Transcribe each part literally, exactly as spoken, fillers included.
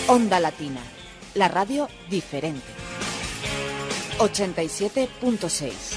Onda Latina, la radio diferente. ochenta y siete punto seis.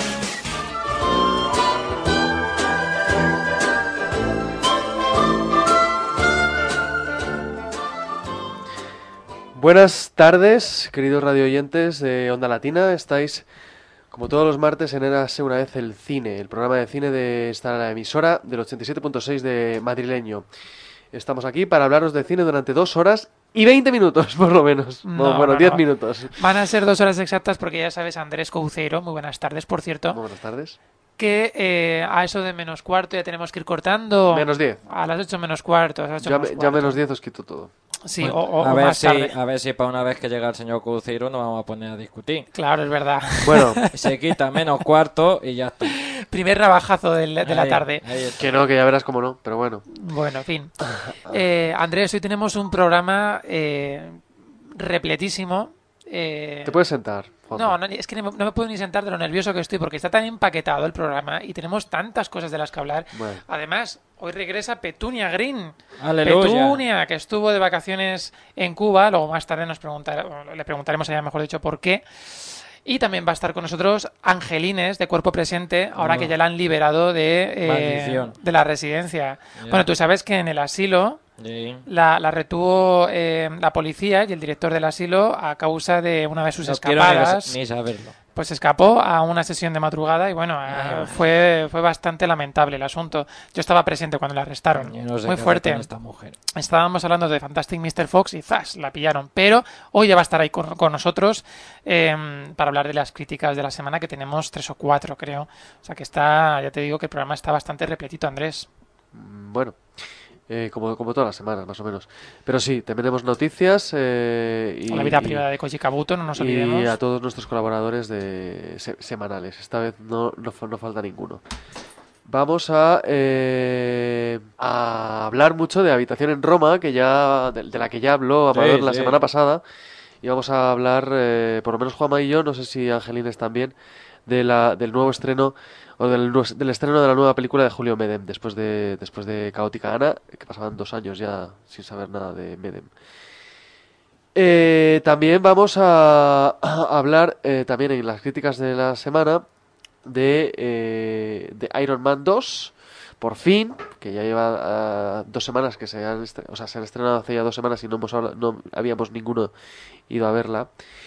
Buenas tardes, queridos radioyentes de Onda Latina. Estáis, como todos los martes, en Érase una vez el cine, el programa de cine de esta emisora del ochenta y siete punto seis de Madrileño. Estamos aquí para hablaros de cine durante dos horas y veinte minutos, por lo menos. No, bueno, no, diez no. minutos. Van a ser dos horas exactas porque ya sabes, Andrés Couceiro, muy buenas tardes, por cierto, Muy buenas tardes. que eh, a eso de menos cuarto ya tenemos que ir cortando. Menos diez. A las ocho menos cuarto. A las ocho Ya, menos me- ya cuarto. menos diez os quito todo. Sí, Bueno, o, o- a, o ver más si, tarde. a ver si para una vez que llega el señor Couceiro nos vamos a poner a discutir. Claro, es verdad. Bueno, Se quita menos cuarto y ya está. Primer navajazo del- de la Ahí, tarde. ahí está. que no, que ya verás cómo no, pero bueno. Bueno, en fin. Eh, Andrés, hoy tenemos un programa eh, repletísimo. eh, Te puedes sentar, Juanjo. No, no, es que no me, no me puedo ni sentar de lo nervioso que estoy porque está tan empaquetado el programa y tenemos tantas cosas de las que hablar. Bueno. Además, hoy regresa Petunia Green. Aleluya. Petunia, que estuvo de vacaciones en Cuba. Luego más tarde nos preguntar, le preguntaremos a ella, mejor dicho, por qué. Y también va a estar con nosotros Angelines, de Cuerpo Presente, ahora No. que ya la han liberado de, eh, Maldición. de la residencia. Ya. Bueno, tú sabes que en el asilo Sí. la, la retuvo eh, la policía y el director del asilo a causa de una de sus No quiero ni, escapadas. ni saberlo. Pues escapó a una sesión de madrugada y bueno, Ah. eh, fue, fue bastante lamentable el asunto. Yo estaba presente cuando la arrestaron. Yo no sé Muy qué hacer fuerte. con esta mujer. Estábamos hablando de Fantastic mister Fox y ¡zas! La pillaron. Pero hoy ya va a estar ahí con, con nosotros eh, para hablar de las críticas de la semana, que tenemos tres o cuatro, creo. O sea que está, ya te digo que el programa está bastante repletito, Andrés. Mm, Bueno, eh, como, como todas las semanas, más o menos. Pero sí, tenemos noticias eh, y, Con la vida y- privada de Koji Kabuto, no nos y olvidemos. a todos nuestros colaboradores de se- semanales. Esta vez no, no, fa- no falta ninguno. Vamos a, eh, a hablar mucho de Habitación en Roma, que ya de, de la que ya habló Amador Sí, la sí. semana pasada. Y vamos a hablar, eh, por lo menos Juanma y yo, no sé si Angelines también, de la, del nuevo estreno o del, nue- del estreno de la nueva película de Julio Medem, después de, después de Caótica Ana, que pasaban dos años ya sin saber nada de Medem. Eh, también vamos a, a hablar, eh, también en las críticas de la semana, de, eh, de Iron Man dos, por fin, que ya lleva ah, dos semanas que se han, estre- o sea, se han estrenado hace ya dos semanas y no, hemos habla- no habíamos ninguno ido a verla.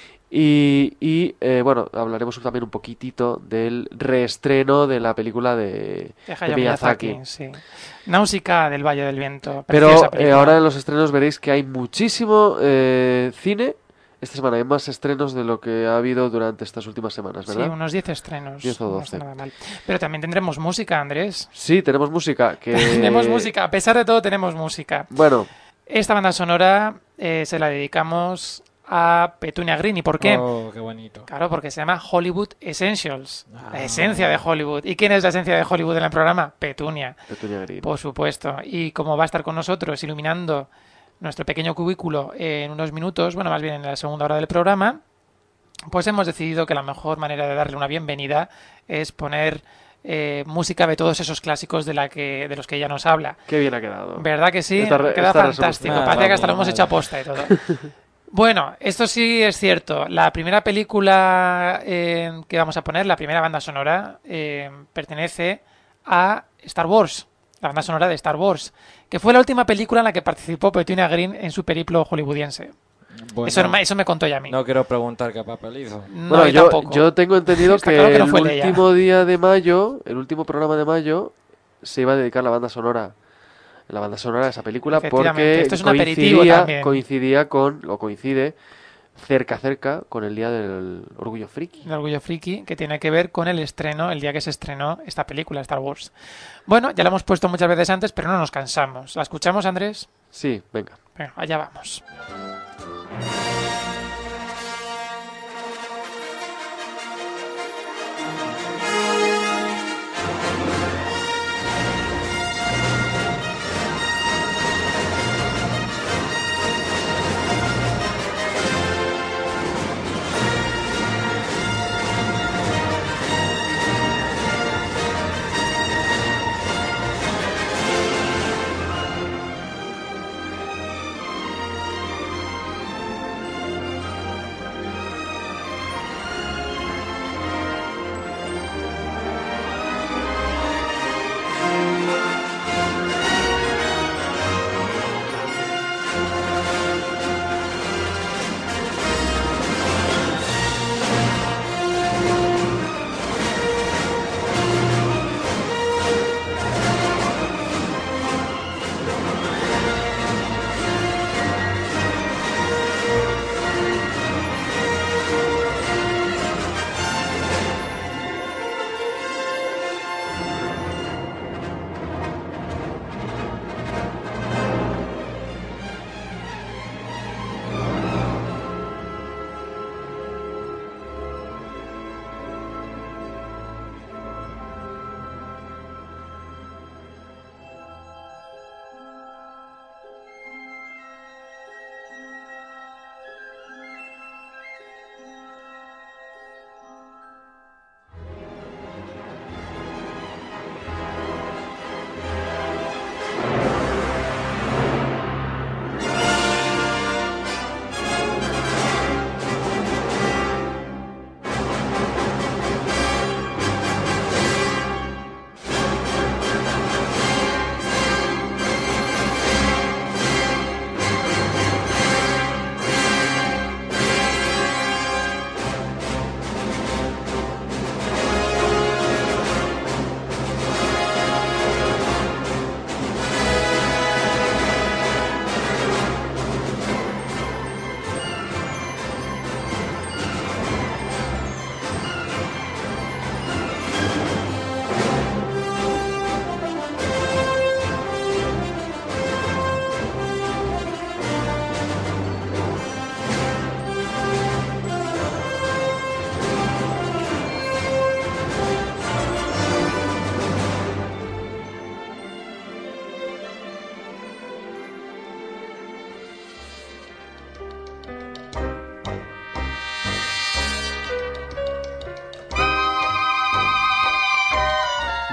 Y, y eh, bueno, hablaremos también un poquitito del reestreno de la película de, De de Hayao Miyazaki. Miyazaki, sí. Náusica del Valle del Viento. Pero preciosa eh, película. ahora en los estrenos veréis que hay muchísimo eh, cine. Esta semana hay más estrenos de lo que ha habido durante estas últimas semanas, Sí, ¿verdad? unos diez estrenos. diez o No doce. está nada mal. Pero también tendremos música, Andrés. Sí, tenemos música. Que... Tenemos música. A pesar de todo, tenemos música. Bueno, Esta banda sonora eh, se la dedicamos a Petunia Green. ¿Y por qué? Oh, qué bonito. Claro, porque se llama Hollywood Essentials. Ah. La esencia de Hollywood. ¿Y quién es la esencia de Hollywood en el programa? Petunia. Petunia Green. Por supuesto. Y como va a estar con nosotros iluminando nuestro pequeño cubículo en unos minutos, bueno, más bien en la segunda hora del programa, pues hemos decidido que la mejor manera de darle una bienvenida es poner eh, música de todos esos clásicos de la que de los que ella nos habla. Qué bien ha quedado. ¿Verdad que sí? Esta re- Queda esta fantástico. resolución. Parece que hasta lo Vamos, hemos hecho a posta y todo. Bueno, esto sí es cierto. La primera película eh, que vamos a poner, la primera banda sonora, eh, pertenece a Star Wars, la banda sonora de Star Wars, que fue la última película en la que participó Petunia Green en su periplo hollywoodiense. Bueno, eso, eso me contó ya a mí. no quiero preguntar qué papel hizo. No, Bueno, yo yo, tampoco. yo tengo entendido Está que, claro que no el fue Leia. último día de mayo, el último programa de mayo, se iba a dedicar la banda sonora, la banda sonora de esa película, Efectivamente, porque esto es un aperitivo coincidía, también. coincidía con, o coincide cerca cerca con el día del Orgullo Friki. El Orgullo Friki, que tiene que ver con el estreno, el día que se estrenó esta película, Star Wars. Bueno, ya la hemos puesto muchas veces antes, pero no nos cansamos. ¿La escuchamos, Andrés? Sí, venga. Venga, allá vamos.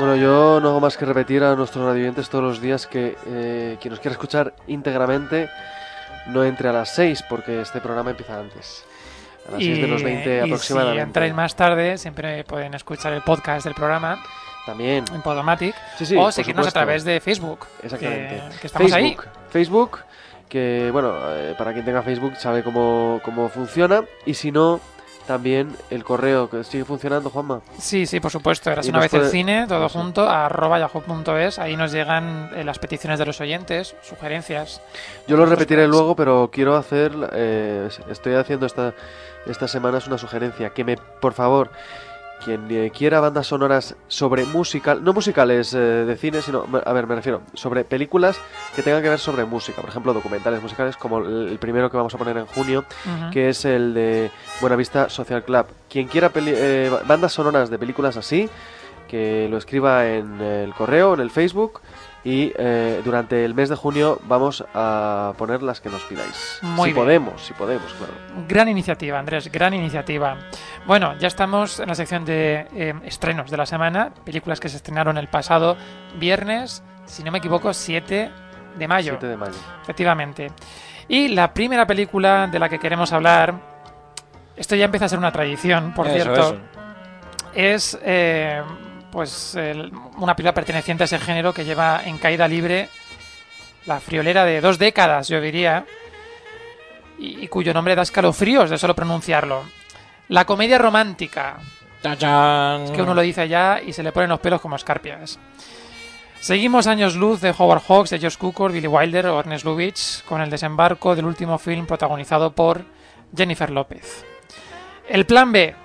Bueno, yo no hago más que repetir a nuestros radioyentes todos los días que eh, quien nos quiera escuchar íntegramente no entre a las seis, porque este programa empieza antes. A las seis de los veinte y aproximadamente. si entráis más tarde, siempre pueden escuchar el podcast del programa También. en Podomatic, Sí, sí, o por seguirnos supuesto. a través de Facebook. Exactamente. Que, que estamos Facebook. ahí. Facebook, que bueno, eh, para quien tenga Facebook sabe cómo, cómo funciona. Y si no, también el correo, que sigue funcionando, Juanma. Sí, sí, por supuesto. Eras Y una nos vez el puede- cine, todo Eso. junto, a arroba yahoo punto es. Ahí nos llegan eh, las peticiones de los oyentes, sugerencias. Yo lo Nosotros repetiré podéis- luego, pero quiero hacer, eh, estoy haciendo esta, esta semana es una sugerencia, que me, por favor, quien eh, quiera bandas sonoras sobre musical, no musicales eh, de cine, sino, a ver, me refiero, sobre películas que tengan que ver sobre música, por ejemplo, documentales musicales como el, el primero que vamos a poner en junio, Ujú. que es el de Buenavista Social Club. Quien quiera peli- eh, bandas sonoras de películas así, que lo escriba en el correo, en el Facebook, y eh, durante el mes de junio vamos a poner las que nos pidáis. Muy si bien. podemos, si podemos, claro. Gran iniciativa, Andrés, gran iniciativa. Bueno, ya estamos en la sección de eh, estrenos de la semana, películas que se estrenaron el pasado viernes, si no me equivoco, siete de mayo. siete de mayo. Efectivamente. Y la primera película de la que queremos hablar, esto ya empieza a ser una tradición, por Eso, cierto, eso. es eh, pues el- una película perteneciente a ese género que lleva en caída libre la friolera de dos décadas, yo diría, y, y cuyo nombre da escalofríos de solo pronunciarlo. La comedia romántica. ¡Tachán! Es que uno lo dice ya y se le ponen los pelos como escarpias. Seguimos años luz de Howard Hawks, de Josh Cukor, Billy Wilder o Ernest Lubitsch con el desembarco del último film protagonizado por Jennifer López. El plan B.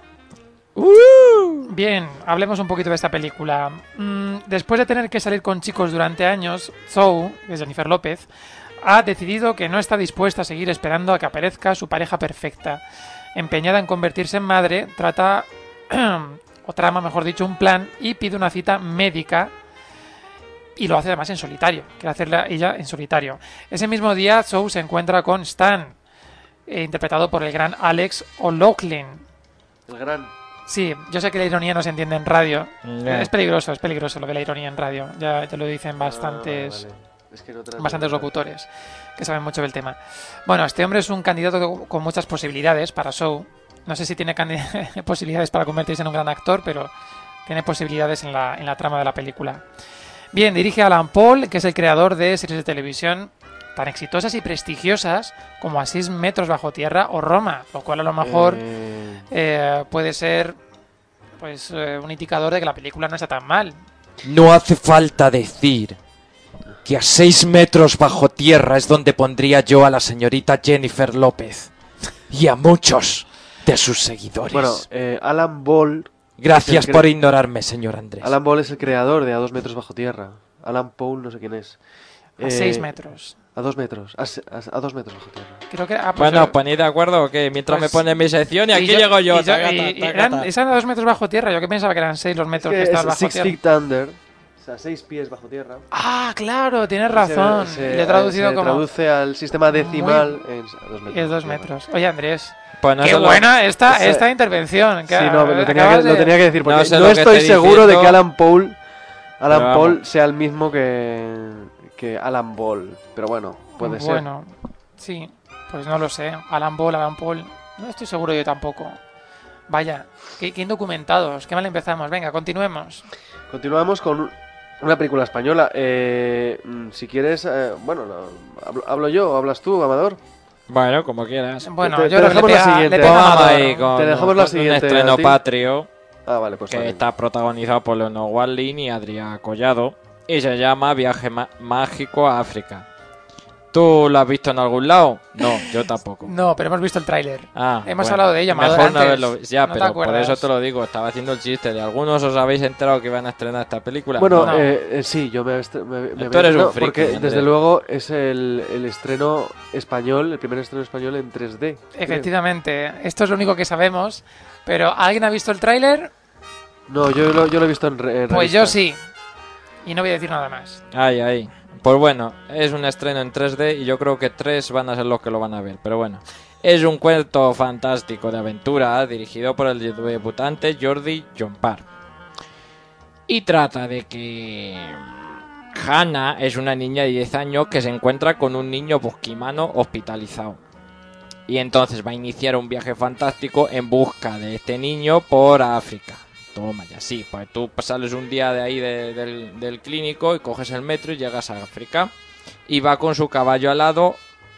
Bien, hablemos un poquito de esta película. Mm, después de tener que salir con chicos durante años, Zoe, que es Jennifer López, ha decidido que no está dispuesta a seguir esperando a que aparezca su pareja perfecta. Empeñada en convertirse en madre, trata, o trama, mejor dicho, un plan y pide una cita médica y lo hace además en solitario. Quiere hacerla ella en solitario. Ese mismo día, Zoe se encuentra con Stan, eh, interpretado por el gran Alex O'Loughlin. El gran. Sí, yo sé que la ironía no se entiende en radio. Ya. Es peligroso, es peligroso lo de la ironía en radio. Ya te lo dicen bastantes, Ah, vale. Es que no trato- bastantes locutores que saben mucho del tema. Bueno, este hombre es un candidato con- con muchas posibilidades para Show. No sé si tiene candi- posibilidades para convertirse en un gran actor, pero tiene posibilidades en la, en la trama de la película. Bien, dirige Alan Paul, que es el creador de series de televisión tan exitosas y prestigiosas como A seis metros bajo tierra o Roma, lo cual a lo mejor Eh, eh, puede ser pues eh, un indicador de que la película no está tan mal. No hace falta decir que a seis metros bajo tierra es donde pondría yo a la señorita Jennifer López y a muchos de sus seguidores. bueno, eh, Alan Ball. Gracias es el por cre- ignorarme, señor Andrés. Alan Ball es el creador de A dos metros bajo tierra. Alan Paul, no sé quién es. A Eh, seis metros. A dos metros. A, se- a- a dos metros bajo tierra. Creo que ah, pues, Bueno, eh, ¿ponéis de acuerdo o qué? Mientras pues- me pone mi sección y aquí yo- llego yo. y yo- taca, y- taca, y taca, eran, taca. eran a dos metros bajo tierra. Yo que pensaba que eran seis los metros que, Es que estaban es bajo Six tierra. Feet Under. O sea, seis pies bajo tierra. Ah, claro, tienes razón. Se, se- Le he traducido se como traduce al sistema decimal en a dos metros. es dos bajo tierra. metros. Oye, Andrés, Pues no qué se lo- buena esta, Ese- esta intervención. que Sí, no, lo tenía, acabas que, lo de- tenía que decir porque No no, sé lo que estoy estoy seguro de diciendo. que Alan Paul Alan Pero Paul vamos. sea el mismo que, que Alan Ball, pero bueno, puede ser. Bueno, sí, pues no lo sé. Alan Ball, Alan Paul, no estoy seguro yo tampoco. Vaya, qué, qué indocumentados, qué mal empezamos. Venga, continuemos. Continuamos con un- una película española. Eh, mm, si quieres, eh, bueno, lo- hablo, hablo yo o hablas tú, Amador. Bueno, como quieras. Bueno, te- yo te creo que le dejamos la pega, siguiente. le pega Vamos Amador. ahí con, Te dejamos la con siguiente, un estreno ¿a ti? patrio Ah, vale, pues que vale. está protagonizado por Leonor Watling y Adrià Collado y se llama Viaje Ma- Mágico a África. ¿Tú lo has visto en algún lado? No, yo tampoco. No, pero hemos visto el tráiler. Ah, Hemos bueno, hablado de ella, Amador, mejor no antes. haberlo visto. Ya, ¿No te pero por acuerdas? eso te lo digo. Estaba haciendo el chiste de algunos os habéis enterado que iban a estrenar esta película. Bueno, No. eh, eh, sí, yo me, he est- me, me Tú había- eres un no, friki, porque Andrés. desde luego es el, el estreno español, el primer estreno español en tres D. creo. Efectivamente, esto es lo único que sabemos. Pero ¿alguien ha visto el tráiler? No, yo lo, yo lo he visto en, re- en Pues revista. yo sí. Y no voy a decir nada más. Ay, ay. Pues bueno, es un estreno en tres D y yo creo que tres van a ser los que lo van a ver. Pero bueno, es un cuento fantástico de aventura dirigido por el debutante Jordi Llompart. Y trata de que Hannah es una niña de diez años que se encuentra con un niño bosquimano hospitalizado. Y entonces va a iniciar un viaje fantástico en busca de este niño por África. Toma, ya sí, pues tú sales un día de ahí de, del, del clínico y coges el metro y llegas a África. Y va con su caballo alado,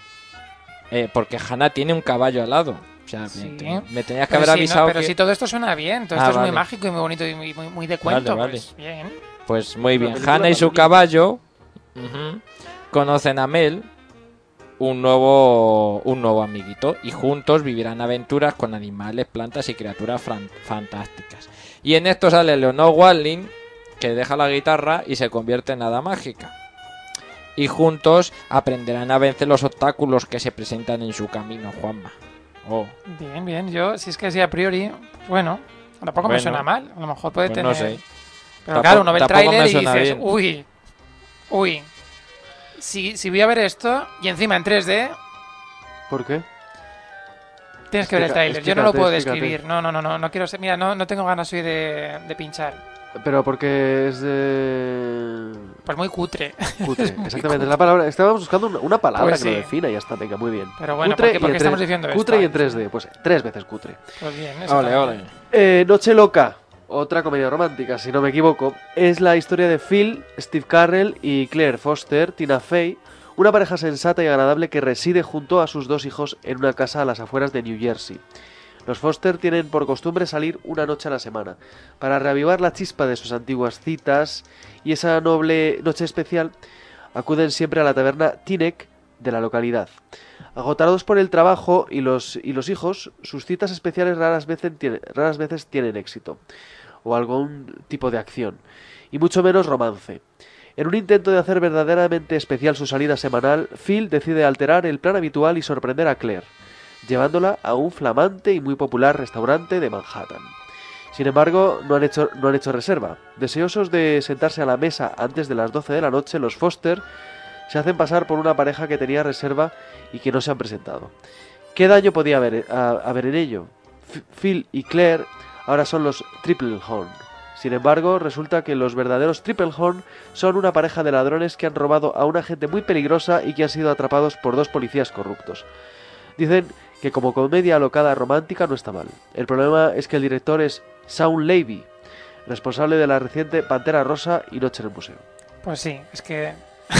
eh, porque Hannah tiene un caballo alado. O sea, Sí. me, me tenías que Pero haber sí, avisado no, pero que... si todo esto suena bien, todo Ah, esto es vale. muy mágico y muy bonito y muy, muy, muy de cuento, Vale, vale. pues bien. Pues muy La bien, película Hannah y su también. caballo ujú, conocen a Mel, un nuevo, un nuevo amiguito, y juntos vivirán aventuras con animales, plantas y criaturas fran- fantásticas. Y en esto sale Leonor Watling, que deja la guitarra y se convierte en hada mágica. Y juntos aprenderán a vencer los obstáculos que se presentan en su camino, Juanma. Oh, Bien, bien. Yo, si es que así a priori, bueno, tampoco me Bueno, suena mal. A lo mejor puede pues tener. no sé. Pero Tampoco- claro, uno ve el tampoco me tráiler y suena dices, bien. uy, uy. Si, si voy a ver esto y encima en tres D, ¿Por qué? tienes que ver el Explica- tráiler. Yo no lo puedo explícate, describir. No, no, no, no, no quiero ser. Mira, no, no tengo ganas hoy de, de pinchar. Pero porque es de... Pues muy cutre. Cutre, exactamente, es la palabra. Estábamos buscando una, una palabra Pues que lo sí. defina y ya está, venga, muy bien. Pero bueno, Cutre ¿por qué- y por qué en estamos tres- diciendo esto? Cutre y en tres D, pues tres veces cutre. Pues bien, ole, exactamente. ole. Eh, Noche Loca, otra comedia romántica, si no me equivoco, es la historia de Phil, Steve Carell y Claire Foster, Tina Fey, una pareja sensata y agradable que reside junto a sus dos hijos en una casa a las afueras de New Jersey. Los Foster tienen por costumbre salir una noche a la semana, para reavivar la chispa de sus antiguas citas, y esa noble noche especial acuden siempre a la taberna Tinek de la localidad. Agotados por el trabajo y los, y los hijos, sus citas especiales raras veces, tiene- raras veces tienen éxito, o algún tipo de acción, y mucho menos romance. En un intento de hacer verdaderamente especial su salida semanal, Phil decide alterar el plan habitual y sorprender a Claire, llevándola a un flamante y muy popular restaurante de Manhattan. Sin embargo, no han hecho, no han hecho reserva. Deseosos de sentarse a la mesa antes de las doce de la noche, los Foster se hacen pasar por una pareja que tenía reserva y que no se han presentado. ¿Qué daño podía haber, a- haber en ello? F- Phil y Claire ahora son los Triplehorn. Sin embargo, resulta que los verdaderos Triplehorn son una pareja de ladrones que han robado a una gente muy peligrosa y que han sido atrapados por dos policías corruptos. Dicen que como comedia alocada romántica no está mal. El problema es que el director es Shawn Levy, responsable de la reciente Pantera Rosa y Noche en el Museo. Pues sí, es que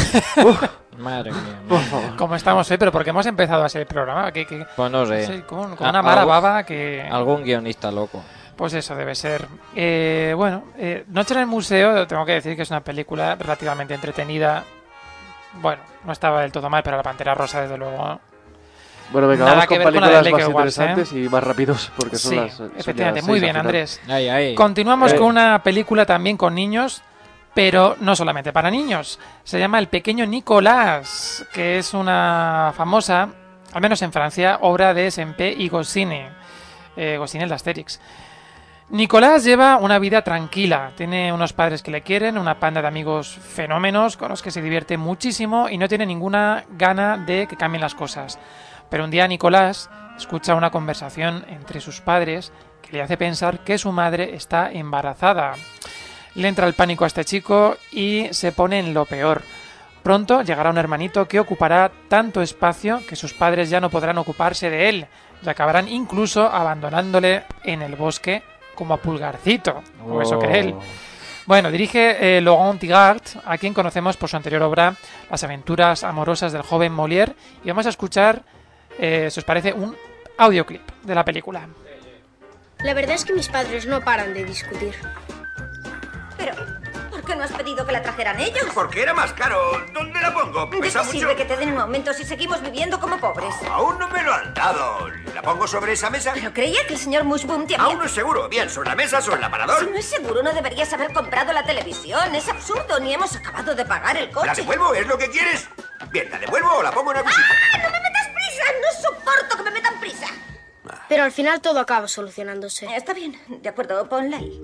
Madre mía. Por madre. favor. como estamos hoy, pero porque hemos empezado así el programa, que, que Pues no sé. sí, con, con A- una mala algo- baba que Algún guionista loco. pues eso debe ser. Eh, bueno, eh, Noche en el Museo, tengo que decir que es una película relativamente entretenida. Bueno, no estaba del todo mal, pero la Pantera Rosa desde luego. Bueno, venga, Nada vamos que con ver con la de películas Blake más Edwards, ¿eh? interesantes y más rápidos porque son Sí, las... son ya efectivamente, las muy seis bien, al final. Andrés. Ay, ay. Continuamos Eh. con una película también con niños, pero no solamente para niños. Se llama El pequeño Nicolás, que es una famosa, al menos en Francia, obra de Sempé y Goscinny. Eh, Goscinny, el de Asterix. Nicolás lleva una vida tranquila, tiene unos padres que le quieren, una panda de amigos fenómenos con los que se divierte muchísimo y no tiene ninguna gana de que cambien las cosas. Pero un día Nicolás escucha una conversación entre sus padres que le hace pensar que su madre está embarazada. Le entra el pánico a este chico y se pone en lo peor. Pronto llegará un hermanito que ocupará tanto espacio que sus padres ya no podrán ocuparse de él y acabarán incluso abandonándole en el bosque como a Pulgarcito, o eso cree él. Oh. Bueno, dirige eh, Laurent Tigard, a quien conocemos por su anterior obra Las aventuras amorosas del joven Molière, y vamos a escuchar, eh, si os parece, un audioclip de la película. La verdad es que mis padres no paran de discutir. Pero, ¿por qué no has pedido que la trajeran ellos? Porque era más caro. ¿Dónde la pongo? ¿De qué ¿Pesa mucho? sirve que te den un aumento si seguimos viviendo como pobres? Aún no me lo han dado. ¿La pongo sobre esa mesa? Pero creía que el señor Mushboom te había... Aún no es seguro. Bien, sobre la mesa, sobre el Si aparador. no es seguro, no deberías haber comprado la televisión. Es absurdo, ni hemos acabado de pagar el coche. ¿La devuelvo? ¿Es lo que quieres? Bien, ¿la devuelvo o la pongo en algún sitio? ¡Ah, no me metas prisa! ¡No soporto que me metan prisa! Pero al final todo acaba solucionándose. Está bien, de acuerdo, ponla ahí.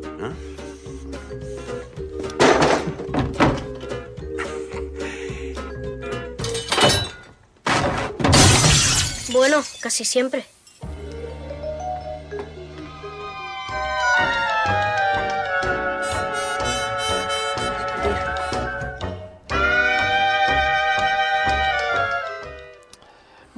Bueno, casi siempre.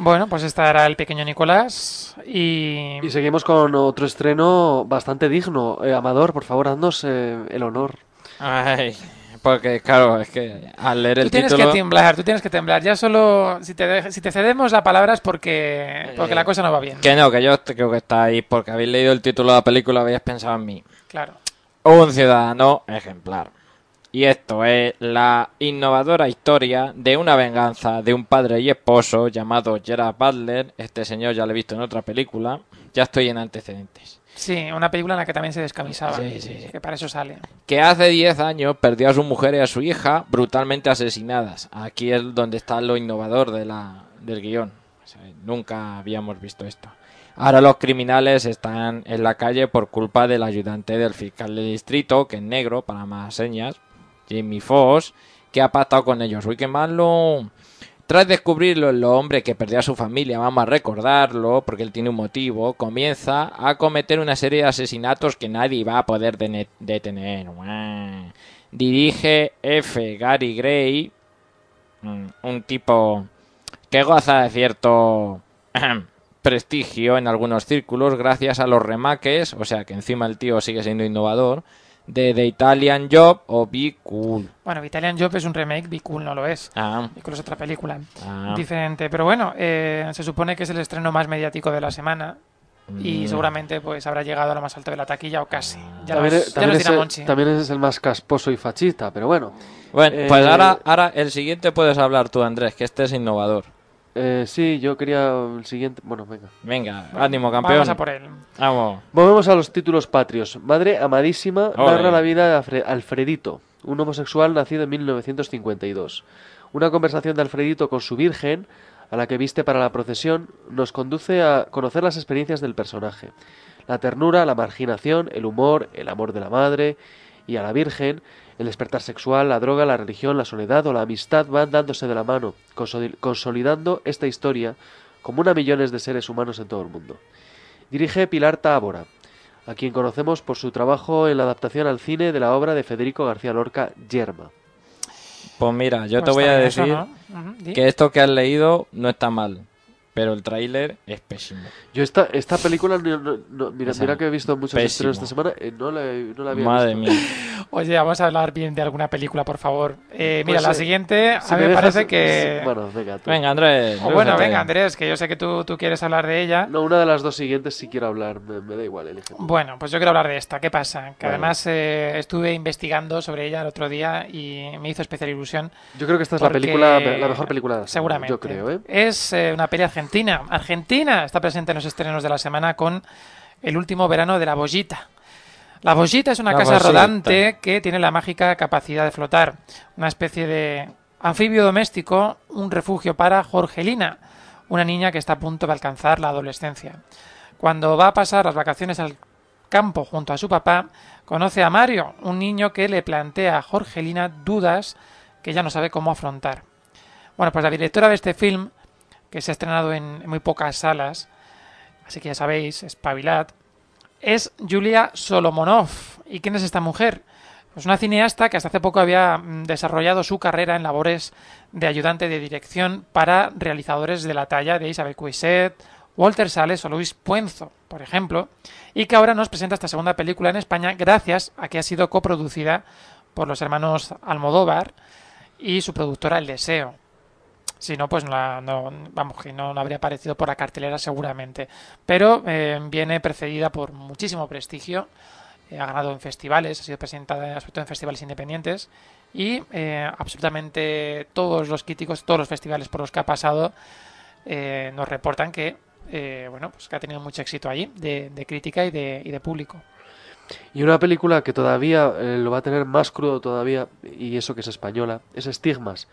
Bueno, pues este era El pequeño Nicolás y... Y seguimos con otro estreno bastante digno. Eh, Amador, por favor, haznos eh, el honor. Ay, porque claro, es que al leer Tú el tienes título... que temblar, tú tienes que temblar. Ya solo si te, de- si te cedemos la palabra es porque, porque Eh, la cosa no va bien. Que no, que yo creo que está ahí porque habéis leído el título de la película, habéis pensado en mí. Claro. Un ciudadano ejemplar. Y esto es la innovadora historia de una venganza de un padre y esposo llamado Gerard Butler. Este señor ya lo he visto en otra película. Ya estoy en antecedentes. Sí, una película en la que también se descamisaba. Sí, sí, sí. Que para eso sale. Que hace diez años perdió a su mujer y a su hija brutalmente asesinadas. Aquí es donde está lo innovador de la, del guión. O sea, nunca habíamos visto esto. Ahora los criminales están en la calle por culpa del ayudante del fiscal de distrito, que es negro, para más señas, Jamie Foxx, que ha pactado con ellos. Uy, qué malo. Tras descubrirlo, el hombre que perdió a su familia, vamos a recordarlo, porque él tiene un motivo, comienza a cometer una serie de asesinatos que nadie va a poder dene- detener. Uah. Dirige F. Gary Gray, mm, un tipo que goza de cierto prestigio en algunos círculos gracias a los remakes, o sea que encima el tío sigue siendo innovador, de The Italian Job o Be Cool. Bueno, Italian Job es un remake, Be Cool no lo es. Ah, Be Cool es otra película ah. diferente. Pero bueno, eh, se supone que es el estreno más mediático de la semana. Y Mm. seguramente pues habrá llegado a lo más alto de la taquilla o casi. Ya También, nos, es, ya también, nos es dirá el, Monchi. también es el más casposo y fascista, pero bueno. Bueno, Eh, pues ahora, ahora el siguiente puedes hablar tú, Andrés, que este es innovador. Eh, sí, yo quería el siguiente... Bueno, venga. Venga, Bueno, ánimo, campeón. Vamos a por él. Vamos. Volvemos a los títulos patrios. Madre amadísima Ole. narra la vida de Alfre- Alfredito, un homosexual nacido en mil novecientos cincuenta y dos. Una conversación de Alfredito con su virgen, a la que viste para la procesión, nos conduce a conocer las experiencias del personaje. La ternura, la marginación, el humor, el amor de la madre y a la virgen, el despertar sexual, la droga, la religión, la soledad o la amistad van dándose de la mano, consoli- consolidando esta historia como una millones de seres humanos en todo el mundo. Dirige Pilar Tábora, a quien conocemos por su trabajo en la adaptación al cine de la obra de Federico García Lorca, Yerma. Pues mira, yo Pues te voy está a bien eso, decir ¿no? Ujú, di. que esto que has leído no está mal, pero el tráiler es pésimo. Yo esta, esta película, no- no- no- mira, O sea, mira que he visto muchos pésimo. estrenos esta semana, eh, no, la, he- no la había Madre visto. mía. Oye, vamos a hablar bien de alguna película, por favor. Eh, mira, Pues, la eh, siguiente, Si a mí me dejas- parece que... sí, bueno, venga, tú. Venga, Andrés. O bueno, lúcete. venga, Andrés, que yo sé que tú, tú quieres hablar de ella. No, una de las dos siguientes sí quiero hablar, me, me da igual, elige. Bueno, pues yo quiero hablar de esta. ¿Qué pasa? Que Vale. además eh, estuve investigando sobre ella el otro día y me hizo especial ilusión. Yo creo que esta es porque- la película, la mejor película de la semana, Seguramente. yo creo, ¿eh? Es eh, una peli argentina. Argentina está presente en los estrenos de la semana con El último verano de la Bollita. La Bollita es una La casa Bollita. rodante que tiene la mágica capacidad de flotar. Una especie de anfibio doméstico, un refugio para Jorgelina, una niña que está a punto de alcanzar la adolescencia. Cuando va a pasar las vacaciones al campo junto a su papá, conoce a Mario, un niño que le plantea a Jorgelina dudas que ella no sabe cómo afrontar. Bueno, pues la directora de este film, que se ha estrenado en muy pocas salas, así que ya sabéis, espabilad, es Yulia Solomonov. ¿Y quién es esta mujer? Pues una cineasta que hasta hace poco había mm, desarrollado su carrera en labores de ayudante de dirección para realizadores de la talla de Isabel Coixet, Walter Sales o Luis Puenzo, por ejemplo, y que ahora nos presenta esta segunda película en España gracias a que ha sido coproducida por los hermanos Almodóvar y su productora El Deseo. Si no, pues no, la- no- vamos, que no, no habría aparecido por la cartelera seguramente. Pero eh, viene precedida por muchísimo prestigio, eh, ha ganado en festivales, ha sido presentada sobre todo en festivales independientes y eh, absolutamente todos los críticos, todos los festivales por los que ha pasado eh, nos reportan que eh, bueno, pues que ha tenido mucho éxito allí de, de crítica y de, y de público. Y una película que todavía eh, lo va a tener más crudo todavía, y eso que es española, es Estigmas.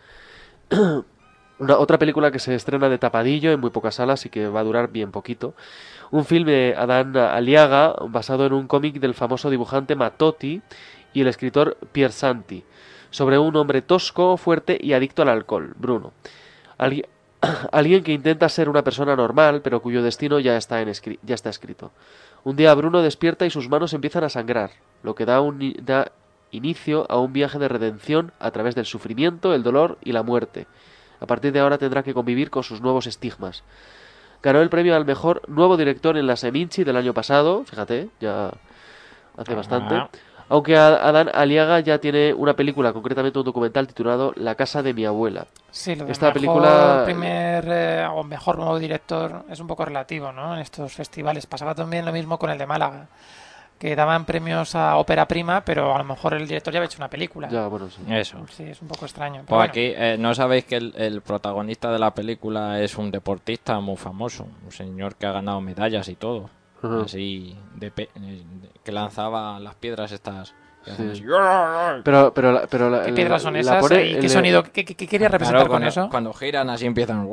Una, otra película que se estrena de tapadillo en muy pocas salas y que va a durar bien poquito. Un film de Adán Aliaga basado en un cómic del famoso dibujante Matotti y el escritor Pier Santi, sobre un hombre tosco, fuerte y adicto al alcohol, Bruno. Algui- Alguien que intenta ser una persona normal, pero cuyo destino ya está, en escri- ya está escrito. Un día Bruno despierta y sus manos empiezan a sangrar, lo que da, un, da inicio a un viaje de redención a través del sufrimiento, el dolor y la muerte. A partir de ahora tendrá que convivir con sus nuevos estigmas. Ganó el premio al mejor nuevo director en la Seminci del año pasado, fíjate, ya hace bastante. Ah. Aunque Adán Aliaga ya tiene una película, concretamente un documental titulado La casa de mi abuela. Sí, lo de Esta mejor película- primer eh, o mejor nuevo director es un poco relativo, ¿no? En estos festivales. Pasaba también lo mismo con el de Málaga, que daban premios a ópera prima, pero a lo mejor el director ya había hecho una película. Ya, bueno, sí. Eso. Sí, es un poco extraño. pero Pues bueno. aquí, eh, ¿no sabéis que el, el protagonista de la película es un deportista muy famoso? Un señor que ha ganado medallas y todo. Ujú. Así, de pe- eh, de- que lanzaba las piedras estas. que hacen Sí. así. Pero, pero, la- pero la- ¿Qué la- piedras son la esas? pone ¿Y en qué el- sonido? ¿Qué, qué- qué quería representar Claro, con cuando, eso? cuando giran así empiezan.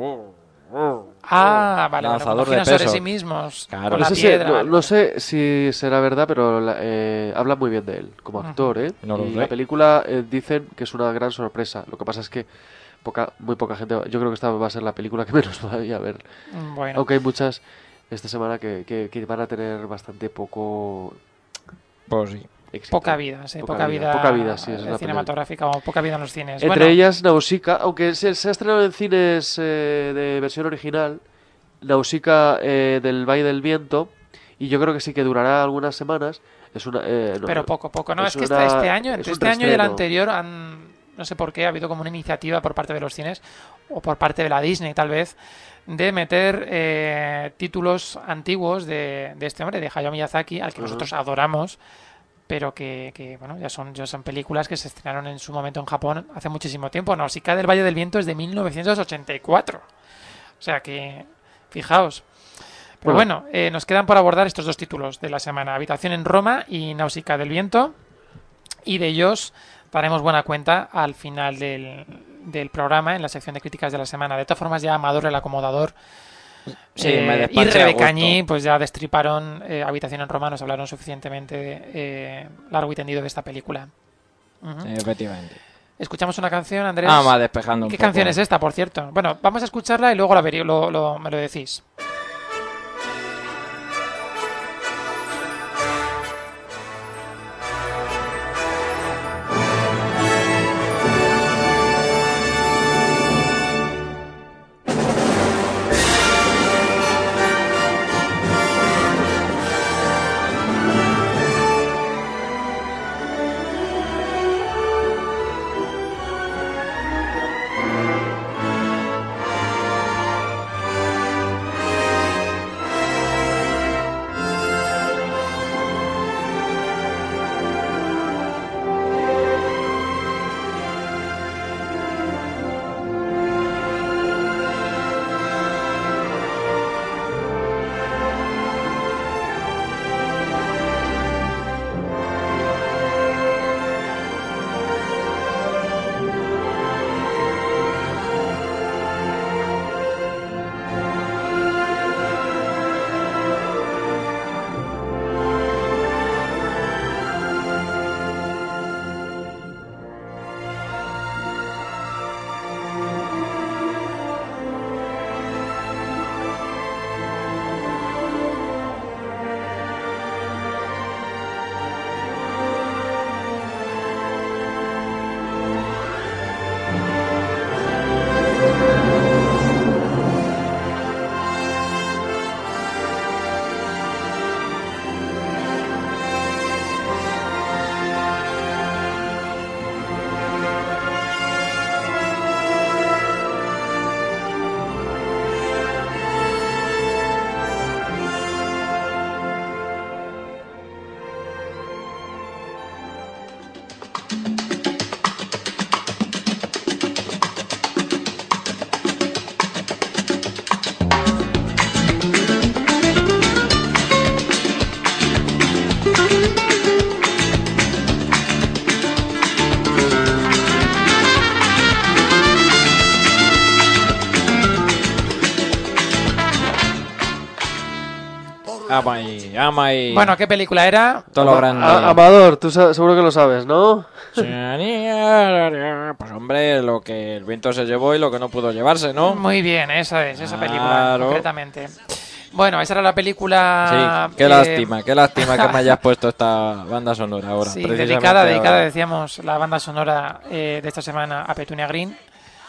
Ah, vale, vale. Lanzador Cuando de giran sobre peso. sí mismos. Claro. Con No la sé, si, piedra. no, vale, no vale. sé si será verdad, pero la- eh, habla muy bien de él como Ujú. actor, ¿eh? No lo y sé. la película eh, dicen que es una gran sorpresa. Lo que pasa es que poca, muy poca gente... Yo creo que esta va a ser la película que menos vaya a ver. Mm, Bueno, Aunque hay muchas esta semana que, que, que van a tener bastante poco Pues sí. éxito. poca vida, sí, Poca poca, vida, vida, poca vida, sí, esa es eh, la cinematográfica o poca vida en los cines. Entre Bueno, ellas Nausicaa, aunque se, se ha estrenado en cines eh, de versión original, Nausicaa eh, del Valle del Viento, y yo creo que sí que durará algunas semanas. Es una, eh, no, pero poco, poco. No, es es, que una- este, este año, es entre un este año y el reestreno. anterior, han, no sé por qué, ha habido como una iniciativa por parte de los cines, o por parte de la Disney tal vez, de meter eh, títulos antiguos de, de este hombre, de Hayao Miyazaki, al que Ujú. nosotros adoramos, pero que, que, bueno, ya son, ya son películas que se estrenaron en su momento en Japón hace muchísimo tiempo. Nausicaa del Valle del Viento es de mil novecientos ochenta y cuatro. O sea que, fijaos. Pero Bueno. bueno, eh, nos quedan por abordar estos dos títulos de la semana: Habitación en Roma y Nausicaa del Viento. Y de ellos daremos buena cuenta al final del, del programa, en la sección de críticas de la semana. De todas formas, ya Amador, el acomodador, Sí, eh, me y despaché a Rebecañí, gusto. pues ya destriparon eh, Habitación en Roma, nos hablaron suficientemente eh, largo y tendido de esta película. Ujú. Efectivamente. Escuchamos una canción, Andrés. Ah, va despejando un ¿Qué poco. canción es esta, por cierto? Bueno, vamos a escucharla y luego la verí- lo, lo- me lo decís. Ama y, ama y... Bueno, ¿qué película era? todo lo grande. A- Amador, tú sa- seguro que lo sabes, ¿no? Pues hombre, lo que el viento se llevó y lo que no pudo llevarse, ¿no? Muy bien, esa es, esa película, Claro. concretamente. Bueno, esa era la película... Sí, qué eh, lástima, qué lástima que me hayas puesto esta banda sonora ahora. Sí, precisamente dedicada, dedicada, ahora. decíamos, la banda sonora eh, de esta semana a Petunia Green.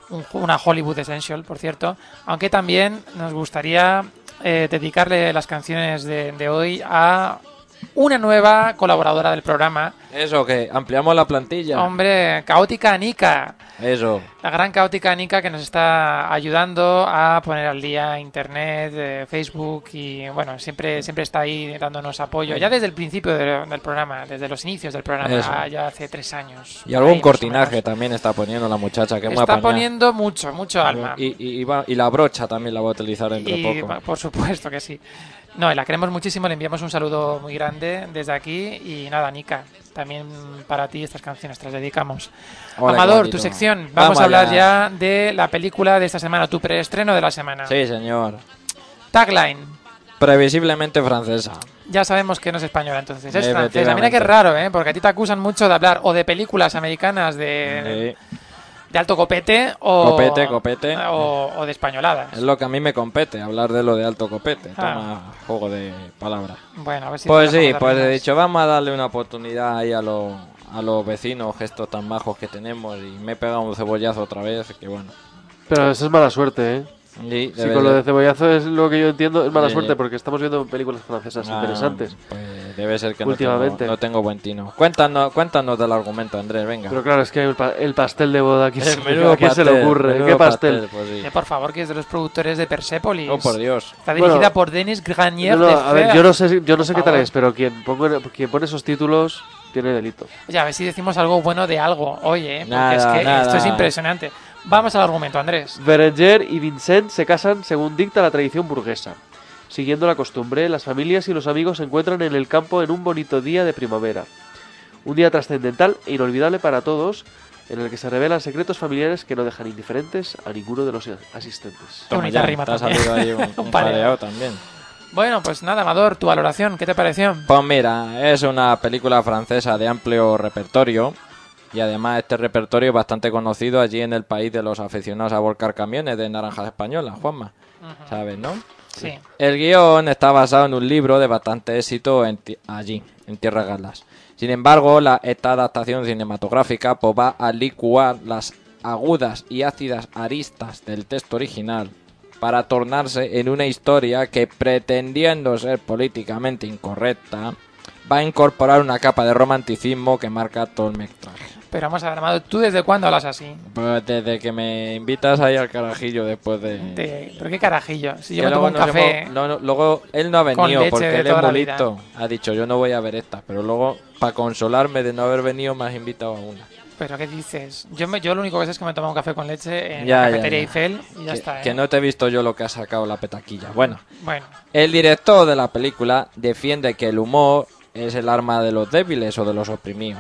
un- una Hollywood Essential, por cierto, aunque también nos gustaría eh, dedicarle las canciones de, de hoy a una nueva colaboradora del programa. Eso, que ampliamos la plantilla. Hombre, Caótica Anika. Eso. La gran Caótica Anika que nos está ayudando a poner al día Internet, eh, Facebook y bueno, siempre siempre está ahí dándonos apoyo. Ya desde el principio de- del programa, desde los inicios del programa, Eso. ah, ya hace tres años. Y algún Ahí, más o cortinaje menos. también está poniendo la muchacha, que es muy Está apañada. poniendo mucho, mucho alma. Y, y, y va- y la brocha también la va a utilizar dentro de Y poco. va- por supuesto que sí. No, y la queremos muchísimo, le enviamos un saludo muy grande desde aquí y nada, Nika, también para ti estas canciones te las dedicamos. Hola, qué Amador, bonito. tu sección, vamos, Vamos a hablar allá. ya de la película de esta semana, tu preestreno de la semana. Sí, señor. Tagline, Previsiblemente francesa. ya sabemos que no es española entonces, es francesa. Efectivamente. Mira que raro, ¿eh? Porque a ti te acusan mucho de hablar o de películas americanas de, Sí. de alto copete o, Copete, copete. o, o de españoladas. Es lo que a mí me compete, hablar de lo de alto copete. Ah. Toma juego de palabras. Bueno, a ver si Pues nos sí, damos pues las he riendas. dicho, vamos a darle una oportunidad ahí a los a los vecinos, gestos tan majos que tenemos, y me he pegado un cebollazo otra vez, que bueno. Pero eso es mala suerte, ¿eh? Sí, Si debe con lo de- de cebollazo es lo que yo entiendo, es mala Sí. suerte porque estamos viendo películas francesas Ah, interesantes. Pues debe ser que no Últimamente. tengo, no tengo buen tino. Cuéntanos, cuéntanos del argumento, Andrés, venga. Pero claro, es que el, pa- el pastel de boda, aquí se, Menudo ¿a quién se le pastel, ocurre? menudo ¿Qué pastel? pues sí. Eh, por favor, que es de los productores de Persepolis. Oh, por Dios. Está dirigida Bueno, por Denis Granier No, no, de a ver, Fer. yo no sé, si- yo no sé Por qué tal favor. es, pero quien, ponga- quien pone esos títulos tiene delito. Oye, a ver si decimos algo bueno de algo. Oye, porque Nada, es que nada. esto es impresionante. Vamos al argumento, Andrés. Berenger y Vincent se casan según dicta la tradición burguesa. Siguiendo la costumbre, las familias y los amigos se encuentran en el campo en un bonito día de primavera. Un día trascendental e inolvidable para todos, en el que se revelan secretos familiares que no dejan indiferentes a ninguno de los asistentes. Qué bonita ya, rima te ha también. salido ahí un, Un un pareado. pareado también. Bueno, pues nada, Amador, tu valoración, ¿qué te pareció? Pues mira, es una película francesa de amplio repertorio, y además este repertorio es bastante conocido allí en el país de los aficionados a volcar camiones de naranjas españolas, Juanma, ¿sabes, no? Sí. El guión está basado en un libro de bastante éxito en ti- allí, en Tierras Galas. Sin embargo, la, esta adaptación cinematográfica pues, va a licuar las agudas y ácidas aristas del texto original para tornarse en una historia que, pretendiendo ser políticamente incorrecta, va a incorporar una capa de romanticismo que marca todo el metraje. Pero vamos a ver, Amador, ¿tú desde cuándo hablas así? Pues desde que me invitas ahí al carajillo después de... De... ¿Pero qué carajillo? Si yo Que me tomo luego un nos café... hemos- no, no, luego él no ha con venido leche porque de él es toda la muy vida. listo. Ha dicho, yo no voy a ver esta, pero luego, para consolarme de no haber venido, me has invitado a una. ¿Pero qué dices? Yo, me, yo lo único que sé es que me tomo un café con leche en Ya, la ya, cafetería ya. Eiffel y ya que, está, ¿eh? que no te he visto yo lo que ha sacado la petaquilla. Bueno, Bueno, el director de la película defiende que el humor es el arma de los débiles o de los oprimidos.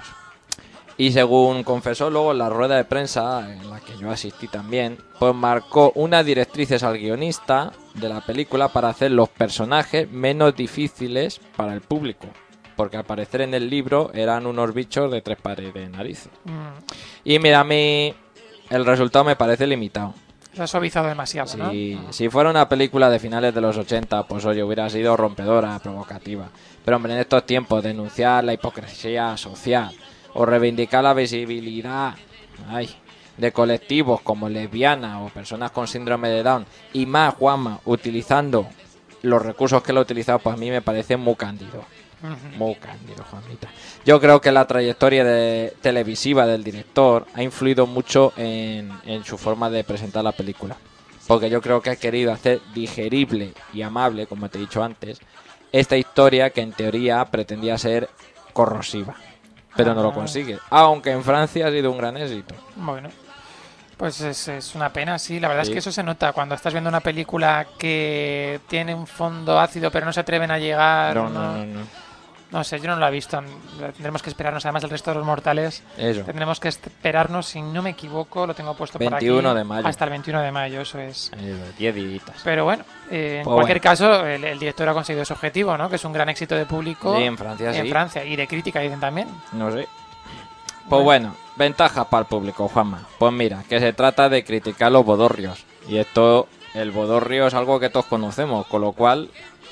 Y según confesó luego en la rueda de prensa, en la que yo asistí también, pues marcó unas directrices al guionista de la película para hacer los personajes menos difíciles para el público. Porque al parecer en el libro eran unos bichos de tres pares de narices. mm, Y mira, a mí el resultado me parece limitado. se ha suavizado demasiado, ¿no? Si, si fuera una película de finales de los ochenta, pues oye, hubiera sido rompedora, provocativa. Pero hombre, en estos tiempos, denunciar la hipocresía social o reivindicar la visibilidad ay, de colectivos como lesbianas o personas con síndrome de Down, y más, Juanma, utilizando los recursos que lo ha utilizado, pues a mí me parece muy cándido. Ujú. Muy cándido, Juanita. Yo creo que la trayectoria de, televisiva del director ha influido mucho en, en su forma de presentar la película. Porque yo creo que ha querido hacer digerible y amable, como te he dicho antes, esta historia que en teoría pretendía ser corrosiva. Pero no lo Ah. consigue. Aunque en Francia ha sido un gran éxito. Bueno, pues es, es una pena, sí. La verdad Sí. es que eso se nota cuando estás viendo una película que tiene un fondo ácido pero no se atreven a llegar. No, no, no, no. No sé, yo no lo he visto. Tendremos que esperarnos, además el resto de los mortales. Eso. Tendremos que esperarnos, si no me equivoco, lo tengo puesto veintiuno por aquí. de mayo. Hasta el veintiuno de mayo, eso es. Eso, diez días. Pero bueno, eh, en Pues cualquier bueno. caso, el, el director ha conseguido su objetivo, ¿no? Que es un gran éxito de público. Sí, en Francia En sí. Francia, y de crítica, dicen también. No sé. Pues bueno, ventajas para el público, Juanma. Pues mira, que se trata de criticar los bodorrios. Y esto, el bodorrio es algo que todos conocemos, con lo cual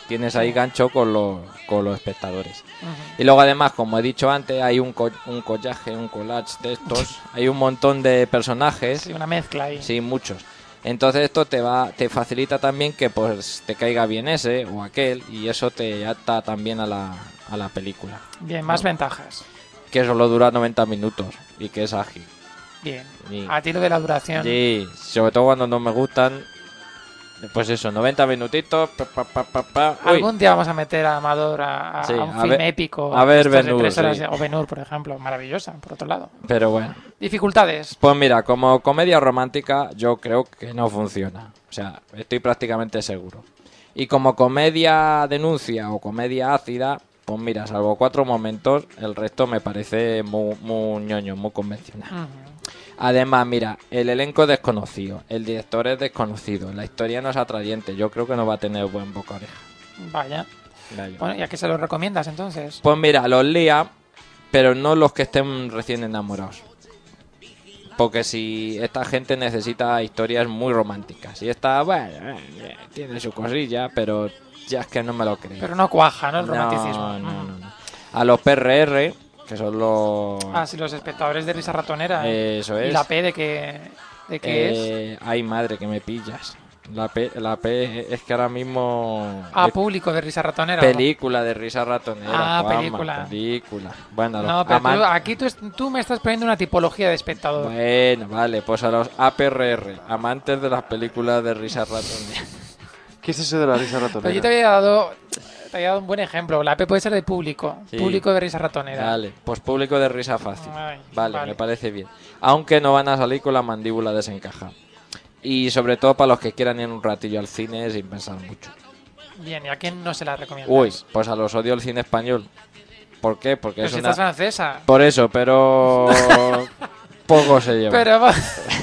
Tienes ahí gancho con los, con los espectadores. Uh-huh. Y luego además, como he dicho antes, hay un, co- un collaje, un collage de estos. Hay un montón de personajes. Sí, una mezcla ahí. Sí, muchos. Entonces esto te va te facilita también que pues te caiga bien ese o aquel, y eso te ata también a la, a la película. Bien, más ¿no? Ventajas. Que solo dura noventa minutos y que es ágil. Bien. Sí. A tiro de la duración. Sí, sobre todo cuando no me gustan. Pues eso, noventa minutitos. Pa, pa, pa, pa, pa. Algún día vamos a meter a Amador a, a, Sí, a un a film ver, épico. a ver estos de Ben-Hur, tres horas sí. de- O Ben-Hur, por ejemplo. Maravillosa, por otro lado. Pero bueno. Dificultades. Pues mira, como comedia romántica yo creo que no funciona. O sea, estoy prácticamente seguro. Y como comedia denuncia o comedia ácida, pues mira, salvo cuatro momentos, el resto me parece muy, muy ñoño, muy convencional. Ujú. Además, mira, el elenco es desconocido, el director es desconocido, la historia no es atrayente, yo creo que no va a tener buen boca oreja. Vaya. Vaya. Bueno, ¿y a qué se lo recomiendas entonces? Pues mira, los lía, pero no los que estén recién enamorados. Porque si esta gente necesita historias muy románticas. Y esta, bueno, eh, tiene su cosilla, pero ya es que no me lo creo. Pero no cuaja, ¿no? El No, romanticismo. no, no, Ujú. no. A los P R R, que son los... Ah, sí, los espectadores de Risa Ratonera. Eso es. ¿Y la P de qué, de qué es? Eh, ay, madre, que me pillas. La P, la P es que ahora mismo... Ah, es público de Risa Ratonera. película de risa ratonera. Ah, Juanma, película. película. Bueno, los No, pero tú- aman- aquí tú, es- tú me estás poniendo una tipología de espectador. Bueno, vale, pues a los A P R R, amantes de las películas de risa ratonera. ¿Qué es eso de la risa Pero yo te ratonera? había dado, te había dado un buen ejemplo. La P puede ser de público. Sí. Público de Risa Ratonera. Vale, pues público de risa fácil. Ay, Vale, vale. me parece bien. Aunque no van a salir con la mandíbula desencajada. Y sobre todo para los que quieran ir un ratillo al cine sin pensar mucho. Bien, ¿y a quién no se la recomiendas? Uy, pues a los odio el cine español. ¿Por qué? Porque Pero es si una... estás francesa. Por eso, pero... poco se lleva. Pero va-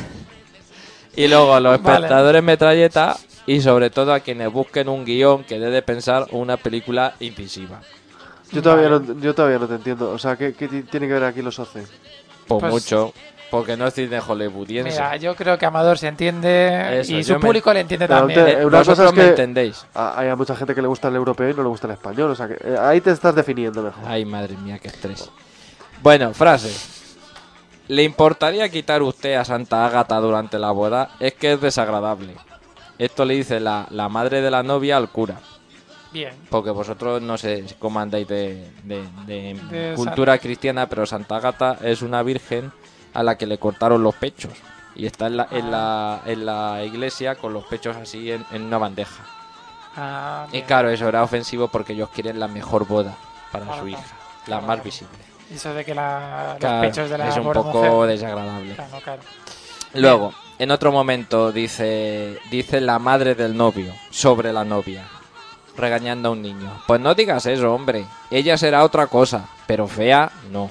Y luego a los Vale. espectadores metralleta y sobre todo a quienes busquen un guión que dé de pensar una película incisiva. Yo todavía, Vale. no, yo todavía no te entiendo. O sea, ¿qué, qué ti- tiene que ver aquí los O C? Por Pues- mucho, porque no es cine hollywoodiense. Mira, yo creo que Amador se entiende Eso, y yo su me- público le entiende Pero también. te- Eh, una cosa vosotros es me que- entendéis. Ah, hay a mucha gente que le gusta el europeo y no le gusta el español. O sea, que eh, ahí te estás definiendo mejor. Ay, madre mía, qué estrés. Bueno, frase. ¿Le importaría quitar usted a Santa Ágata durante la boda? Es que es desagradable. Esto le dice la, la madre de la novia al cura. Bien. Porque vosotros no sé cómo andáis de, de- de De cultura cristiana, pero Santa Ágata es una virgen a la que le cortaron los pechos. Y está en la, en la, en la iglesia con los pechos así en, en una bandeja. Ah, Y bien. claro, eso era ofensivo porque ellos quieren la mejor boda para Claro, su claro. hija, la Claro, más claro. visible. Eso de que la, los Claro, pechos de la es un pobre poco mujer- desagradable. Claro, claro. Luego, en otro momento dice dice la madre del novio sobre la novia, regañando a un niño. Pues no digas eso, hombre. Ella será otra cosa, pero fea no.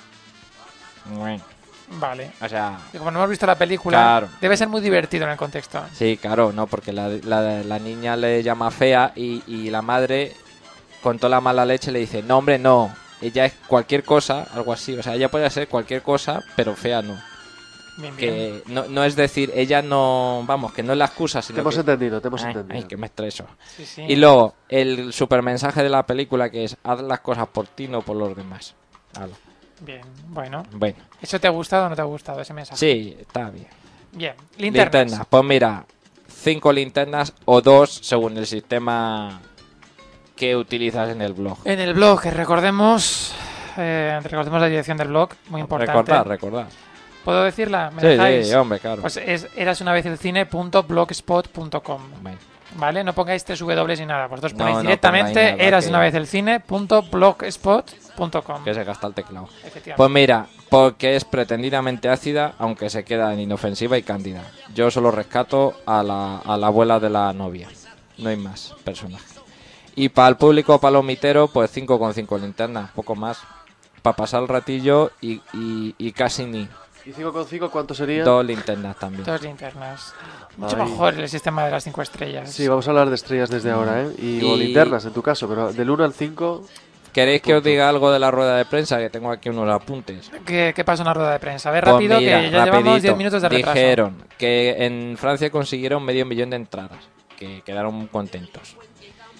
Bueno, Vale. o sea, Y como no hemos visto la película, Claro. debe ser muy divertido en el contexto. sí, claro, no, porque la, la, la niña le llama fea y, y la madre, con toda la mala leche, le dice, no, hombre, no. Ella es cualquier cosa, algo así. O sea, ella puede ser cualquier cosa, pero fea no. Bien, bien. Que no, no es decir, ella no, vamos, que no es la excusa, sino Te hemos que... entendido, te hemos Ay, entendido. ay, que me estreso. Sí, sí. Y luego, el supermensaje de la película que es, haz las cosas por ti, no por los demás. Hala. Bien, bueno. Bueno, ¿Eso te ha gustado o no te ha gustado ese mensaje? sí, está bien. Bien. Linternas. Linternas. Pues mira, cinco linternas o dos según el sistema que utilizas en el blog. En el blog, que recordemos, eh, recordemos la dirección del blog, muy importante. Recordad, recordad. ¿Puedo decirla? ¿Me Sí, dejáis? sí, hombre, claro. Pues es erasunavezelcine.blogspot punto com. Bueno, ¿Vale? No pongáis tres W ni nada. Vosotros No, ponéis no directamente pongáis nada, erasunavezelcine.blogspot punto com. que se gasta el teclado. Efectivamente. Pues mira, porque es pretendidamente ácida, aunque se queda en inofensiva y cándida. Yo solo rescato a la, a la abuela de la novia. No hay más personajes. Y para el público palomitero, pues cinco con cinco linternas, poco más. Para pasar el ratillo y, y, y casi ni. ¿Y cinco con cinco cuánto sería? Dos linternas también. Dos linternas. Mucho Ay. mejor el sistema de las cinco estrellas. Sí, vamos a hablar de estrellas desde ahora, ¿eh? Y, o Y- linternas en tu caso, pero del uno al cinco... ¿Queréis que os diga algo de la rueda de prensa? Que tengo aquí unos apuntes. ¿Qué, qué pasa en la rueda de prensa? A ver, Pues rápido, mira, que ya llevamos rapidito. diez minutos de retraso. Dijeron que en Francia consiguieron medio millón de entradas, que quedaron contentos.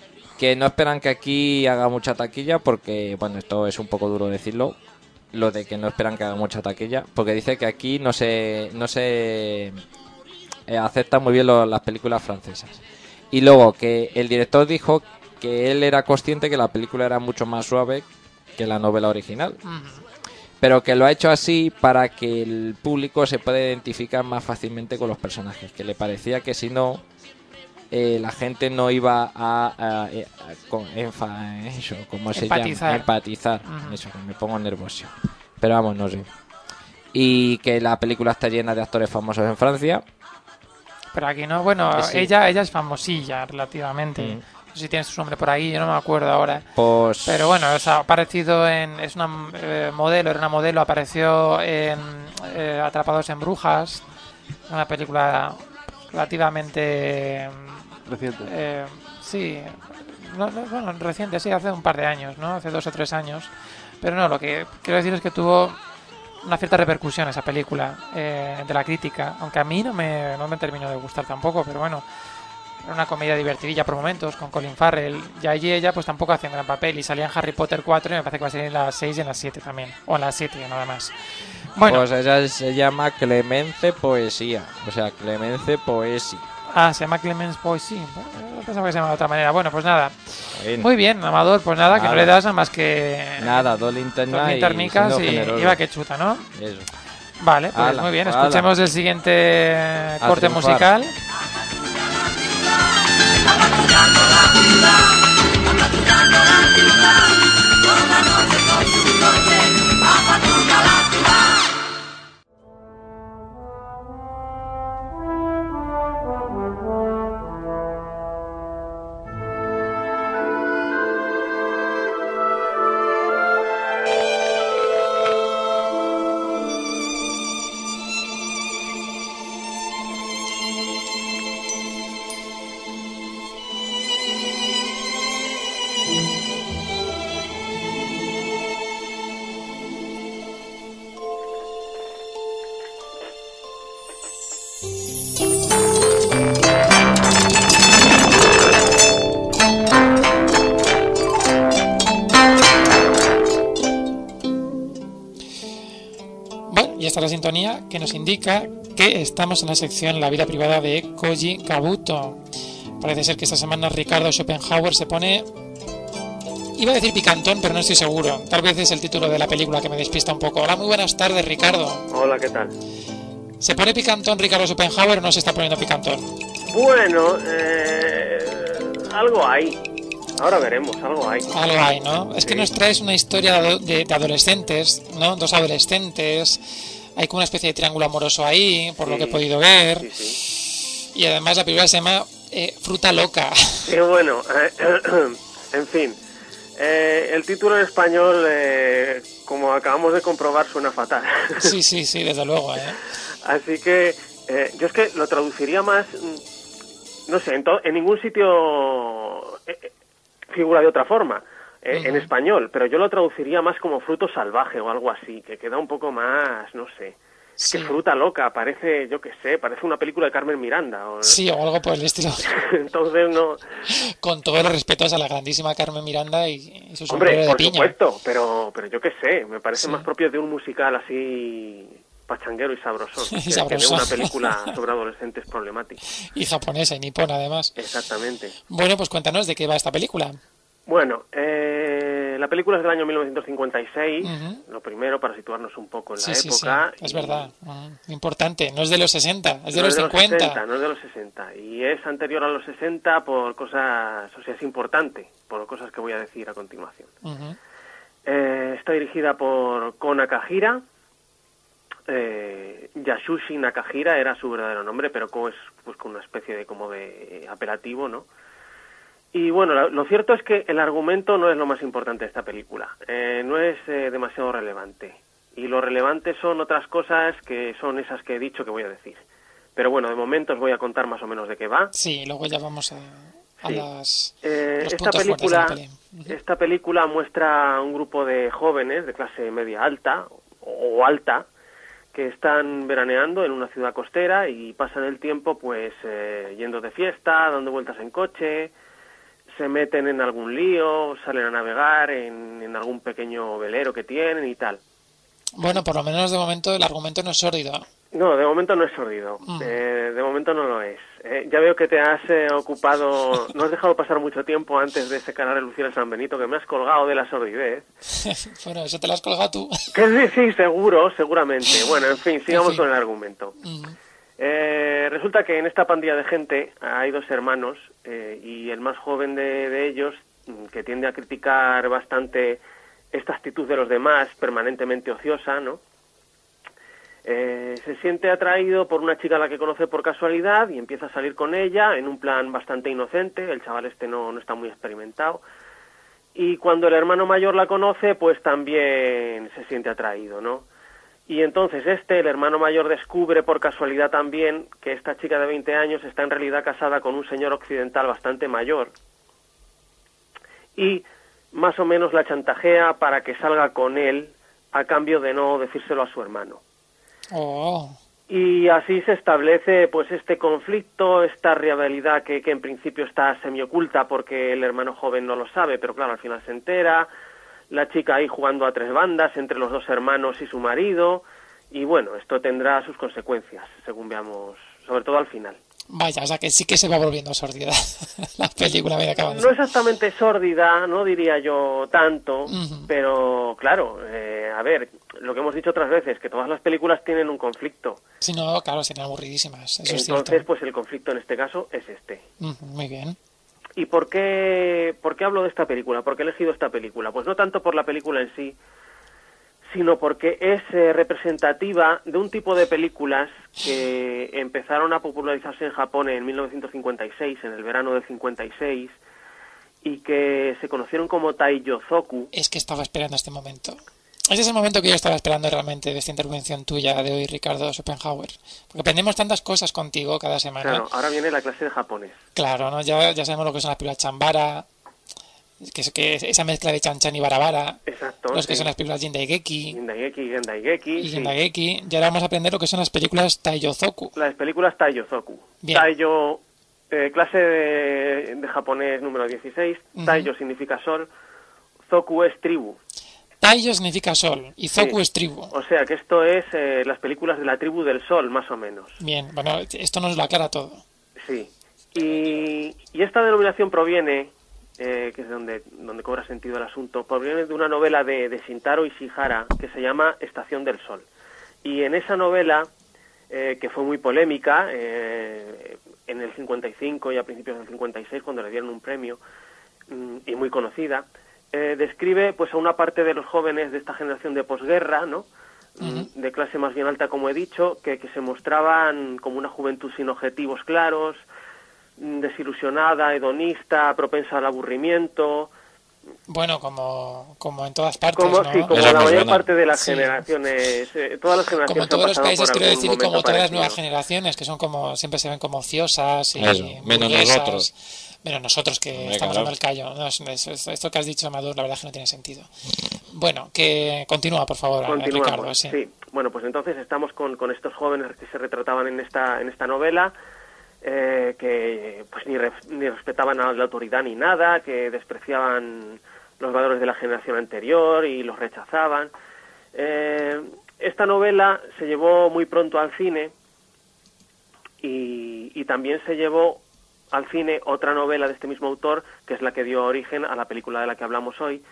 que no esperan que aquí haga mucha taquilla porque, bueno, esto es un poco duro decirlo, lo de que no esperan que haga mucha taquilla, porque dice que aquí no se no se eh, aceptan muy bien lo, las películas francesas. Y luego que el director dijo que él era consciente que la película era mucho más suave que la novela original. Uh-huh. Pero que lo ha hecho así para que el público se pueda identificar más fácilmente con los personajes, que le parecía que si no eh, la gente no iba a, a, a, a con enfa, eso, ¿cómo se empatizar. llama? Empatizar. Uh-huh. Eso, que me pongo nervioso. Pero vamos, no sé. Y que la película está llena de actores famosos en Francia. Pero aquí no, bueno, sí. ella ella es famosilla relativamente. Mm. No sé si tiene su nombre por ahí, yo no me acuerdo ahora. Pues... Pero bueno, o sea, ha aparecido en... Es una eh, modelo, era una modelo, apareció en eh, Atrapados en Brujas, una película relativamente... Reciente. Eh, sí, no, no, bueno, reciente, sí, hace un par de años, ¿no? Hace dos o tres años. Pero no, lo que quiero decir es que tuvo una cierta repercusión esa película eh, de la crítica, aunque a mí no me, no me terminó de gustar tampoco, pero bueno... Era una comedia divertidilla por momentos con Colin Farrell. Y allí ella pues tampoco hacía un gran papel. Y salía en Harry Potter cuatro y me parece que va a salir en las seis y en las siete también. O en las siete nada más. Bueno. Pues ella se llama Clemence Poesía. O sea, Clemence Poesía. Ah, se llama Clemence Poesía. Bueno, pensaba que se llama de otra manera. Bueno, pues nada. Bien. Muy bien, Amador. Pues nada, nada, que no le das nada más que... Nada, dos linternas y, y iba que chuta, ¿no? Eso. Vale, pues ala, muy bien. Escuchemos ala. el siguiente a corte triunfar. musical. Patrullando la ciudad, patrullando la ciudad, toda la noche con su coche, a patrullar la ciudad. Esta es la sintonía que nos indica que estamos en la sección La vida privada de Koji Kabuto. Parece ser que esta semana Ricardo Schopenhauer se pone... Iba a decir picantón, pero no estoy seguro. Tal vez es el título de la película que me despista un poco. Hola, muy buenas tardes, Ricardo. Hola, ¿qué tal? ¿Se pone picantón Ricardo Schopenhauer o no se está poniendo picantón? Bueno, eh, algo hay. Ahora veremos, algo hay. Algo hay, ¿no? Es sí. que nos traes una historia de, de, de adolescentes, ¿no? Dos adolescentes... Hay como una especie de triángulo amoroso ahí, por sí, lo que he podido ver. Sí, sí. Y además la película se llama eh, Fruta Loca. Sí, bueno, eh, en fin. Eh, el título en español, eh, como acabamos de comprobar, suena fatal. Sí, sí, sí, desde luego. ¿eh? Así que eh, yo es que lo traduciría más, no sé, en, to- en ningún sitio eh, figura de otra forma. Eh, uh-huh. En español, pero yo lo traduciría más como fruto salvaje o algo así, que queda un poco más, no sé. Sí. Que Fruta Loca, parece, yo qué sé, parece una película de Carmen Miranda. O... Sí, o algo por el estilo. Entonces no... Con todos los respetos a la grandísima Carmen Miranda y, y su sombrero de por piña. Supuesto, pero, pero yo qué sé, me parece sí. más propio de un musical así pachanguero y sabrosón, y que, sabrosón. que de una película sobre adolescentes problemáticos. Y japonesa y nipona, además. Exactamente. Bueno, pues cuéntanos de qué va esta película. Bueno, eh, la película es del año mil novecientos cincuenta y seis, uh-huh. Lo primero para situarnos un poco en sí, la sí, época. Sí, es y... verdad, uh-huh. Importante, no es de los sesenta, es de no los es de cincuenta. Los sesenta, no es de los sesenta, y es anterior a los sesenta por cosas, o sea, es importante, por cosas que voy a decir a continuación. Uh-huh. Eh, está dirigida por Ko Nakahira, eh, Yasushi Nakahira era su verdadero nombre, pero Ko es pues con una especie de como de apelativo, ¿no? Y bueno, lo, lo cierto es que el argumento no es lo más importante de esta película, eh, no es eh, demasiado relevante. Y lo relevante son otras cosas que son esas que he dicho que voy a decir. Pero bueno, de momento os voy a contar más o menos de qué va. Sí, luego ya vamos a, a sí. las eh, los esta película, peli. uh-huh. Esta película muestra un grupo de jóvenes de clase media alta o alta que están veraneando en una ciudad costera y pasan el tiempo pues eh, yendo de fiesta, dando vueltas en coche. se meten en algún lío, salen a navegar en, en algún pequeño velero que tienen y tal. Bueno, por lo menos de momento el argumento no es sórdido. No, de momento no es sórdido. Mm. Eh, de momento no lo es. Eh, ya veo que te has eh, ocupado, no has dejado pasar mucho tiempo antes de ese canal de Lucía de San Benito, que me has colgado de la sordidez. Bueno, eso te lo has colgado tú. Que sí, sí, seguro, seguramente. Bueno, en fin, sigamos en fin. con el argumento. Mm. Eh, resulta que en esta pandilla de gente hay dos hermanos eh, y el más joven de, de ellos, que tiende a criticar bastante esta actitud de los demás, permanentemente ociosa, ¿no? Eh, se siente atraído por una chica a la que conoce por casualidad y empieza a salir con ella en un plan bastante inocente. El chaval este no, no está muy experimentado. Y cuando el hermano mayor la conoce, pues también se siente atraído, ¿no? Y entonces este, el hermano mayor, descubre por casualidad también que esta chica de veinte años está en realidad casada con un señor occidental bastante mayor. Y más o menos la chantajea para que salga con él a cambio de no decírselo a su hermano. Oh. Y así se establece pues este conflicto, esta rivalidad que, que en principio está semioculta porque el hermano joven no lo sabe, pero claro, al final se entera. La chica ahí jugando a tres bandas entre los dos hermanos y su marido, y bueno, esto tendrá sus consecuencias, según veamos, sobre todo al final. Vaya, o sea que sí que se va volviendo sórdida la película. Mira, no exactamente sórdida, no diría yo tanto, uh-huh. pero claro, eh, a ver, lo que hemos dicho otras veces, que todas las películas tienen un conflicto. Sí, no, claro, serían aburridísimas, eso Entonces, es cierto. pues el conflicto en este caso es este. Uh-huh, muy bien. ¿Y por qué, por qué hablo de esta película? ¿Por qué he elegido esta película? Pues no tanto por la película en sí, sino porque es eh, representativa de un tipo de películas que empezaron a popularizarse en Japón en mil novecientos cincuenta y seis, en el verano del cincuenta y seis, y que se conocieron como Taiyozoku. Es que estaba esperando este momento. Ese es el momento que yo estaba esperando realmente de esta intervención tuya de hoy, Ricardo Schopenhauer. Porque aprendemos tantas cosas contigo cada semana. Claro, ahora viene la clase de japonés. Claro, ¿no? Ya, ya sabemos lo que son las películas chambara, que es que esa mezcla de chan-chan y barabara. Exacto. Los que sí. son las películas Jindaigeki. Jindaigeki, Gendaigeki. Y sí. Gendaigeki. Y ahora vamos a aprender lo que son las películas Taiyozoku. Las películas Taiyozoku. Bien. Taiyo, eh, clase de, de japonés número dieciséis. Uh-huh. Taiyo significa sol. Zoku es tribu. Taiyo significa sol y Zoku sí. es tribu. O sea que esto es eh, las películas de la tribu del sol, más o menos. Bien, bueno, esto nos lo aclara todo. Sí. Y, y esta denominación proviene, eh, que es donde, donde cobra sentido el asunto, proviene de una novela de, de Shintaro Ishihara que se llama Estación del Sol. Y en esa novela, eh, que fue muy polémica, eh, en el cincuenta y cinco y a principios del cincuenta y seis, cuando le dieron un premio, mm, y muy conocida, Eh, describe pues a una parte de los jóvenes de esta generación de posguerra, ¿no? Uh-huh. De clase más bien alta, como he dicho, que, que se mostraban como una juventud sin objetivos claros, desilusionada, hedonista, propensa al aburrimiento. Bueno, como, como en todas partes, como, ¿no? Sí, como Esa la mayor persona. parte de las sí. generaciones, eh, todas las generaciones como todos los países, quiero decir, y como todas las parecido. nuevas generaciones, que son como, siempre se ven como ociosas y Eso, menos burguesas. nosotros. Menos nosotros que Hombre, estamos claro. dando el callo. No, es- es- esto que has dicho, Amador, la verdad es que no tiene sentido. Bueno, que continúa, por favor, Continuamos, Ricardo. Sí. sí. Bueno, pues entonces estamos con, con estos jóvenes que se retrataban en esta en esta novela, eh, que pues ni, re- ni respetaban a la autoridad ni nada, que despreciaban los valores de la generación anterior y los rechazaban. Eh, esta novela se llevó muy pronto al cine y, y también se llevó al cine otra novela de este mismo autor, que es la que dio origen a la película de la que hablamos hoy.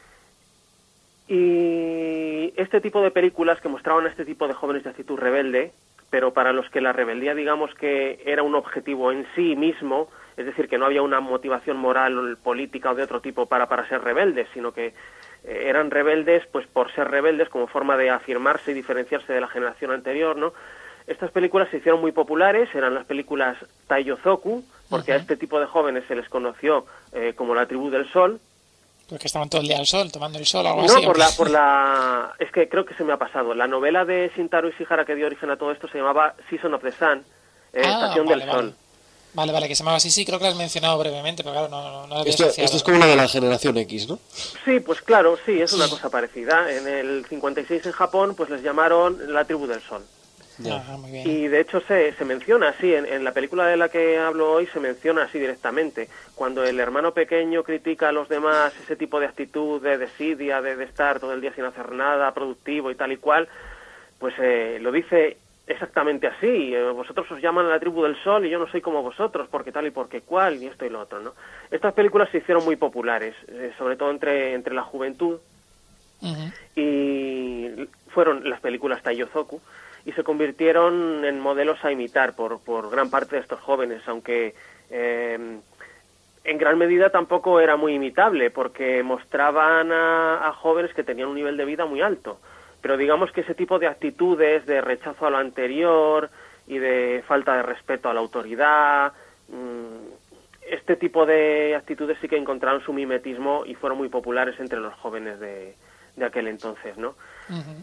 Y este tipo de películas que mostraban a este tipo de jóvenes de actitud rebelde, pero para los que la rebeldía, digamos que era un objetivo en sí mismo, es decir, que no había una motivación moral, política o de otro tipo para, para ser rebeldes, sino que eh, eran rebeldes pues por ser rebeldes como forma de afirmarse y diferenciarse de la generación anterior, ¿no? Estas películas se hicieron muy populares, eran las películas Taiyozoku, porque uh-huh. a este tipo de jóvenes se les conoció eh, como la tribu del sol. Porque estaban todo el día al sol, tomando el sol, algo No, así. por la, por la... Es que creo que se me ha pasado. La novela de Shintaro Ishihara que dio origen a todo esto se llamaba Season of the Sun, eh, Ah, Estación vale, del vale. Sol. Vale, vale, que se llamaba así, sí, creo que lo has mencionado brevemente, pero claro, no, no, no lo había Esto, asociado. esto es como la de la generación X, ¿no? Sí, pues claro, sí, es una cosa parecida. En el cincuenta y seis en Japón, pues les llamaron la tribu del sol. Ajá, muy bien. Y de hecho se, se menciona así, en, en la película de la que hablo hoy se menciona así directamente. Cuando el hermano pequeño critica a los demás ese tipo de actitud de desidia, de, de estar todo el día sin hacer nada, productivo y tal y cual, pues eh, lo dice exactamente así. Eh, vosotros os llaman a la tribu del sol y yo no soy como vosotros, porque tal y porque cual, y esto y lo otro, ¿no? Estas películas se hicieron muy populares, eh, sobre todo entre, entre la juventud, Uh-huh. y fueron las películas Taiyozoku, y se convirtieron en modelos a imitar por, por gran parte de estos jóvenes, aunque eh, en gran medida tampoco era muy imitable, porque mostraban a, a jóvenes que tenían un nivel de vida muy alto, pero digamos que ese tipo de actitudes de rechazo a lo anterior y de falta de respeto a la autoridad, mmm, este tipo de actitudes sí que encontraron su mimetismo y fueron muy populares entre los jóvenes de, de aquel entonces, ¿no? Uh-huh.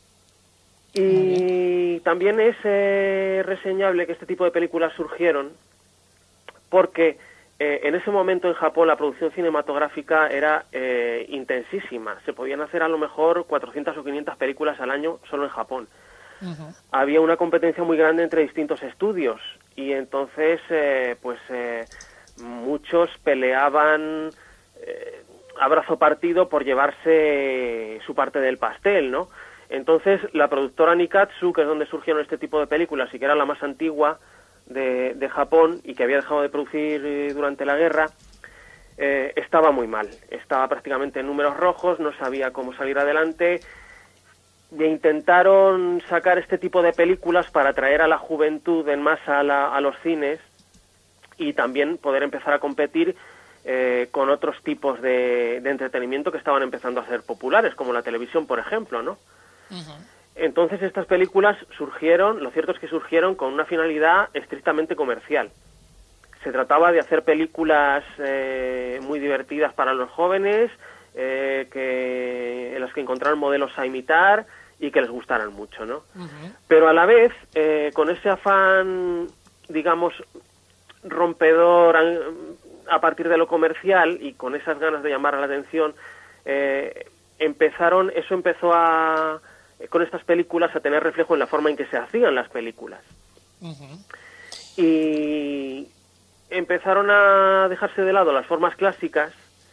Y también es eh, reseñable que este tipo de películas surgieron porque eh, en ese momento en Japón la producción cinematográfica era eh, intensísima. Se podían hacer a lo mejor cuatrocientas o quinientas películas al año solo en Japón. Uh-huh. Había una competencia muy grande entre distintos estudios y entonces eh, pues eh, muchos peleaban eh, a brazo partido por llevarse su parte del pastel, ¿no? Entonces, la productora Nikatsu, que es donde surgieron este tipo de películas y que era la más antigua de, de Japón y que había dejado de producir eh, durante la guerra, eh, estaba muy mal. Estaba prácticamente en números rojos, no sabía cómo salir adelante. E intentaron sacar este tipo de películas para atraer a la juventud en masa a, la, a los cines y también poder empezar a competir eh, con otros tipos de, de entretenimiento que estaban empezando a ser populares, como la televisión, por ejemplo, ¿no? Uh-huh. Entonces estas películas surgieron, lo cierto es que surgieron con una finalidad estrictamente comercial. Se trataba de hacer películas eh, muy divertidas para los jóvenes, eh, que, en las que encontraran modelos a imitar y que les gustaran mucho, ¿no? Uh-huh. Pero a la vez, eh, con ese afán, digamos, rompedor a, a partir de lo comercial y con esas ganas de llamar la atención, eh, empezaron, eso empezó a... con estas películas a tener reflejo en la forma en que se hacían las películas. Uh-huh. Y empezaron a dejarse de lado las formas clásicas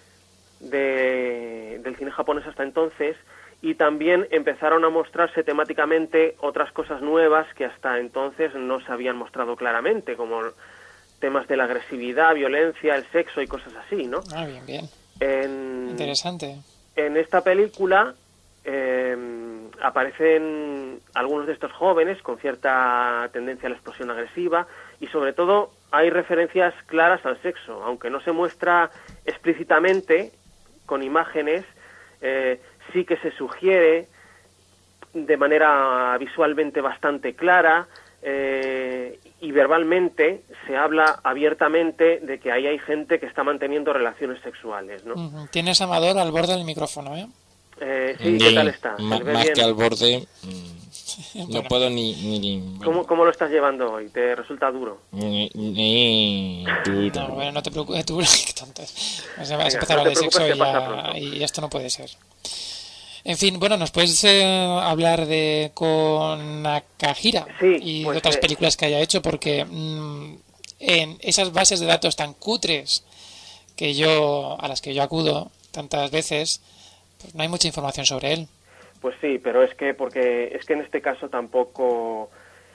de, del cine japonés hasta entonces y también empezaron a mostrarse temáticamente otras cosas nuevas que hasta entonces no se habían mostrado claramente, como temas de la agresividad, violencia, el sexo y cosas así, ¿no? Ah, bien, bien. En, Interesante. En esta película eh, aparecen algunos de estos jóvenes con cierta tendencia a la explosión agresiva y sobre todo hay referencias claras al sexo, aunque no se muestra explícitamente con imágenes, eh, sí que se sugiere de manera visualmente bastante clara eh, y verbalmente se habla abiertamente de que ahí hay gente que está manteniendo relaciones sexuales, ¿no? Uh-huh. Tienes a Amador al borde del micrófono, ¿eh? Eh, sí, ¿qué tal está? Ma- ¿Se le ve más bien? que al borde, mm, no Bueno. puedo ni... ni, ni- ¿Cómo, ¿Cómo lo estás llevando hoy? ¿Te resulta duro? ni- ni- duro. No, bueno, no te preocupes, tú, qué tonto es. O sea, vas a Venga, empezar no a hablar te de sexo preocupes y, que pasa ya, pronto. y esto no puede ser. En fin, bueno, ¿nos puedes eh, hablar de con Nakahira Sí, y pues, de otras eh, películas que haya hecho? Porque mmm, en esas bases de datos tan cutres que yo a las que yo acudo tantas veces, pues no hay mucha información sobre él. Pues sí, pero es que porque es que en este caso tampoco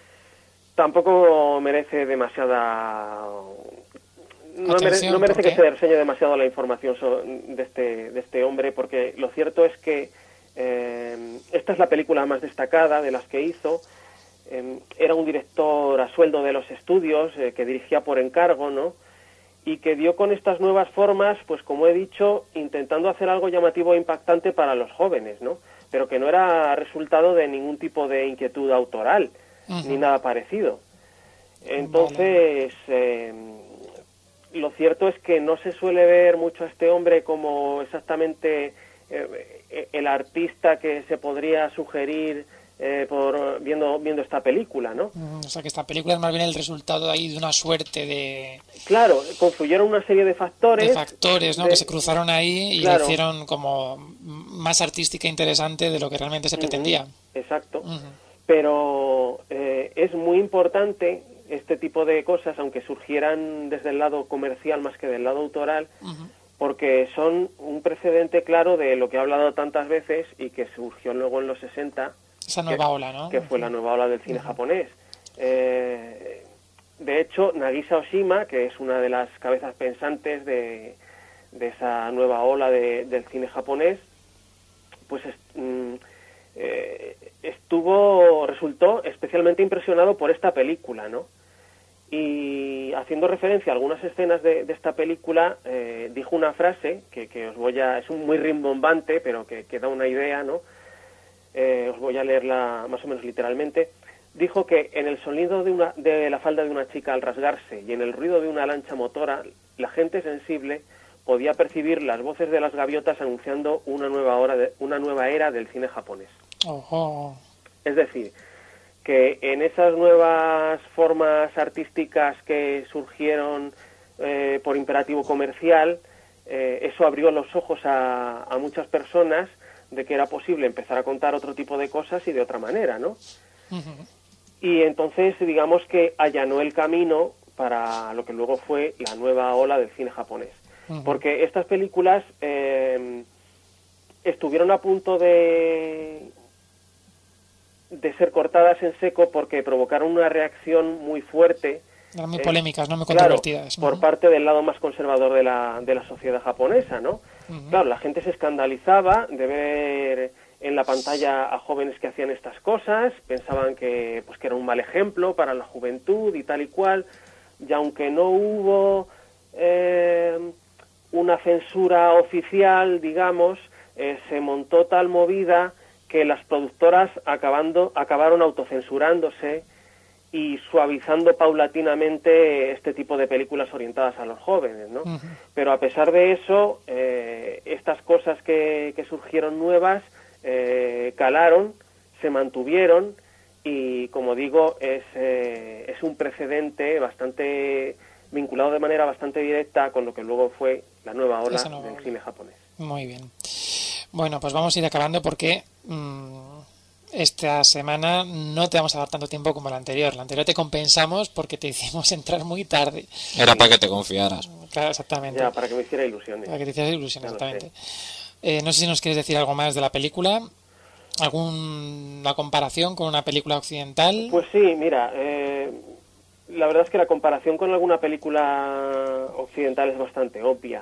tampoco merece demasiada no, mere- Atención, no merece ¿por que qué? se reseñe demasiado la información so- de este de este hombre, porque lo cierto es que eh, esta es la película más destacada de las que hizo. Eh, era un director a sueldo de los estudios eh, que dirigía por encargo, ¿no? Y que dio con estas nuevas formas, pues como he dicho, intentando hacer algo llamativo e impactante para los jóvenes, ¿no? Pero que no era resultado de ningún tipo de inquietud autoral, Uh-huh. ni nada parecido. Entonces, eh, lo cierto es que no se suele ver mucho a este hombre como exactamente eh, el artista que se podría sugerir eh, por viendo viendo esta película, ¿no? Mm, O sea, que esta película es más bien el resultado ahí de una suerte de, Claro, confluyeron una serie de factores. de factores, ¿no? de- Que se cruzaron ahí y Claro. la hicieron como más artística e interesante de lo que realmente se Ujú, pretendía. Exacto. Ujú. Pero eh, es muy importante este tipo de cosas, aunque surgieran desde el lado comercial más que del lado autoral, uh-huh. porque son un precedente claro de lo que he hablado tantas veces y que surgió luego en los sesenta. Esa nueva que, ola, ¿no? Que fue uh-huh. la nueva ola del cine uh-huh. japonés. Eh, de hecho, Nagisa Oshima, que es una de las cabezas pensantes de, de esa nueva ola de, del cine japonés, pues es, mm, eh, estuvo, resultó especialmente impresionado por esta película, ¿no? Y haciendo referencia a algunas escenas de, de esta película, eh, dijo una frase que, que os voy a... es un muy rimbombante, pero que, que da una idea, ¿no? Eh, os voy a leerla más o menos literalmente. Dijo que en el sonido de, una, de la falda de una chica al rasgarse y en el ruido de una lancha motora, la gente sensible podía percibir las voces de las gaviotas anunciando una nueva, hora de, una nueva era del cine japonés. Ojo. Es decir, que en esas nuevas formas artísticas que surgieron eh, por imperativo comercial, eh, eso abrió los ojos a, a muchas personas de que era posible empezar a contar otro tipo de cosas y de otra manera, ¿no? Uh-huh. Y entonces, digamos que allanó el camino para lo que luego fue la nueva ola del cine japonés. Uh-huh. Porque estas películas eh, estuvieron a punto de... de ser cortadas en seco porque provocaron una reacción muy fuerte. Eran muy polémicas, eh, ¿no? Muy Claro, controvertidas. por uh-huh. parte del lado más conservador de la, de la sociedad japonesa, ¿no? Uh-huh. Claro, la gente se escandalizaba de ver en la pantalla a jóvenes que hacían estas cosas, pensaban que, pues, que era un mal ejemplo para la juventud y tal y cual, y aunque no hubo eh, una censura oficial, digamos, eh, se montó tal movida que las productoras acabando, acabaron autocensurándose y suavizando paulatinamente este tipo de películas orientadas a los jóvenes, ¿no? Uh-huh. Pero a pesar de eso, eh, estas cosas que, que surgieron nuevas eh, calaron, se mantuvieron y, como digo, es, eh, es un precedente bastante vinculado de manera bastante directa con lo que luego fue la nueva ola nueva del ola. cine japonés. Muy bien. Bueno, pues vamos a ir acabando porque mmm, esta semana no te vamos a dar tanto tiempo como la anterior. La anterior te compensamos porque te hicimos entrar muy tarde. Era para que te confiaras. Claro, exactamente. Ya, para que me hiciera ilusiones. Para que te hicieras ilusiones, exactamente. Eh, no sé si nos quieres decir algo más de la película. ¿Alguna comparación con una película occidental? Pues sí, mira, eh, la verdad es que la comparación con alguna película occidental es bastante obvia.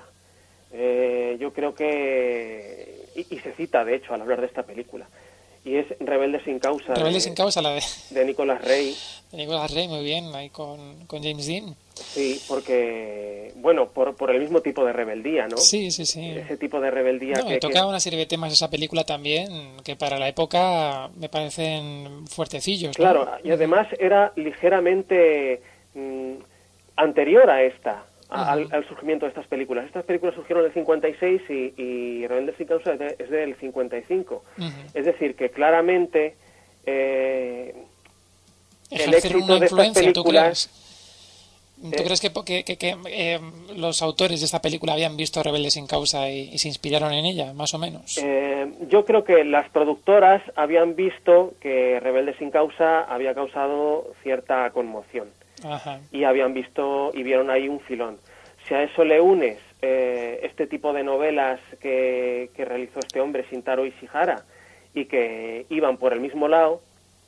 Eh, yo creo que... Y, y se cita, de hecho, al hablar de esta película. Y es Rebelde sin causa. Rebelde de, sin causa, la de... De Nicolas Rey. De Nicolas Rey, muy bien, ahí con, con James Dean. Sí, porque... Bueno, por, por el mismo tipo de rebeldía, ¿no? Sí, sí, sí. Ese tipo de rebeldía no, que... Me tocaba que... una serie de temas esa película también, que para la época me parecen fuertecillos, ¿no? Claro, y además era ligeramente mmm, anterior a esta. Al, uh-huh. al surgimiento de estas películas. Estas películas surgieron en el cincuenta y seis y, y Rebelde sin causa es, de, es del cincuenta y cinco. Uh-huh. Es decir, que claramente eh, el éxito de estas películas... ¿Tú crees, ¿Tú eh, crees que, que, que eh, los autores de esta película habían visto Rebelde sin causa y, y se inspiraron en ella, más o menos? Eh, yo creo que las productoras habían visto que Rebelde sin causa había causado cierta conmoción. Ajá. Y habían visto y vieron ahí un filón. Si a eso le unes eh, este tipo de novelas que, que realizó este hombre, Shintaro Ishihara, y que iban por el mismo lado,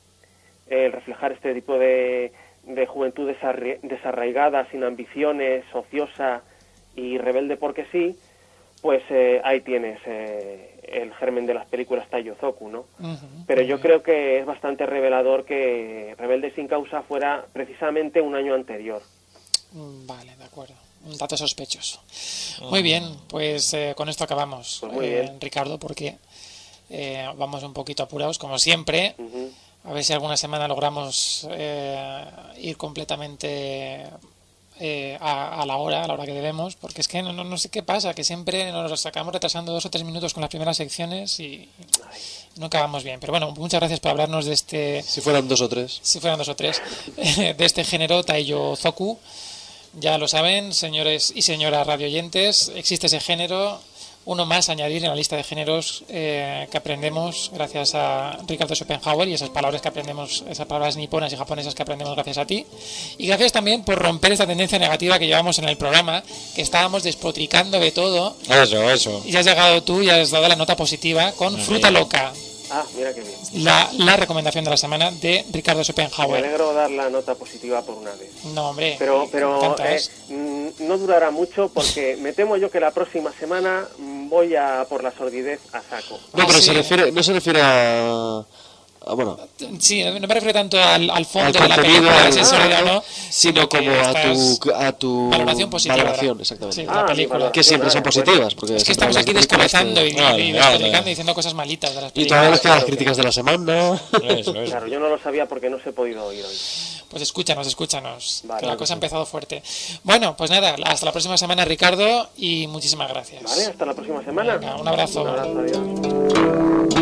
el eh, reflejar este tipo de, de juventud desarra- desarraigada, sin ambiciones, ociosa y rebelde porque sí, pues eh, ahí tienes eh, el germen de las películas Taiyozoku, ¿no? Uh-huh. Pero yo creo que es bastante revelador que Rebelde sin causa fuera precisamente un año anterior. Vale, de acuerdo. Un dato sospechoso. Uh-huh. Muy bien, pues eh, con esto acabamos, pues muy eh, bien. Ricardo, porque eh, vamos un poquito apurados, como siempre. Uh-huh. A ver si alguna semana logramos eh, ir completamente... Eh, a, a la hora, a la hora que debemos, porque es que no, no, no sé qué pasa, que siempre nos acabamos retrasando dos o tres minutos con las primeras secciones y no acabamos bien. Pero bueno, muchas gracias por hablarnos de este... Si fueran dos o tres. Si fueran dos o tres. De este género Taiyozoku. Ya lo saben, señores y señoras radioyentes, existe ese género, uno más a añadir en la lista de géneros eh, que aprendemos gracias a Ricardo Schopenhauer y esas palabras que aprendemos, esas palabras niponas y japonesas que aprendemos gracias a ti. Y gracias también por romper esta tendencia negativa que llevamos en el programa, que estábamos despotricando de todo. Eso, eso. Y has llegado tú y has dado la nota positiva con Sí. Fruta Loca. Ah, mira qué bien. La, la recomendación de la semana de Ricardo Me Schopenhauer. alegro dar la nota positiva por una vez. No, hombre. Pero, pero eh, tantas. mm, no durará mucho porque me temo yo que la próxima semana mm, voy a por la sordidez a saco. No, Ah, pero sí. se refiere, no se refiere a, a bueno, Sí, no me refiero tanto al, al fondo al de la contenido, película, al- si es sólida o no, sino que como a estás- tu, a tu valoración positiva. valoración, ¿verdad? exactamente. Sí, Ah, la mi película. valoración. Que siempre son Ah, positivas. Porque Es que siempre estamos hablas aquí de películas descabezando y, que- Vale, y vale, despotricando vale. y diciendo cosas malitas de las Y películas. todavía nos quedan las Claro que críticas de la semana. Eso, eso. Claro, yo no lo sabía porque no os he podido oír hoy. Pues escúchanos, escúchanos, Vale, que la vale, cosa ha sí. empezado fuerte. Bueno, pues nada, hasta la próxima semana, Ricardo, y muchísimas gracias. Vale, hasta la próxima semana. Venga, un abrazo. Un abrazo, adiós.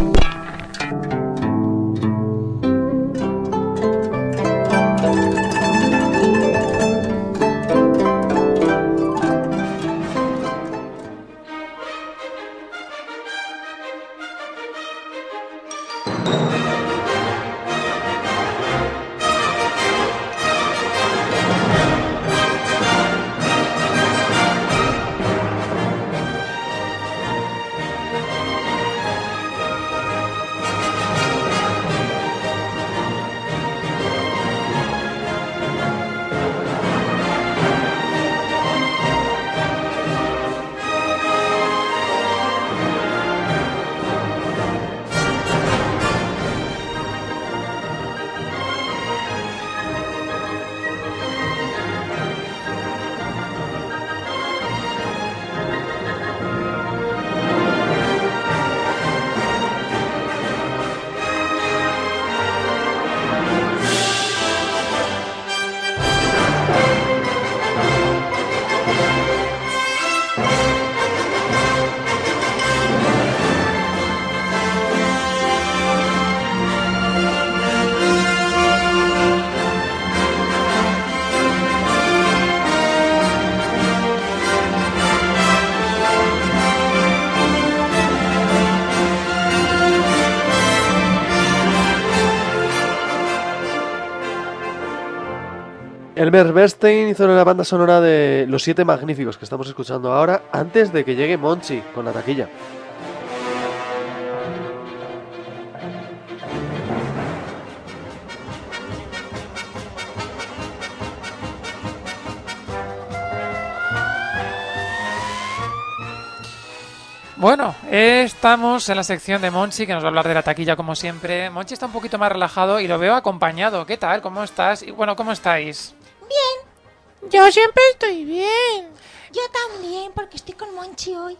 Elmer Bernstein hizo la banda sonora de Los Siete Magníficos que estamos escuchando ahora, antes de que llegue Monchi con la taquilla. Bueno, estamos en la sección de Monchi, que nos va a hablar de la taquilla como siempre. Monchi está un poquito más relajado y lo veo acompañado. ¿Qué tal? ¿Cómo estás? Y bueno, ¿cómo estáis? Bien. Yo siempre estoy bien. Yo también, porque estoy con Monchi hoy.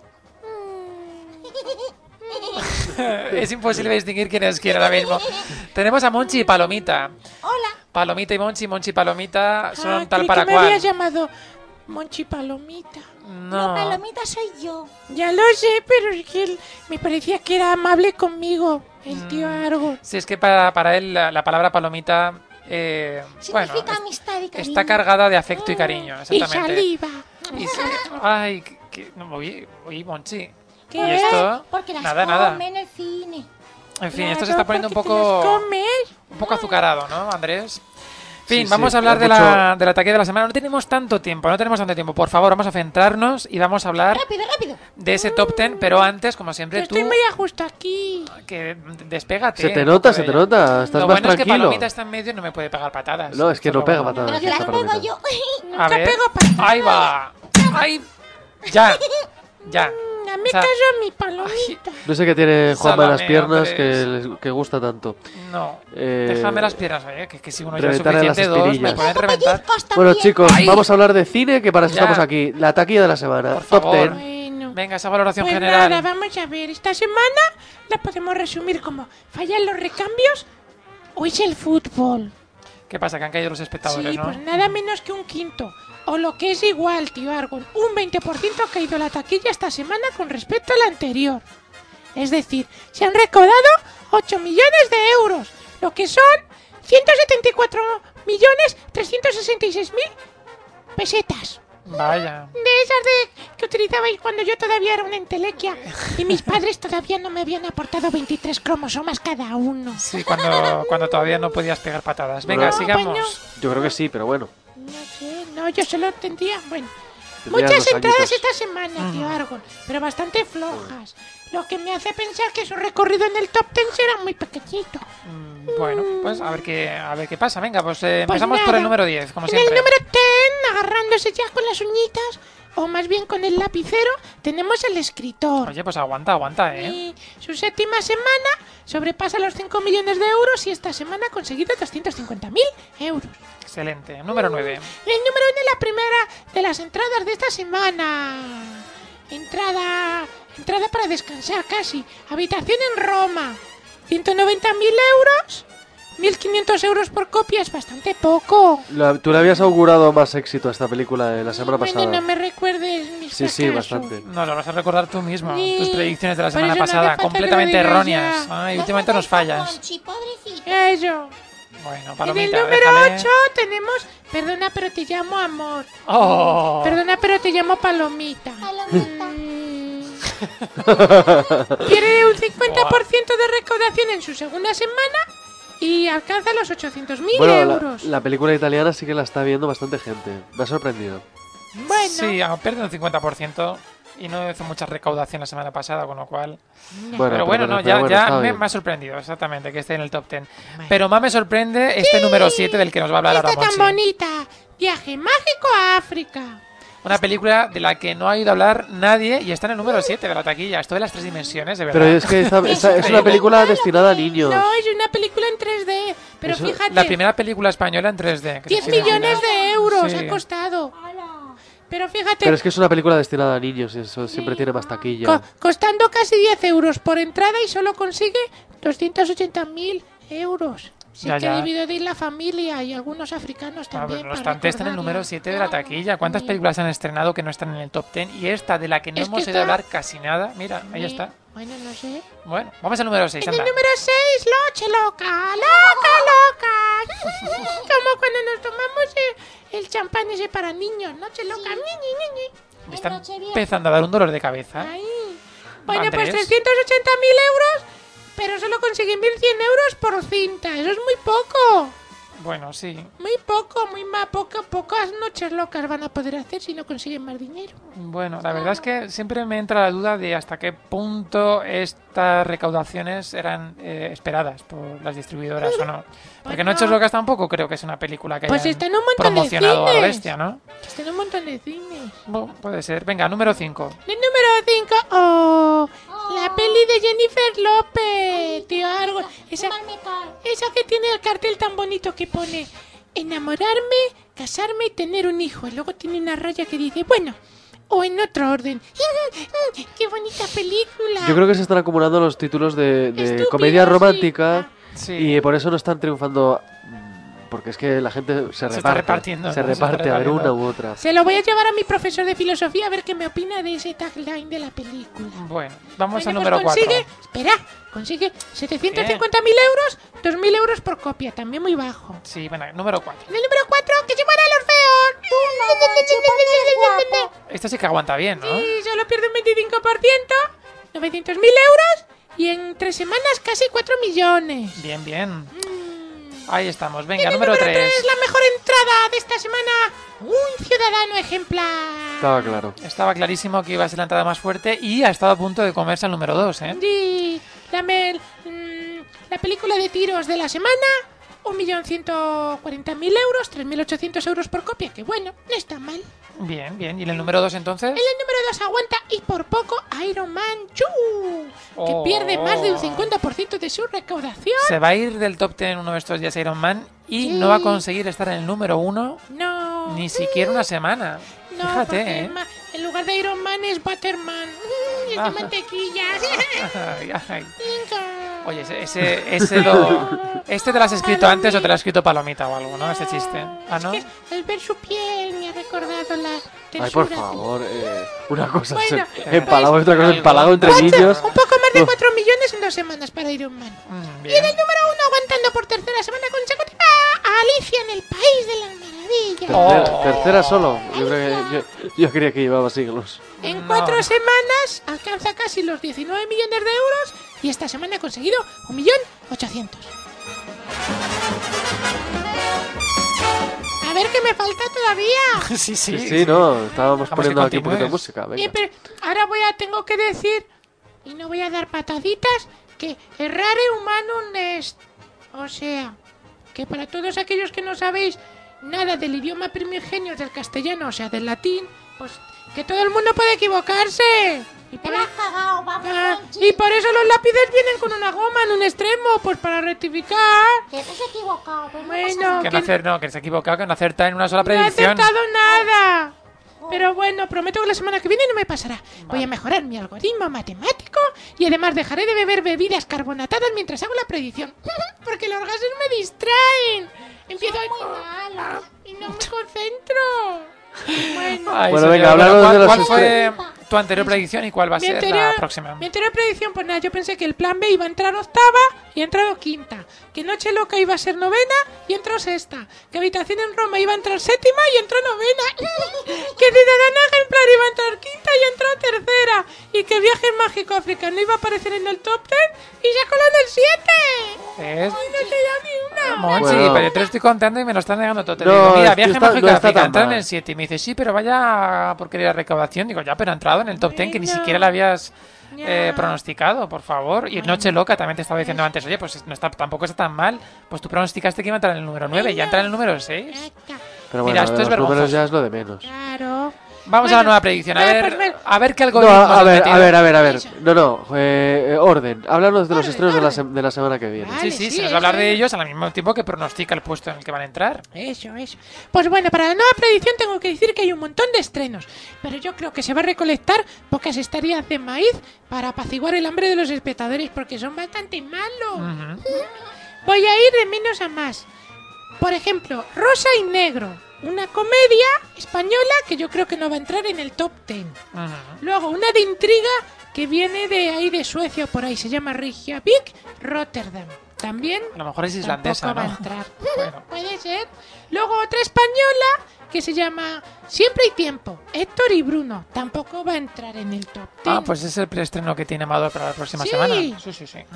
Es imposible distinguir quién es quién ahora mismo. Tenemos a Monchi y Palomita. Hola. Palomita y Monchi, Monchi y Palomita son Ah, tal creí para que me cual. habías llamado Monchi Palomita. No. No, Palomita soy yo. Ya lo sé, pero es que él me parecía que era amable conmigo, el tío Argo. Sí, es que para, para él la, la palabra Palomita eh, bueno, Significa es- amistad y cariño. está cargada de afecto y cariño, Y exactamente. saliva. Y sí- ay, que, que- no, oye, oye, Monchi. ¿Qué? ¿Y esto? Porque las Nada, nada. come en el cine. En fin, Claro, esto se está poniendo un porque te las poco comes. un poco azucarado, ¿no, Andrés? En fin, Sí, vamos sí, a hablar hay de mucho- la, del ataque de la semana. No tenemos tanto tiempo, no tenemos tanto tiempo. Por favor, vamos a centrarnos y vamos a hablar Rápido, rápido. de ese top ten, pero antes, como siempre, Yo tú, estoy muy a gusto aquí. que despégate. Se te un nota, poco se de te ella. nota, estás Lo más bueno es que tranquilo. Palomita está en medio y no me puede pegar patadas. No, es que Esto no lo pega bueno. patadas. Pero que esta las pego Palomita. yo. A Nunca ver, pego patadas. ahí va. Ahí. Ya. Ya. Dame O sea, caso a mi Palomita. No sé qué tiene Juanma en las Sálvame, piernas hombre. que, les- que gusta tanto. No. Eh, Déjame las piernas, oye, que, que si uno ya es reventarle las suficiente, dos, me espinillas. pueden reventar. Bueno, chicos, Ay. vamos a hablar de cine, que para eso Ya. estamos aquí. La taquilla de la semana. Por Top favor. ten. Bueno. Venga, esa valoración Pues general. nada, vamos a ver. Esta semana la podemos resumir como fallan los recambios o es el fútbol. ¿Qué pasa? Que han caído los espectadores, Sí, ¿no? pues nada menos que un quinto. O lo que es igual, tío Argon, un veinte por ciento ha caído la taquilla esta semana con respecto a la anterior. Es decir, se han recaudado ocho millones de euros, lo que son ciento setenta y cuatro millones trescientos sesenta y seis mil pesetas. Vaya. De esas de que utilizabais cuando yo todavía era una entelequia y mis padres todavía no me habían aportado veintitrés cromosomas cada uno. Sí, cuando, cuando todavía no podías pegar patadas. Venga, No, sigamos. bueno. Yo creo que sí, pero bueno. No sé, no, yo solo tendría, bueno, Tendrías muchas dos entradas añitos. esta semana, tío Argon, pero bastante flojas. Lo que me hace pensar que su recorrido en el top ten será muy pequeñito. Mm, Bueno, pues a ver qué, a ver qué pasa. Venga, pues eh, Pues empezamos por nada, el número diez, como en siempre. el número diez, agarrándose ya con las uñitas, o más bien con el lapicero, tenemos el escritor. Oye, pues aguanta, aguanta, ¿eh? Y su séptima semana sobrepasa los cinco millones de euros y esta semana ha conseguido doscientos cincuenta mil euros. Excelente. Número nueve. El número uno es la primera de las entradas de esta semana. Entrada, entrada para descansar casi. Habitación en Roma. ciento noventa mil euros. mil quinientos euros por copia es bastante poco. La- tú le habías augurado más éxito a esta película de la semana Bueno, pasada. no me recuerdes mis Sí, sí, fracasos. bastante. No, lo vas a recordar tú mismo. Sí. Tus predicciones de la Por semana eso no hace pasada, falta que lo completamente digas erróneas. ya. Ay, últimamente nos fallas. Conchi, pobrecito. Eso. Bueno, En el palomita, número déjale. ocho tenemos Perdona, pero te llamo amor. Oh. Perdona, pero te llamo palomita. Palomita. Mm. Tiene un cincuenta por ciento de recaudación en su segunda semana y alcanza los ochocientos mil Bueno, la, euros. la película italiana sí que la está viendo bastante gente. Me ha sorprendido. Bueno, Sí, ha perdido un cincuenta por ciento y no hizo mucha recaudación la semana pasada, con lo cual... Bueno, pero bueno, no, pero ya, bueno, ya está me, bien. me ha sorprendido exactamente que esté en el top ten. Bueno. Pero más me sorprende este número siete del que nos va a hablar Está ahora tan Monchi. bonita. Viaje mágico a África. Una película de la que no ha oído hablar nadie y está en el número siete de la taquilla. Esto de las tres dimensiones, de verdad. Pero es que esta- esta- es una película destinada a niños. No, es una película en tres D. Pero Eso- fíjate, La primera película española en tres D. que diez se tiene millones que- de euros Sí. ha costado. Pero fíjate, Pero es que es una película destinada a niños y eso siempre tiene más taquilla. co- costando casi diez euros por entrada y solo consigue doscientos ochenta mil euros. Sí Ya, que ya. ha debido de ir la familia y algunos africanos Ah, también. pero no para obstante, está en el recordarla. número siete de la taquilla. ¿Cuántas películas han estrenado que no están en el top ten? Y esta, de la que no Es que hemos oído está- hablar casi nada. Mira, ahí Sí. está. Bueno, no sé. Bueno, vamos al número seis. En el Anda. número seis, Loche Loca, Loca Loca. Como cuando nos tomamos el, el champán ese para niños, Noche Loca. Ñi, ñi, ñi, ñi. Me está Nochevieja. empezando a dar un dolor de cabeza. Ahí. Bueno, pues Andrés. trescientos ochenta mil euros, pero solo consiguen mil cien euros por cinta. Eso es muy poco. Bueno, sí. Muy poco, muy más poco. Pocas noches locas van a poder hacer si no consiguen más dinero. Bueno, la verdad es que siempre me entra la duda de hasta qué punto estas recaudaciones eran eh, esperadas por las distribuidoras o no. Porque Bueno. Noches Locas tampoco creo que es una película que Pues hayan está en un montón de promocionado a cines. bestia, ¿no? Está en un montón de cines. Bueno, puede ser. Venga, número cinco. El número cinco, oh, la peli de Jennifer López, tío Argo. Esa, Mal me cae. esa que tiene el cartel tan bonito que pone enamorarme, casarme y tener un hijo. Y luego tiene una raya que dice, bueno, o en otro orden. ¡Qué bonita película! Yo creo que se están acumulando los títulos de, de Estúpido, comedia sí. romántica Sí. y por eso no están triunfando. mm, Porque es que la gente se reparte. está repartiendo, Se ¿no? Se está reparte a ver una repartiendo. u otra. Se lo voy a llevar a mi profesor de filosofía a ver qué me opina de ese tagline de la película. Bueno, vamos Bueno, al pues número cuatro. consigue, espera, consigue setecientos cincuenta mil euros, dos mil euros por copia, también muy bajo. Sí, bueno, número cuatro. En el número cuatro, que se mueran los feos. Esta sí que aguanta bien, ¿no? Sí, solo pierde un veinticinco por ciento, novecientos mil euros y en tres semanas casi cuatro millones. Bien, bien. Mm. Ahí estamos. En Venga, el número número tres. tres, la mejor entrada de esta semana, un ciudadano ejemplar. Estaba claro. Estaba clarísimo que iba a ser la entrada más fuerte y ha estado a punto de comerse al número dos, ¿eh? Sí, la, mel- mm, la película de tiros de la semana, un millón ciento cuarenta mil euros, tres mil ochocientos euros por copia, que bueno, no está mal. Bien, bien. ¿Y en el número dos entonces? En el número dos aguanta y por poco Iron Man dos, que Oh. pierde más de un cincuenta por ciento de su recaudación. Se va a ir del top ten uno de estos días Iron Man y Sí. no va a conseguir estar en el número uno No. ni siquiera una semana. No, Fíjate, porque ¿eh? ma- en lugar de Iron Man es Butterman. Mm, es de Ah. mantequilla. Ay, ay. Venga. Oye, ese, ese, ese lo... ¿Este te lo has escrito antes o te lo has escrito Palomita o algo, no? Ese chiste. Ah, ¿no? Es que al ver su piel me ha recordado la tensura. Ay, por favor. eh, una cosa Bueno, es empalago y otra cosa algo. es empalago entre Cuatro- niños. Un poco más de Uf. cuatro millones en dos semanas para Iron Man. Mm, Y en bien. el número uno, aguantando por tercera semana consecutiva, Alicia en el País de las Maravillas. taquilla. Tercera, tercera solo. Yo, creo que, yo, yo creía que llevaba siglos. En No. cuatro semanas alcanza casi los diecinueve millones de euros y esta semana ha conseguido un millón ochocientos. A ver qué me falta todavía. Sí, sí, Sí, sí, no. Estábamos Vamos a poniendo aquí un poquito de continúes. música. Eh, Venga. pero ahora voy a, tengo que decir, y no voy a dar pataditas, que errare humanum est. O sea, que para todos aquellos que no sabéis nada del idioma primigenio del castellano, o sea, del latín, pues que todo el mundo puede equivocarse. Y por, Ah, y por eso los lápices vienen con una goma en un extremo, pues para rectificar. Que te has equivocado, pero no pasa Bueno, nada. Que que no, acer- no, que se ha equivocado, que no acerta en una sola no he predicción. acertado nada. Pero bueno, prometo que la semana que viene no me pasará. Voy a mejorar mi algoritmo matemático y además dejaré de beber bebidas carbonatadas mientras hago la predicción. Porque los gases me distraen. Empiezo a... y no me concentro. Bueno, Ay, Bueno, señora, venga, hablando ¿cuál, de los ¿cuál fue estre- tu anterior predicción y cuál va a mi ser anterior, la próxima? mi anterior predicción, pues nada, yo pensé que el plan B iba a entrar octava y ha entrado quinta. Que Noche Loca iba a ser novena y entró sexta. Que Habitación en Roma iba a entrar séptima y entró novena. Que Ciudadana Ejemplar iba a entrar quinta y entró tercera. Y que Viaje Mágico Africano iba a aparecer en el top ten y se coló en el siete. ¿Ves? Ay, no sé ya ni una. Monchi, Bueno. pero yo te lo estoy contando y me lo están negando todo. Te No, digo, mira, es que Viaje está- Mágico no de está África, tan entra en mal. el siete. Y me dice, sí, pero vaya porquería de recaudación. Digo, ya, pero ha entrado en el top ten que ni Bueno. siquiera la habías Ya. eh, pronosticado, por favor. Y Noche Loca también te estaba diciendo antes, oye, pues no está, tampoco está tan mal. Pues tú pronosticaste que iba a entrar en el número nueve y ya entra en el número seis. Pero Mira, bueno, esto es los números vergonzoso. ya es lo de menos. Claro. Vamos a la Bueno, nueva predicción. A eh, ver, pues me- a ver qué No, algoritmo a, a has ver, metido. a ver, a ver, a ver. Eso. No, no, eh, eh, orden. Háblanos de los Orden, estrenos de la, orden. sem- de la semana que viene. Vale. Sí, sí, sí, se nos va a hablar eso de es. ellos al mismo tiempo que pronostica el puesto en el que van a entrar. Eso, eso. Pues bueno, para la nueva predicción tengo que decir que hay un montón de estrenos, pero yo creo que se va a recolectar pocas estarias de maíz para apaciguar el hambre de los espectadores, porque son bastante malos. Ujú. Voy a ir de menos a más. Por ejemplo, Rosa y Negro, una comedia española que yo creo que no va a entrar en el top ten. Ujú. Luego, una de intriga que viene de ahí de Suecia o por ahí, se llama Reykjavik, Rotterdam. También A lo mejor es islandesa, tampoco va a ¿no? entrar. Bueno. Puede ser. Luego otra española que se llama Siempre hay tiempo, Héctor y Bruno. Tampoco va a entrar en el top ten. Ah, pues es el preestreno que tiene Amador para la próxima Sí. semana. Sí, sí, sí.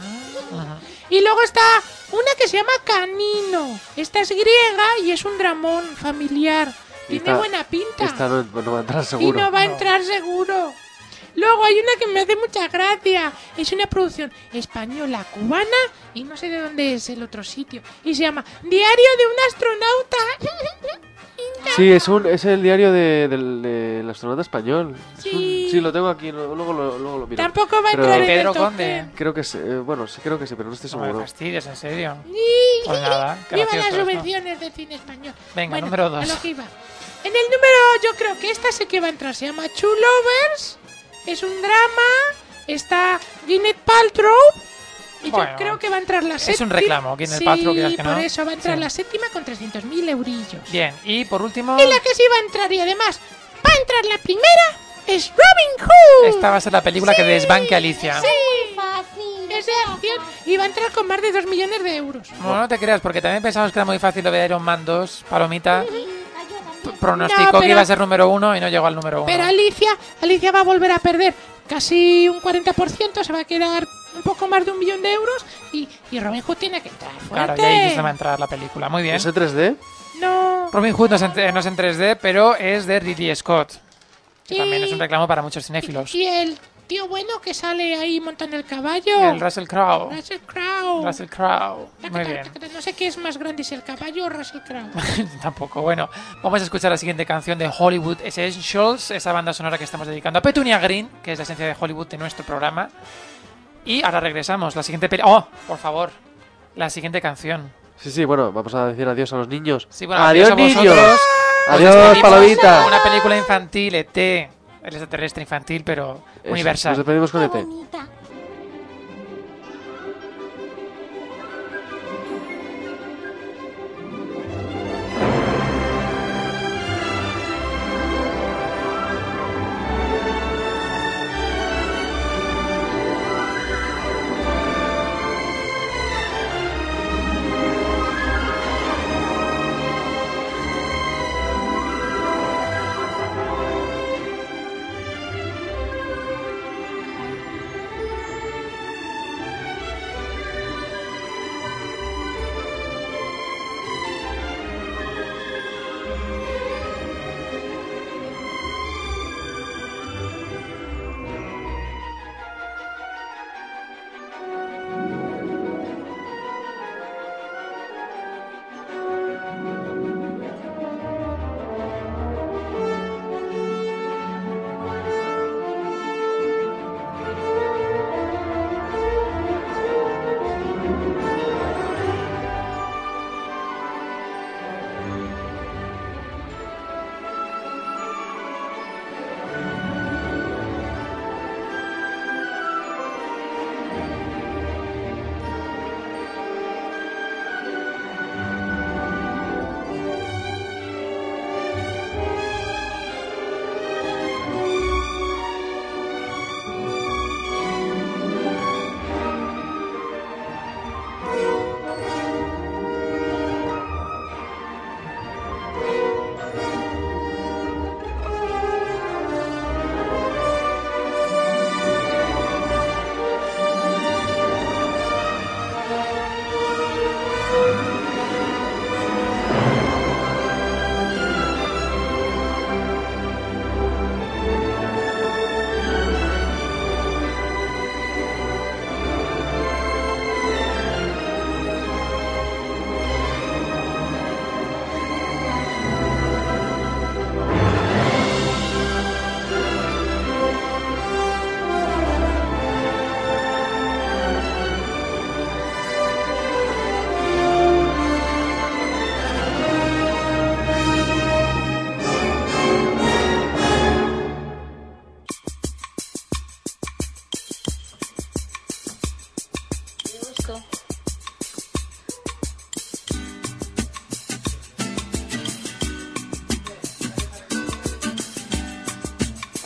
Y luego está una que se llama Canino. Esta es griega y es un dramón familiar. Y Tiene esta- buena pinta. Esta no, no va a entrar Y seguro. no va a No. entrar seguro. Luego hay una que me hace mucha gracia. Es una producción española, cubana y no sé de dónde es el otro sitio. Y se llama Diario de un astronauta. Sí, es, un, es el diario de- del, del astronauta español. Es un- Sí. sí, lo tengo aquí, lo- luego lo, luego lo miro. Tampoco va a Pero- entrar en Pedro el top Conde. ten. Creo que sí, eh, bueno, sí, creo que sí, pero no estoy No me seguro. fastidies, en serio. Sí. Pues nada, Viva gracioso las esto. subvenciones del cine español. Venga, Bueno, número dos. a lo que iba. En el número, yo creo que esta sí que va a entrar. Se llama Two Lovers. Es un drama. Está Gwyneth Paltrow. Y Bueno, yo creo que va a entrar la es séptima. un reclamo, Gwyneth sí, Paltrow, quieras que no. por eso va a entrar Sí. la séptima con trescientos mil eurillos. Bien, y por último, Y la que sí va a entrar y además va a entrar la primera es Robin Hood. esta va a ser la película que desbanque a Alicia. Sí. Fácil. Es de acción y va a entrar con más de dos millones de euros. Bueno, no te creas, porque también pensamos que era muy fácil lo de Iron Man dos, Palomita. Pronosticó No, que pero- iba a ser número uno y no llegó al número uno. Pero Alicia, Alicia va a volver a perder casi un cuarenta por ciento, se va a quedar un poco más de un millón de euros y, y Robin Hood tiene que entrar fuerte. Claro, y ahí se va a entrar la película. Muy bien. ¿Es en tres D? No. Robin Hood no es, en, no es en tres D, pero es de Ridley Scott. Que Sí. también es un reclamo para muchos cinéfilos. Y el tío bueno que sale ahí montando el caballo. El Russell Crowe. Russell Crowe. Russell Crowe. Muy bien. No sé qué es más grande, si el caballo o Russell Crowe. Tampoco. Bueno, vamos a escuchar la siguiente canción de Hollywood Essentials, esa banda sonora que estamos dedicando a Petunia Green, que es la esencia de Hollywood de nuestro programa. Y ahora regresamos. La siguiente peli... ¡Oh! Por favor. La siguiente canción. Sí, sí, bueno, vamos a decir adiós a los niños. Sí, bueno, adiós, adiós a niños. vosotros. Nos Adiós, despedimos Palomita. con una película infantil, E T. El extraterrestre infantil, pero Eso, universal. Nos despedimos con E T. Bonita.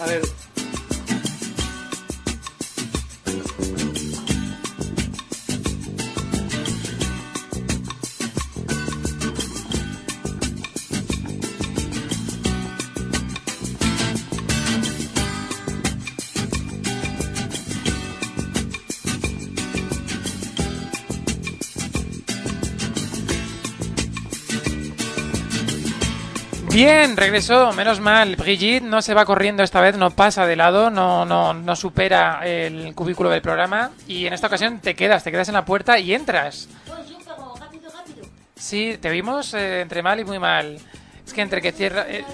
A ver. Bien, regresó, menos mal. Brigitte no se va corriendo esta vez, no pasa de lado, no, no, no supera el cubículo del programa. Y en esta ocasión te quedas, te quedas en la puerta y entras. Rápido, rápido. Sí, te vimos eh, entre mal y muy mal. Es que entre que cierra... Eh,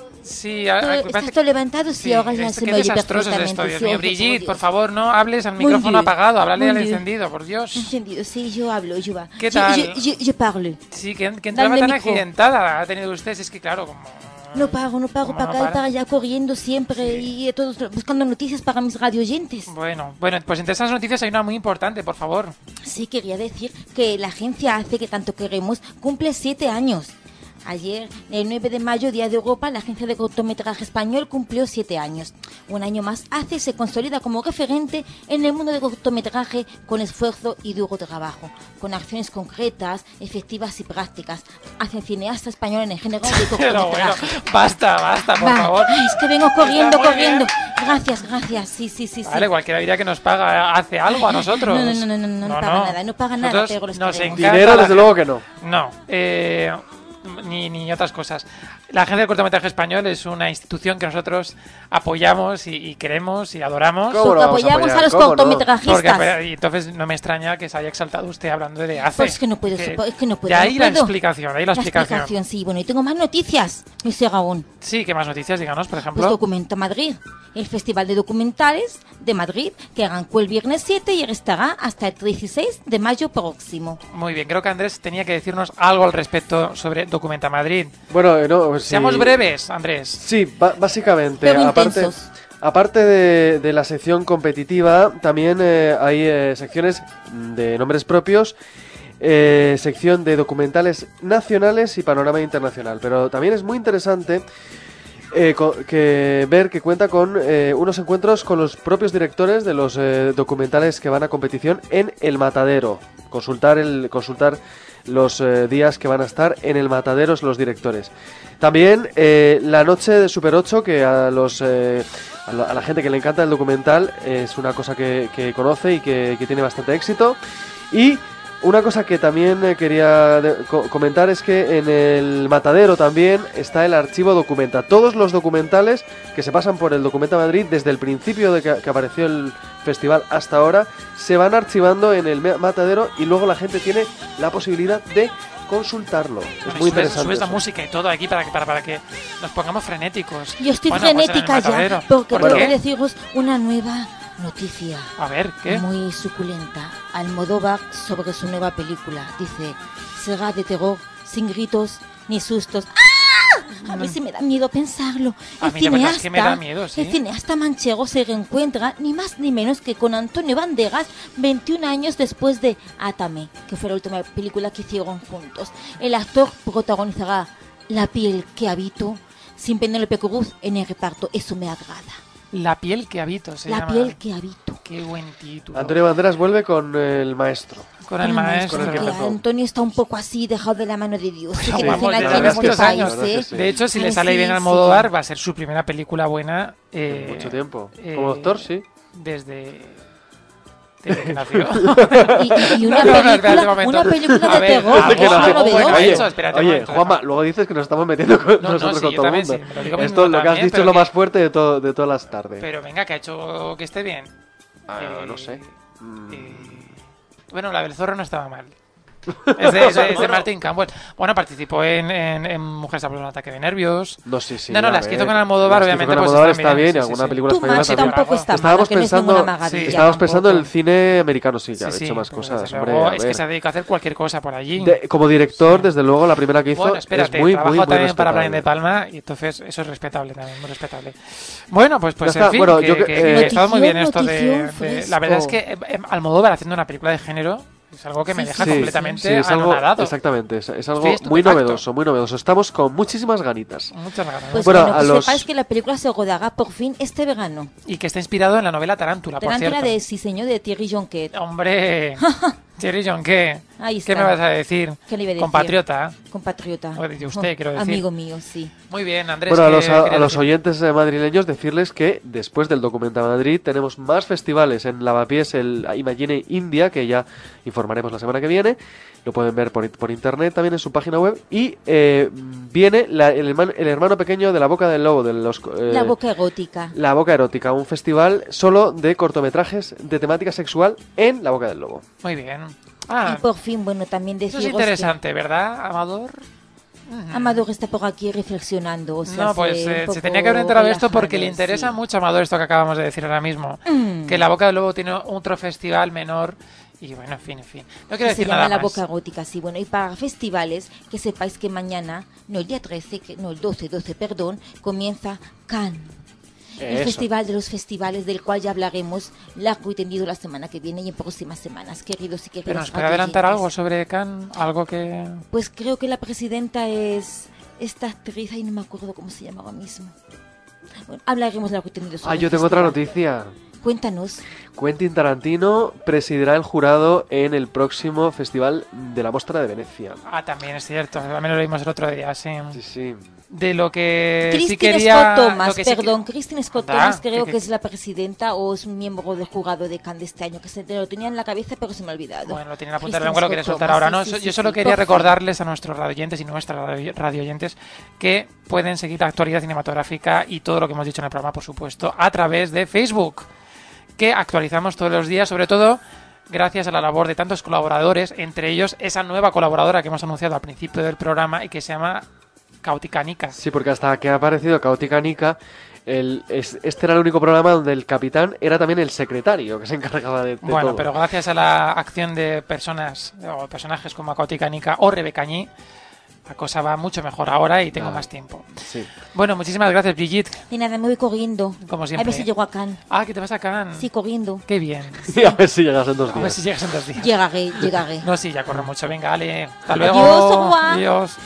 sí, Todo, a, a, estás todo levantado, sí, sí, ahora ya es, se qué me oye desastroso es perfectamente. esto, Dios sí, mío. ojo, Brigitte, Dios. por favor, no hables al Muy micrófono bien, apagado, háblale muy al bien. encendido, por Dios. Encendido, sí, yo hablo, yo va. ¿Qué Yo- tal? Yo, yo, yo parlo. Sí, que, que entraba Dale tan micro. accidentada ha tenido usted, es que claro, como... No paro, no paro, ¿Cómo para no acá y para? para allá corriendo siempre y todos buscando noticias para mis radio oyentes. Bueno, bueno, pues entre esas noticias hay una muy importante, por favor. Sí, quería decir que la agencia Hace que tanto queremos cumple siete años. Ayer, el nueve de mayo, Día de Europa, la agencia de cortometraje español cumplió siete años. Un año más, ACE se consolida como referente en el mundo del cortometraje con esfuerzo y duro trabajo, con acciones concretas, efectivas y prácticas. Hace cineasta español en el género de Pero bueno, cortometraje. basta, basta, por Va, favor. ay, es que vengo corriendo, Está muy bien. corriendo. Gracias, gracias, sí, sí, sí. Vale, sí. cualquiera diría que nos paga, hace algo a nosotros. No, no, no, no, no, no, no paga nada, no paga nada, Nosotros pero los nos queremos. encanta Dinero, la desde gen- luego que no. No, eh, ni, ni otras cosas. La Agencia de Cortometraje Español es una institución que nosotros apoyamos y, y queremos y adoramos. ¿Cómo Porque lo vamos a apoyamos apoyar? a los ¿Cómo no? cortometrajistas. Porque, y entonces no me extraña que se haya exaltado usted hablando de ACE. Pues es que no puedo, supo- es que no puedo. De ahí no la puedo. explicación, ahí la explicación. sí, bueno, y tengo más noticias, Mister Gaón. Sí, ¿qué más noticias? Díganos, por Pues ejemplo. Documenta Madrid, el Festival de Documentales de Madrid, que arrancó el viernes siete y estará hasta el dieciséis de mayo próximo. Muy bien, creo que Andrés tenía que decirnos algo al respecto sobre Documenta Madrid. Bueno, eh, no, pues sí. Seamos breves, Andrés. Sí, ba- básicamente, Pero aparte, intensos. aparte de, de la sección competitiva, también eh, hay eh, secciones de nombres propios, eh, sección de documentales nacionales y panorama internacional. Pero también es muy interesante eh, co- que ver que cuenta con eh, unos encuentros con los propios directores de los eh, documentales que van a competición en El Matadero. Consultar el consultar los eh, días que van a estar en El Matadero los directores. También eh, la noche de Super ocho, que a los eh, a, la, a la gente que le encanta el documental es una cosa que, que conoce y que, que tiene bastante éxito. Y una cosa que también eh, quería de- co- comentar es que en El Matadero también está el archivo Documenta. Todos los documentales que se pasan por el Documenta Madrid desde el principio de que, que apareció el festival hasta ahora se van archivando en el Me- Matadero y luego la gente tiene la posibilidad de consultarlo. Es Bueno, y muy subes- interesante. subes la eso. música y todo aquí para que, para, para que nos pongamos frenéticos. Yo estoy Bueno, pues en el frenética Matadero. ya, porque ¿Por tengo qué? que deciros una nueva noticia. A ver, ¿qué? Muy suculenta. Almodóvar sobre su nueva película. Dice, será de terror, sin gritos ni sustos. ¡Ah! A mí sí me da miedo pensarlo. A El mí la verdad es cineasta, que me da miedo, sí. el cineasta manchego se reencuentra ni más ni menos que con Antonio Banderas veintiún años después de Átame, que fue la última película que hicieron juntos. El actor protagonizará La piel que habito, sin Penélope Cruz en el reparto. Eso me agrada. La piel que habito se La llama. piel que habito. Qué buen título. Antonio Banderas vuelve con el maestro. Con el maestro. Con el que que empezó. Antonio está un poco así, dejado de la mano de Dios. Pero ¿Qué Sí. vamos, dicen desde aquí en hace muchos nuestro años. país, eh? Sí. De hecho, si le Ay, sale sí, bien al sí. Almodóvar, va a ser su primera película buena. eh, Mucho tiempo. eh, Como doctor, sí. Desde. Desde que nació. Y, y una No, no, película, espérate un momento. una película A de ver, terror, Desde que algo nació. novedoso. Bueno, Oye, eso, espérate un oye, momento, Juanma, deja. luego dices que nos estamos metiendo con No, no, nosotros sí, con yo todo el también mundo. sí, me lo digo Esto, mismo lo que has también, dicho pero es lo que- más fuerte de, todo, de todas las tardes. Pero venga, que ha hecho que esté bien. Ah, Eh, no sé. Mm. eh, bueno, la del zorro no estaba mal. Es de, es de- es de Martin Campbell. Bueno, participó en, en, en Mujeres a un ataque de nervios. No, sí, sí. no, no, a las que ver. hizo con Almodóvar, Las que hizo obviamente, con pues Almodóvar están está bien, bien, y sí, sí, alguna sí. película Tu española macho también. tampoco está mal, Estábamos que no es pensando, ninguna maravilla. estábamos pensando en tampoco. el cine americano, sí, que Sí, ha sí, hecho más pero cosas. desde Hombre, luego a es que ver. se ha dedicado a hacer cualquier cosa por allí. De- como director, desde luego, la primera que hizo Bueno, espérate, es muy, muy, trabajó muy también para Brian respetable. De Palma y entonces eso es respetable también, muy respetable. Bueno, pues, pues Ya en está, fin, bueno, que, yo que- que- que eh, ha estado muy bien Notición, esto de, notición de- La verdad es que eh, eh, Almodóvar haciendo una película de género es algo que me Sí, deja Sí, completamente sí, es algo, anonadado. exactamente, es, es algo Estoy muy estupefacto. novedoso, muy novedoso. Estamos con muchísimas ganitas. Muchas ganas. Pues Bueno, bueno, a que los- sepáis que la película se rodará por fin este verano. Y que está inspirado en la novela Tarántula, por Tarántula cierto. de Sí Señor de Thierry Jonquet. Hombre, Thierry John, ¿qué? Ahí ¿Qué está. me vas a decir? ¿Qué le iba a decir? Compatriota. Compatriota. O de usted, quiero decir. Amigo mío, sí. Muy bien, Andrés. Bueno, a ¿qué los, a, querías a los decir? oyentes eh, madrileños decirles que después del Documenta Madrid tenemos más festivales. En Lavapiés el Imagine India, que ya informaremos la semana que viene. Lo pueden ver por, por internet también en su página web. Y eh, viene la- el, hermano, el hermano pequeño de La Boca del Lobo. De los, eh, La boca erótica. La Boca Erótica, un festival solo de cortometrajes de temática sexual en La Boca del Lobo. Muy bien. Ah, Y por fin, bueno, también eso deciros es interesante, ¿verdad, Amador? que Amador está por aquí reflexionando. O sea, No, pues se, un eh, se poco tenía que haber enterado de esto porque le relajado, interesa sí. mucho a Amador esto que acabamos de decir ahora mismo. Mm. Que La Boca del Lobo tiene otro festival menor. Y bueno, en fin, en fin. No quiero Que se decir llama nada La más. Boca Erótica, sí. Bueno, y para festivales, que sepáis que mañana, no el día trece, que, no el doce, doce, perdón, comienza Cannes. El Eso. festival de los festivales, del cual ya hablaremos largo y tendido la semana que viene y en próximas semanas, queridos y queridas. Pero nos puede adelantar algo radioyentes. sobre Cannes, algo que... Pues creo que la presidenta es esta actriz, y no me acuerdo cómo se llama ahora mismo. Bueno, hablaremos largo y tendido sobre Ah, el yo tengo otra festival. noticia. Cuéntanos. Quentin Tarantino presidirá el jurado en el próximo Festival de la Mostra de Venecia. Ah, también es cierto, también lo leímos el otro día, sí. Sí, sí. De lo que sí Christine quería... Scott Thomas, lo que sí que- perdón, Christine Scott Anda, Thomas creo que- que es la presidenta o es un miembro del jurado de Cannes de este año, que se te lo tenía en la cabeza pero se me ha olvidado. Bueno, lo tiene en la punta de Christine la lengua, lo Scott quería soltar Thomas, ahora, ¿no? sí, So- sí, Yo sí, solo sí, quería por fin. recordarles a nuestros radioyentes y nuestras radio- radioyentes que pueden seguir la actualidad cinematográfica y todo lo que hemos dicho en el programa, por supuesto, a través de Facebook, que actualizamos todos los días, sobre todo gracias a la labor de tantos colaboradores, entre ellos esa nueva colaboradora que hemos anunciado al principio del programa y que se llama Caótica Nica. Sí, porque hasta que ha aparecido Caótica Nica, el, es- este era el único programa donde el capitán era también el secretario que se encargaba de, de Bueno, todo. pero gracias a la acción de personas o personajes como Caótica Nica o Rebecañí, la cosa va mucho mejor ahora y tengo Ah. más tiempo. Sí. Bueno, muchísimas gracias, Brigitte, Y nada, me voy corriendo. como A siempre. ver si llego a Cannes. Ah, que te vas a Cannes. Sí, corriendo. Qué bien. Sí, a ver si llegas en dos A ver días. si llegas en dos días. Llegaré, llegaré. No, sí, ya corre mucho. Venga, Ale. Hasta Adiós, luego. au revoir. Adiós.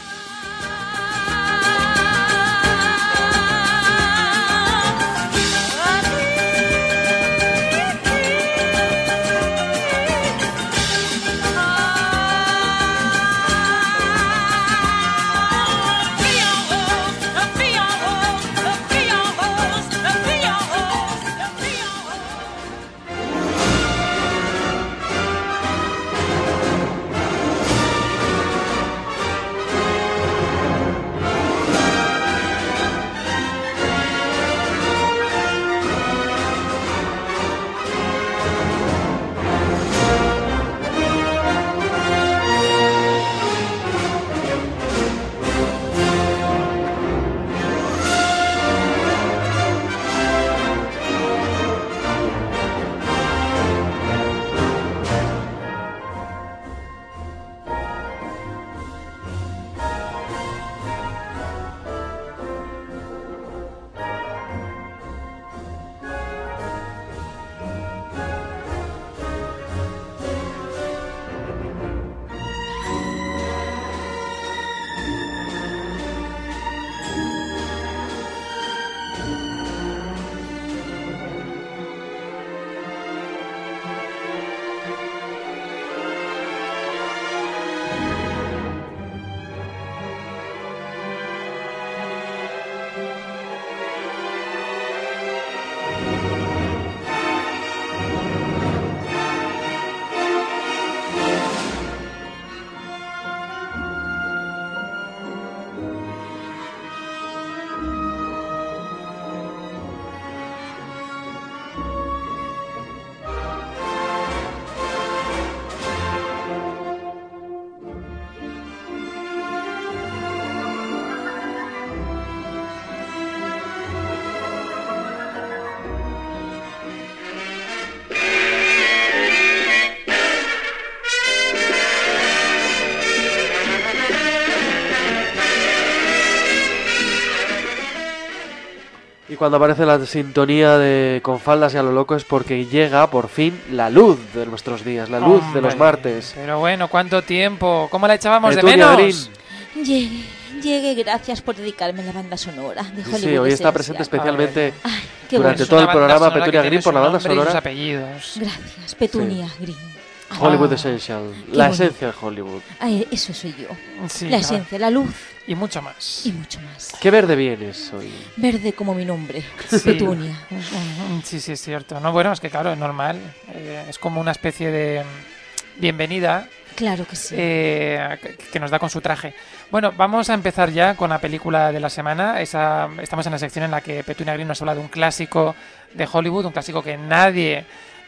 cuando aparece la sintonía de con faldas y a lo loco es porque llega por fin la luz de nuestros días, la luz Hombre, de los martes. Pero bueno, ¿cuánto tiempo? ¿Cómo la echábamos de Petunia menos? Green. Llegué, llegué, gracias por dedicarme a la banda sonora de Hollywood. Sí, hoy está Esencial. presente especialmente Ay, qué durante bueno. todo el Una banda programa sonora Petunia que Green tiene por la su banda nombre y sus sonora. apellidos. Gracias, Petunia Green. Hollywood Ah. Essential, Qué la bonito. esencia de Hollywood. Ay, eso soy yo. Sí, la claro. esencia, la luz Y mucho más. y mucho más. ¿Qué verde vienes hoy? Verde como mi nombre, Sí. Petunia. Mm, Sí, sí, es cierto. No, bueno, es que claro, es normal. Eh, es como una especie de mm, bienvenida Claro que sí. eh, que- que nos da con su traje. Bueno, vamos a empezar ya con la película de la semana. Esa, estamos en la sección en la que Petunia Green nos habla de un clásico de Hollywood, un clásico que nadie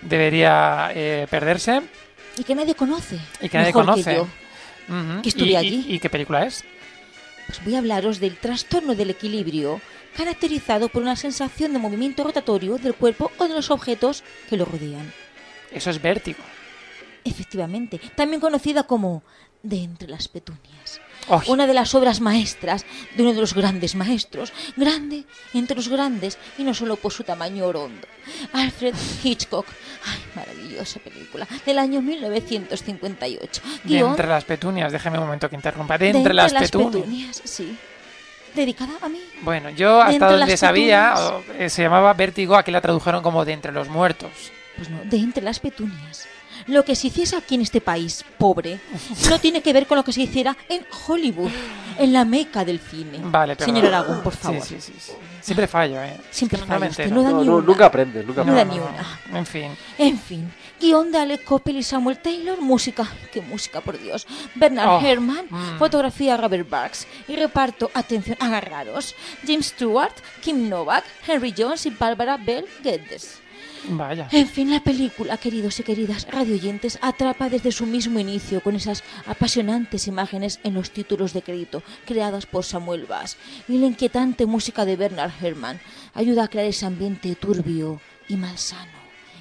debería eh, perderse Y que nadie conoce. y que nadie mejor conoce. Que yo. Ujú. que estuve ¿Y- y- allí. ¿Y qué película es? Pues voy a hablaros del trastorno del equilibrio, caracterizado por una sensación de movimiento rotatorio del cuerpo o de los objetos que lo rodean. Eso es Vértigo. Efectivamente, también conocida como De entre las petunias. Uy. Una de las obras maestras de uno de los grandes maestros, grande entre los grandes y no solo por su tamaño orondo, Alfred Hitchcock. Ay, maravillosa película, del año mil novecientos cincuenta y ocho. De Guión entre las petunias, déjeme un momento que interrumpa. De de entre, las, las petunias. petunias, sí. Dedicada a mí. Bueno, yo De hasta entre donde las sabía petunias. o, eh, se llamaba Vértigo, aquí la tradujeron como De entre los muertos. Pues no, de entre las petunias. Lo que se hiciese aquí en este país, pobre, no tiene que ver con lo que se hiciera en Hollywood, en la meca del cine. Vale, perdón. Señor Aragón, por favor. Sí, sí, sí, sí. Siempre fallo, ¿eh? Siempre No falla me usted, entero. no da No, ni no, una. nunca aprendes, nunca No da aprendes. ni una. En fin. En fin, guión de Alec Coppel y Samuel Taylor, música, qué música, por Dios. Bernard Oh, Herrmann, mm. fotografía Robert Barks y reparto, atención, agarraros, James Stewart, Kim Novak, Henry Jones y Barbara Bell Geddes. Vaya. En fin, la película, queridos y queridas radioyentes, atrapa desde su mismo inicio con esas apasionantes imágenes en los títulos de crédito creadas por Samuel Bass y la inquietante música de Bernard Herrmann ayuda a crear ese ambiente turbio y malsano,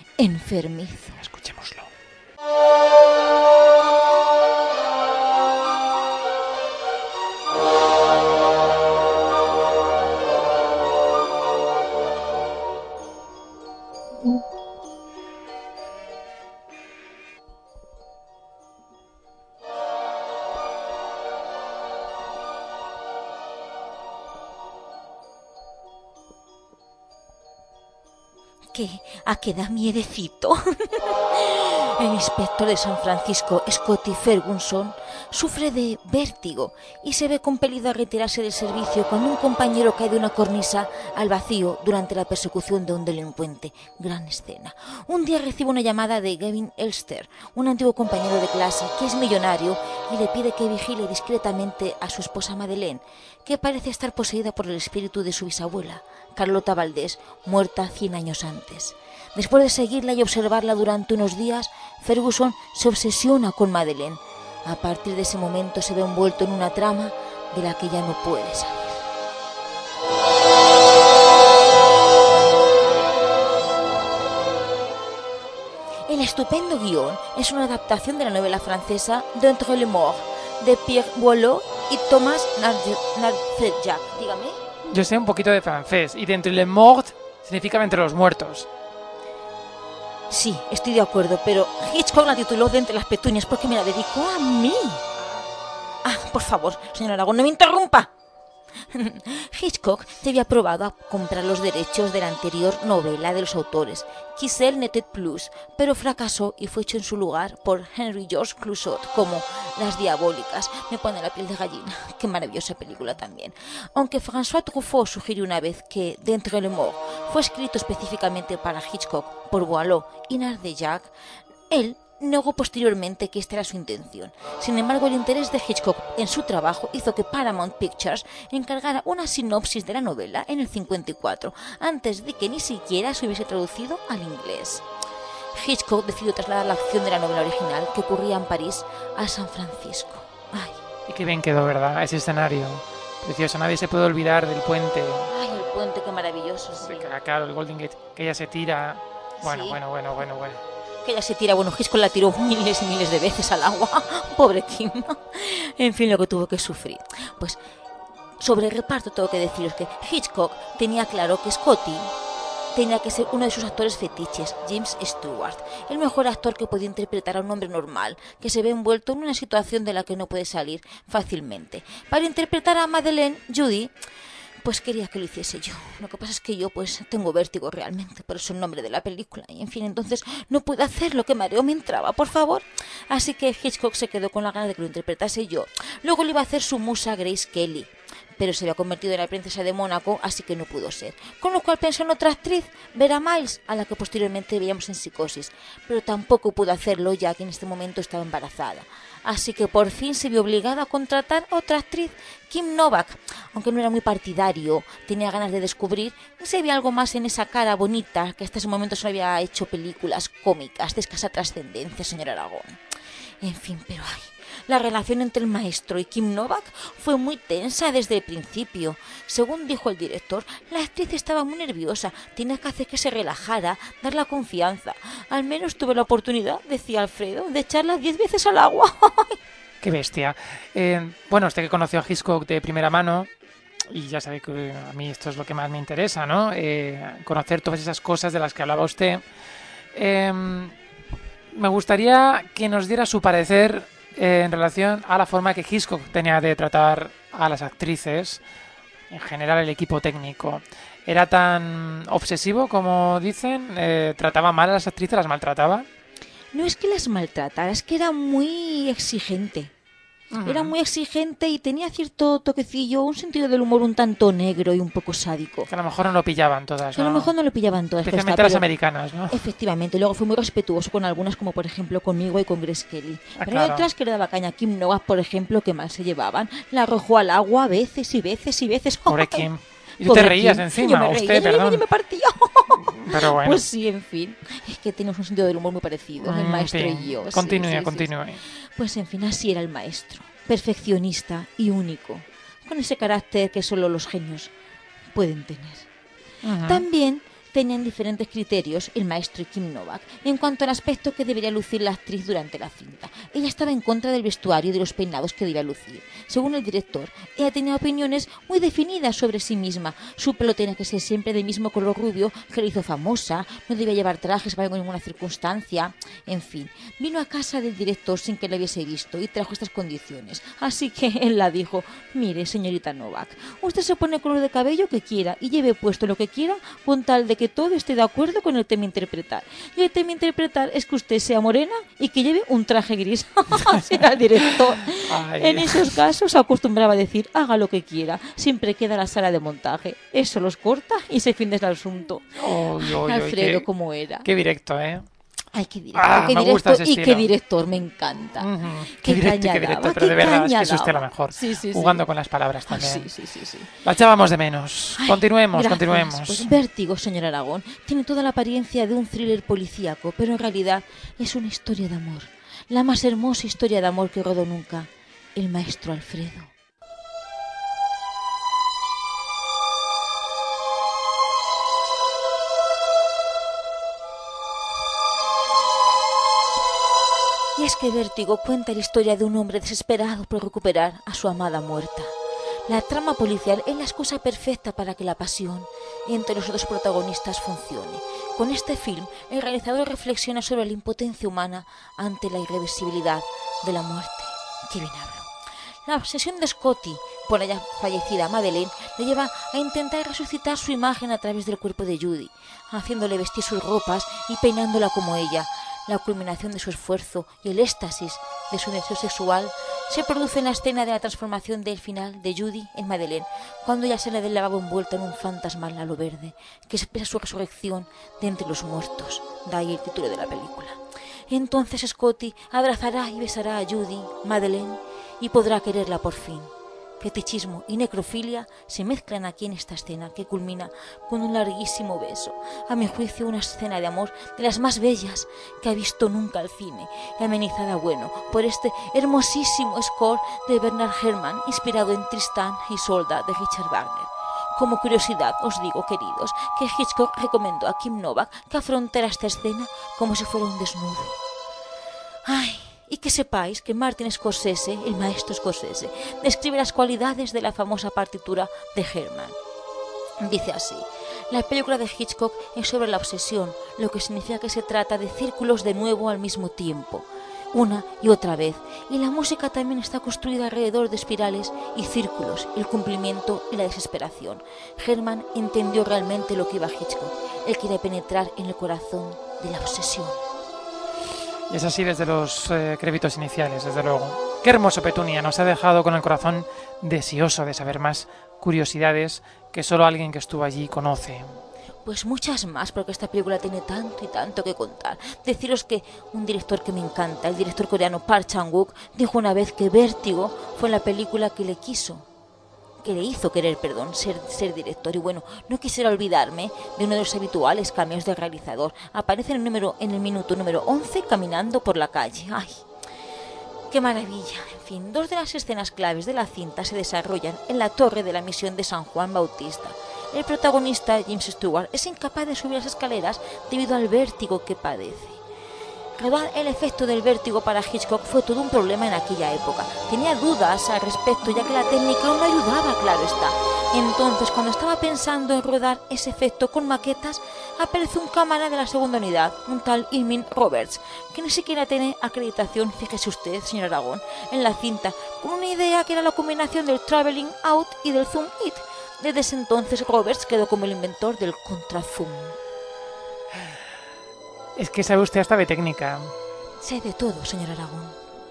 enfermizo. Escuchémoslo. ¿Qué? ¿A qué da miedecito? El inspector de San Francisco, Scotty Ferguson, sufre de vértigo y se ve compelido a retirarse del servicio cuando un compañero cae de una cornisa al vacío durante la persecución de un delincuente. Gran escena. Un día recibe una llamada de Gavin Elster, un antiguo compañero de clase que es millonario y le pide que vigile discretamente a su esposa Madeleine, que parece estar poseída por el espíritu de su bisabuela, Carlota Valdés, muerta cien años antes. Después de seguirla y observarla durante unos días, Ferguson se obsesiona con Madeleine. A partir de ese momento se ve envuelto en una trama de la que ya no puede salir. El estupendo guión es una adaptación de la novela francesa D'entre les morts, de Pierre Boileau y Thomas Narcejac. Dígame. Yo sé un poquito de francés y de entre les morts significa entre los muertos. Sí, estoy de acuerdo, pero Hitchcock la tituló De entre las petunias porque me la dedicó a mí. Ah, por favor, señor Aragón, no me interrumpa. Hitchcock se había probado a comprar los derechos de la anterior novela de los autores, Giselle Netet Plus, pero fracasó y fue hecho en su lugar por Henry George Clouzot como Las Diabólicas. Me pone la piel de gallina. Qué maravillosa película también. Aunque François Truffaut sugirió una vez que D'entre les morts fue escrito específicamente para Hitchcock por Boileau y Narcejac, él negó posteriormente que esta era su intención. Sin embargo, el interés de Hitchcock en su trabajo hizo que Paramount Pictures encargara una sinopsis de la novela en el cincuenta y cuatro, antes de que ni siquiera se hubiese traducido al inglés. Hitchcock decidió trasladar la acción de la novela original, que ocurría en París, a San Francisco. Ay, Y qué bien quedó, ¿verdad? Ese escenario. Precioso, nadie se puede olvidar del puente. ay, el puente, qué maravilloso, sí. Acá, el Golden Gate, que ella se tira. Bueno, Sí. bueno, bueno, bueno, bueno. Que ella se tira, bueno, Hitchcock la tiró miles y miles de veces al agua. Pobre Kim. En fin, lo que tuvo que sufrir. Pues Sobre el reparto tengo que deciros que Hitchcock tenía claro que Scotty tenía que ser uno de sus actores fetiches, James Stewart, el mejor actor que podía interpretar a un hombre normal, que se ve envuelto en una situación de la que no puede salir fácilmente. Para interpretar a Madeleine, Judy, pues quería que lo hiciese yo. Lo que pasa es que yo pues tengo vértigo realmente, por eso el nombre de la película. Y en fin, entonces no pude hacer lo que mareo me entraba, por favor. Así que Hitchcock se quedó con la gana de que lo interpretase yo. Luego le iba a hacer su musa Grace Kelly, pero se había convertido en la princesa de Mónaco, así que no pudo ser. Con lo cual pensó en otra actriz, Vera Miles, a la que posteriormente veíamos en Psicosis, pero tampoco pudo hacerlo ya que en este momento estaba embarazada. Así que por fin se vio obligada a contratar a otra actriz, Kim Novak. Aunque no era muy partidario, tenía ganas de descubrir si había algo más en esa cara bonita, que hasta ese momento solo había hecho películas cómicas de escasa trascendencia, señor Aragón. En fin, pero ay, la relación entre el maestro y Kim Novak fue muy tensa desde el principio. Según dijo el director, la actriz estaba muy nerviosa, tenía que hacer que se relajara, darle confianza. Al menos tuve la oportunidad, decía Alfredo, de echarla diez veces al agua. ¡Qué bestia! Eh, bueno, usted que conoció a Hitchcock de primera mano, y ya sabe que a mí esto es lo que más me interesa, ¿no? Eh, conocer todas esas cosas de las que hablaba usted. Eh, me gustaría que nos diera su parecer eh, en relación a la forma que Hitchcock tenía de tratar a las actrices, en general el equipo técnico. ¿Era tan obsesivo como dicen? Eh, ¿Trataba mal a las actrices? ¿Las maltrataba? No es que las maltratara, es que era muy exigente. Uh-huh. Era muy exigente y tenía cierto toquecillo, un sentido del humor un tanto negro y un poco sádico. Que a lo mejor no lo pillaban todas, ¿no? A lo mejor no lo pillaban todas. Especialmente las americanas, ¿no? Efectivamente. Luego fue muy respetuoso con algunas, como por ejemplo conmigo y con Grace Kelly. Ah, Pero claro. hay otras que le daba caña a Kim Novak, por ejemplo, que mal se llevaban. La arrojó al agua veces y veces y veces. Pobre Kim. Y tú Pobre te reías Kim. encima, Yo me reía, usted, yo perdón. me, me partía. Pero bueno. Pues sí, en fin. Es que tenemos un sentido del humor muy parecido, el Mm, maestro en fin. y yo. Sí, Continúe, sí, sí, continúe. sí. Pues en fin, así era el maestro. Perfeccionista y único. Con ese carácter que solo los genios pueden tener. Uh-huh. También tenían diferentes criterios el maestro y Kim Novak en cuanto al aspecto que debería lucir la actriz durante la cinta. Ella estaba en contra del vestuario y de los peinados que debía lucir. Según el director, ella tenía opiniones muy definidas sobre sí misma. Su pelo tenía que ser siempre del mismo color rubio que la hizo famosa, no debía llevar trajes para ninguna circunstancia. En fin, vino a casa del director sin que le hubiese visto y trajo estas condiciones. Así que él la dijo: mire, señorita Novak, usted se pone el color de cabello que quiera y lleve puesto lo que quiera con tal de que todo esté de acuerdo con el tema a interpretar. Y el tema a interpretar es que usted sea morena y que lleve un traje gris. Así era el director. Ay. En esos casos acostumbraba a decir: haga lo que quiera, siempre queda la sala de montaje. Eso los corta y se fin del asunto. Oy, oy, oy, Alfredo, qué- ¿cómo era? Qué directo, ¿eh? Ay, qué director, Ah, qué me director gusta ese y qué estilo. director, me encanta. Ujú. Qué Qué directo y caña qué directo, daba, pero de qué verdad, es caña que es usted la daba. mejor. Sí, sí, sí. Jugando con las palabras Ay, también. sí, sí, sí, sí. La echábamos de menos. Ay, continuemos, gracias. continuemos. Pues Vértigo, señor Aragón, tiene toda la apariencia de un thriller policíaco, pero en realidad es una historia de amor. La más hermosa historia de amor que rodó nunca el maestro Alfredo. Y es que Vértigo cuenta la historia de un hombre desesperado por recuperar a su amada muerta. La trama policial es la excusa perfecta para que la pasión entre los dos protagonistas funcione. Con este film, el realizador reflexiona sobre la impotencia humana ante la irreversibilidad de la muerte. ¡Qué bien hablo! La obsesión de Scotty por la ya fallecida Madeleine le lleva a intentar resucitar su imagen a través del cuerpo de Judy, haciéndole vestir sus ropas y peinándola como ella. La culminación de su esfuerzo y el éxtasis de su deseo sexual se produce en la escena de la transformación del final de Judy en Madeleine, cuando ella sale del lavabo envuelta en un fantasmal halo verde que expresa su resurrección de entre los muertos. Da ahí el título de la película. Entonces Scotty abrazará y besará a Judy, Madeleine, y podrá quererla por fin. Fetichismo y necrofilia se mezclan aquí en esta escena que culmina con un larguísimo beso. A mi juicio, una escena de amor de las más bellas que ha visto nunca el cine, y amenizada, bueno, por este hermosísimo score de Bernard Herrmann, inspirado en Tristán y Isolda de Richard Wagner. Como curiosidad, os digo, queridos, que Hitchcock recomendó a Kim Novak que afrontara esta escena como si fuera un desnudo. Ay, Y que sepáis que Martin Scorsese, el maestro Scorsese, describe las cualidades de la famosa partitura de Herman. Dice así: la película de Hitchcock es sobre la obsesión, lo que significa que se trata de círculos de nuevo al mismo tiempo, una y otra vez, y la música también está construida alrededor de espirales y círculos, el cumplimiento y la desesperación. Herman entendió realmente lo que iba a Hitchcock. Él quería penetrar en el corazón de la obsesión. Y es así desde los eh, créditos iniciales, desde luego. Qué hermoso, Petunia, nos ha dejado con el corazón deseoso de saber más curiosidades que solo alguien que estuvo allí conoce. Pues muchas más, porque esta película tiene tanto y tanto que contar. Deciros que un director que me encanta, el director coreano Park Chan-wook, dijo una vez que Vértigo fue la película que le quiso, que le hizo querer, perdón, ser, ser director. Y bueno, no quisiera olvidarme de uno de los habituales cameos del realizador. Aparece en el, número, en el minuto número once caminando por la calle. ¡Ay! ¡Qué maravilla! En fin, dos de las escenas claves de la cinta se desarrollan en la torre de la misión de San Juan Bautista. El protagonista, James Stewart, es incapaz de subir las escaleras debido al vértigo que padece. Rodar el efecto del vértigo para Hitchcock fue todo un problema en aquella época. Tenía dudas al respecto, ya que la técnica no ayudaba, claro está. Entonces, cuando estaba pensando en rodar ese efecto con maquetas, aparece un cámara de la segunda unidad, un tal Irving Roberts, que ni siquiera tiene acreditación, fíjese usted, señor Aragón, en la cinta, con una idea que era la combinación del traveling out y del zoom in. Desde ese entonces, Roberts quedó como el inventor del contrazoom. Es que sabe usted hasta de técnica. Sé de todo, señor Aragón.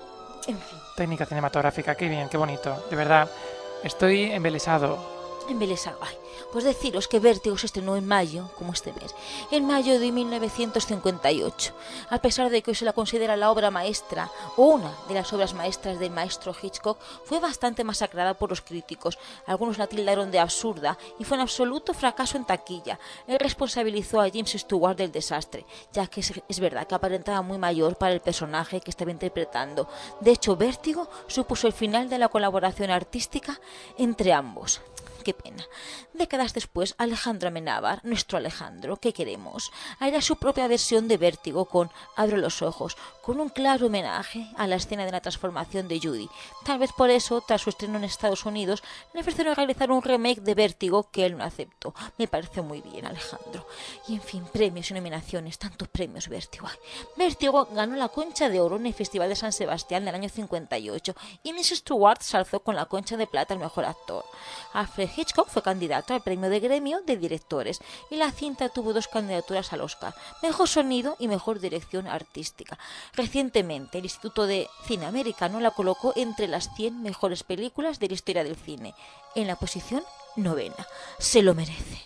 En fin. Técnica cinematográfica, qué bien, qué bonito. De verdad, estoy embelesado. Embelesado. Ay, pues deciros que Vértigo se estrenó en mayo, como este mes, en mayo de mil novecientos cincuenta y ocho. A pesar de que hoy se la considera la obra maestra, o una de las obras maestras del maestro Hitchcock, fue bastante masacrada por los críticos. Algunos la tildaron de absurda y fue un absoluto fracaso en taquilla. Él responsabilizó a James Stewart del desastre, ya que es, es verdad que aparentaba muy mayor para el personaje que estaba interpretando. De hecho, Vértigo supuso el final de la colaboración artística entre ambos. Qué pena. Décadas después, Alejandro Amenábar, nuestro Alejandro, ¿qué queremos?, hará su propia versión de Vértigo con Abre los ojos, con un claro homenaje a la escena de la transformación de Judy. Tal vez por eso, tras su estreno en Estados Unidos, le ofrecieron realizar un remake de Vértigo que él no aceptó. Me pareció muy bien, Alejandro. Y en fin, premios y nominaciones, tantos premios Vértigo. Ay, Vértigo ganó la Concha de Oro en el Festival de San Sebastián del año cincuenta y ocho y Miss Stewart se alzó con la Concha de Plata al mejor actor. Alfred Hitchcock fue candidato al premio de gremio de directores y la cinta tuvo dos candidaturas al Oscar, mejor sonido y mejor dirección artística. Recientemente el Instituto de Cine Americano la colocó entre las cien mejores películas de la historia del cine, en la posición novena. Se lo merece.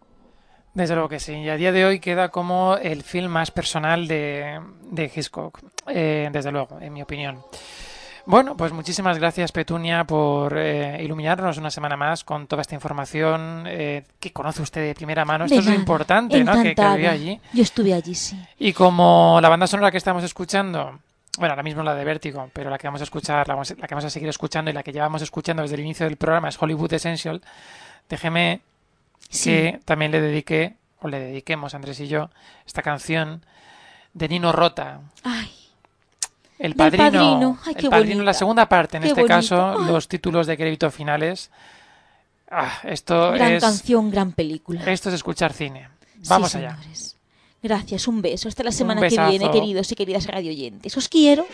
Desde luego que sí, y a día de hoy queda como el film más personal de, de Hitchcock, eh, desde luego, en mi opinión. Bueno, pues muchísimas gracias, Petunia, por eh, iluminarnos una semana más con toda esta información eh, que conoce usted de primera mano. Esto De es lo nada. importante, ¿no? Que, que vivió allí. Yo estuve allí, sí. Y como la banda sonora que estamos escuchando, bueno, ahora mismo la de Vértigo, pero la que vamos a escuchar, la, vamos, la que vamos a seguir escuchando y la que llevamos escuchando desde el inicio del programa es Hollywood Essential, déjeme Sí. que también le dedique, o le dediquemos, Andrés y yo, esta canción de Nino Rota. Ay. El Del Padrino, Padrino. Ay, qué el Padrino, bonita. la segunda parte, en Qué este bonita. caso, Ay. los títulos de crédito finales. Ah, esto Gran es canción, gran película. esto es escuchar cine. Vamos Sí, allá. señores. Gracias, un beso. Hasta la Un semana que besazo. viene, queridos y queridas radioyentes. Os quiero.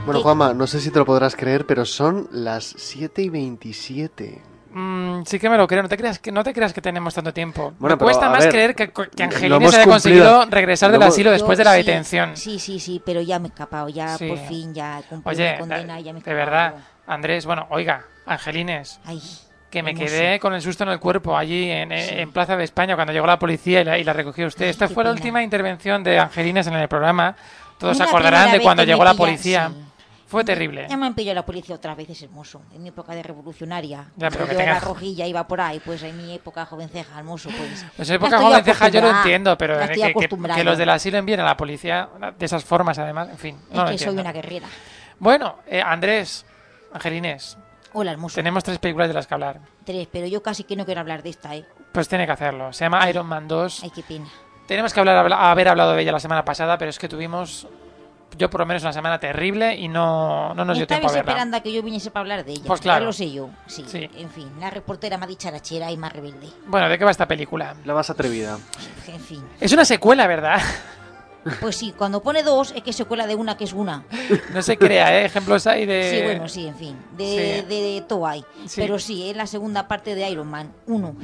Bueno, Juanma, no sé si te lo podrás creer, pero son las siete y veintisiete. Mm, sí que me lo creo, no te creas que, no te creas que tenemos tanto tiempo. Bueno, me cuesta pero, más ver, creer que, que lo Angelines hemos haya cumplido. conseguido regresar Lo del hemos- asilo después Yo de la sí, detención. Sí, sí, sí, pero ya me he escapado, ya Sí. por fin ya he cumplido Oye, mi condena y ya me he de escapado. verdad, Andrés, bueno, oiga, Angelines, Ay, que me hermoso. quedé con el susto en el cuerpo allí en, Sí. en Plaza de España cuando llegó la policía y la, y la recogió usted. Ay, Esta qué fue la pena. última intervención de Angelines en el programa. Todos se Es la acordarán primera de vez cuando que me llegó la pilla- policía. sí. Fue terrible. Ya me han pillado la policía otra vez, es hermoso. En mi época de revolucionaria. Ya, pero Yo que tenga- era rojilla, iba por ahí, pues en mi época jovenceja, hermoso, pues. Pues ya en época estoy jovenceja yo lo acostumbrada, entiendo, pero ya que, estoy que- que acostumbrada. los del asilo envíen a la policía de esas formas, además, en fin. Es No lo que soy entiendo. una guerrera. Bueno, eh, Andrés, Angelines, Hola, hermoso. tenemos tres películas de las que hablar. Tres, pero yo casi que no quiero hablar de esta, ¿eh? Pues tiene que hacerlo. Se llama Iron Man dos. Ay, qué pena. Tenemos que hablar, habla- haber hablado de ella la semana pasada, pero es que tuvimos, yo por lo menos, una semana terrible y no, no nos dio tiempo a Estabais verla. esperando a que yo viniese para hablar de ella. Pues claro. Ya lo sé yo, sí. Sí. En fin, la reportera más dicharachera y más rebelde. Bueno, ¿de qué va esta película? La más atrevida. En fin. Es una secuela, ¿verdad? Pues sí, cuando pone dos es que se cuela de una que es una. No se crea, ¿eh? Ejemplos hay de... Sí, bueno, sí, en fin. De, Sí. de, de todo hay. Sí. Pero sí, es la segunda parte de Iron Man uno.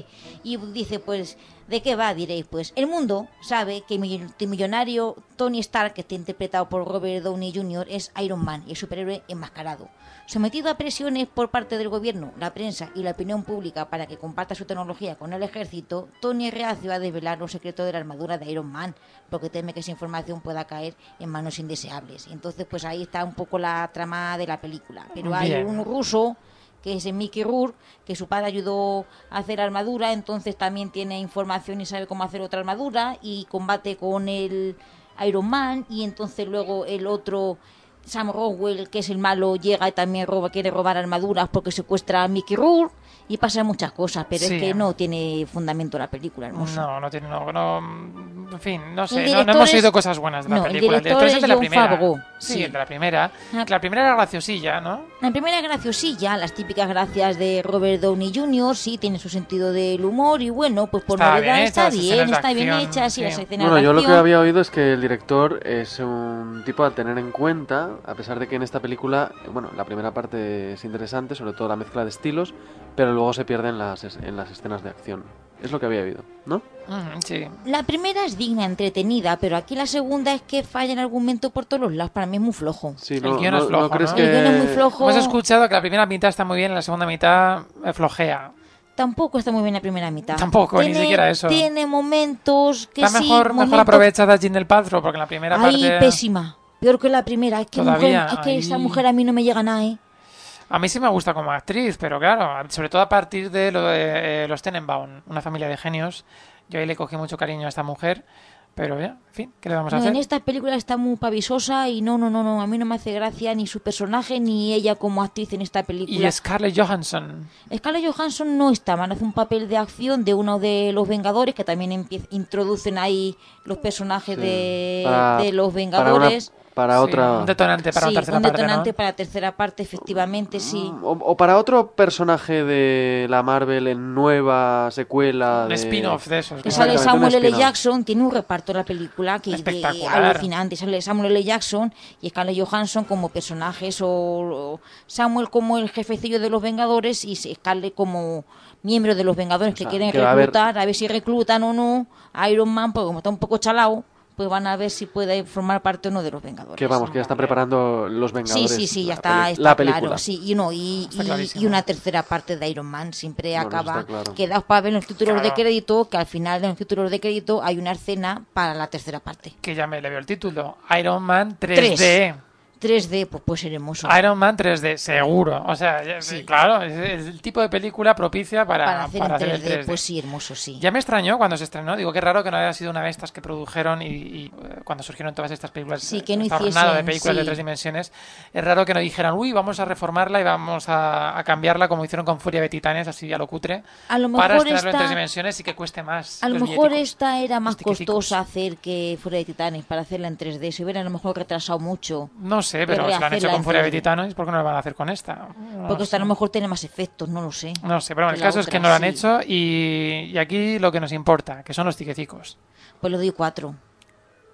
Y dice, pues, ¿de qué va? Diréis, pues, el mundo sabe que el multimillonario Tony Stark, que está interpretado por Robert Downey junior, es Iron Man y el superhéroe enmascarado. Sometido a presiones por parte del gobierno, la prensa y la opinión pública para que comparta su tecnología con el ejército, Tony es reacio a desvelar los secretos de la armadura de Iron Man, porque teme que esa información pueda caer en manos indeseables. Entonces, pues ahí está un poco la trama de la película. Pero hay Bien. un ruso, que es el Mickey Rourke, que su padre ayudó a hacer armadura, entonces también tiene información y sabe cómo hacer otra armadura, y combate con el Iron Man, y entonces luego el otro... Sam Rockwell, que es el malo, llega y también roba, quiere robar armaduras porque secuestra a Mickey Rourke y pasan muchas cosas, pero Sí. es que no tiene fundamento la película, hermoso. No, no tiene... No, no, en fin, no sé, El no, no director hemos es- oído cosas buenas de la no, el película. director es es de la Jon primera. Favreau, Sí, sí. el de la primera. Ah. Que la primera era graciosilla, ¿no? La primera es graciosilla, las típicas gracias de Robert Downey junior, sí, tiene su sentido del humor y bueno, pues por Está novedad bien está hecha, las bien, escenas de está bien acción, hecha, sí, sí. las escenas Bueno, de yo lo que acción. había oído es que el director es un tipo a tener en cuenta, a pesar de que en esta película, eh, bueno, la primera parte es interesante, sobre todo la mezcla de estilos, pero luego se pierde en las, es- en las escenas de acción. Es lo que había oído, ¿no? Ujú, sí. La primera es digna, entretenida, pero aquí la segunda es que falla en argumento por todos los lados, para mí es muy flojo. Sí, El no, guión no- es flojo, ¿no crees ¿no? que... El guión es muy flojo. Hemos escuchado que la primera mitad está muy bien y la segunda mitad eh, flojea. Tampoco está muy bien la primera mitad. Tampoco, ni siquiera eso. Tiene momentos que Está sí, mejor, mejor momentos- aprovechada Gwyneth Paltrow porque en la primera Ay, parte... pésima. Peor que la primera. Es que, Todavía, mujer- es que esa ahí. mujer a mí no me llega nada, ¿eh? A mí sí me gusta como actriz, pero claro, sobre todo a partir de lo de eh, los Tenenbaum, una familia de genios. Yo ahí le cogí mucho cariño a esta mujer, pero ya, en fin, ¿qué le vamos a No, hacer? en esta película está muy pavisosa y no, no, no, no. A mí no me hace gracia ni su personaje ni ella como actriz en esta película. Y Scarlett Johansson. Scarlett Johansson no está, man, hace un papel de acción de uno de los Vengadores, que también empie- introducen ahí los personajes Sí. de, Para- de los para una- Vengadores. Para Sí, otra... un detonante para Sí, una tercera un parte, detonante ¿no? para la tercera parte, efectivamente, sí. O, o para otro personaje de la Marvel en nueva secuela Un de... spin-off de esos. Que ¿no? sale Exactamente, Samuel un L. spin-off. Jackson, tiene un reparto en la película que es de- Espectacular. alucinante. Sale Samuel L. Jackson y Scarlett Johansson como personajes, o, o Samuel como el jefecillo de los Vengadores y Scarlett como miembro de los Vengadores que sea, quieren que va a haber- reclutar, a ver si reclutan o no a Iron Man, porque como está un poco chalado, pues van a ver si puede formar parte o no de los Vengadores. Que vamos, que ya están preparando los Sí, Vengadores. sí, sí, ya la está, peli- está la película. claro. Sí, y, no, y, Está y- clarísimo. y una tercera parte de Iron Man siempre Bueno, eso acaba está claro. quedaos para ver en los títulos de Claro. crédito, que al final de los títulos de crédito hay una escena para la tercera parte. Que ya me le veo el título. Iron Man tres D. tres D, pues puede ser hermoso. Iron Man tres D, seguro. O sea, ya- Sí. claro, es el tipo de película propicia para, para hacer para en hacer el tres D, tres D. pues sí, hermoso, sí. Ya me extrañó cuando se estrenó. Digo, qué raro que no haya sido una de estas que produjeron y, y, eh, cuando surgieron todas estas películas. Sí, que no esta jornada de hiciesen, películas de sí. tres dimensiones. Es raro que no dijeran, uy, vamos a reformarla y vamos a, a cambiarla como hicieron con Furia de Titanes, así a lo cutre. A lo Para mejor estrenarlo en tres esta, dimensiones y que cueste más. a lo los mejor billeticos. esta era más los tiqueticos. costosa hacer que Fuera de Titanes para hacerla en tres D. Se hubieran a lo mejor retrasado mucho. No sé, de pero si lo han rehacerla hecho con en Furia de tres D. Titanes, ¿por qué no lo van a hacer con esta? No Porque esta a sé. lo mejor tiene más efectos, no lo sé. No sé, pero bueno, que el la caso es que otra, no lo han sí. hecho y, y aquí lo que nos importa, que son los tiqueticos. Pues le doy cuatro.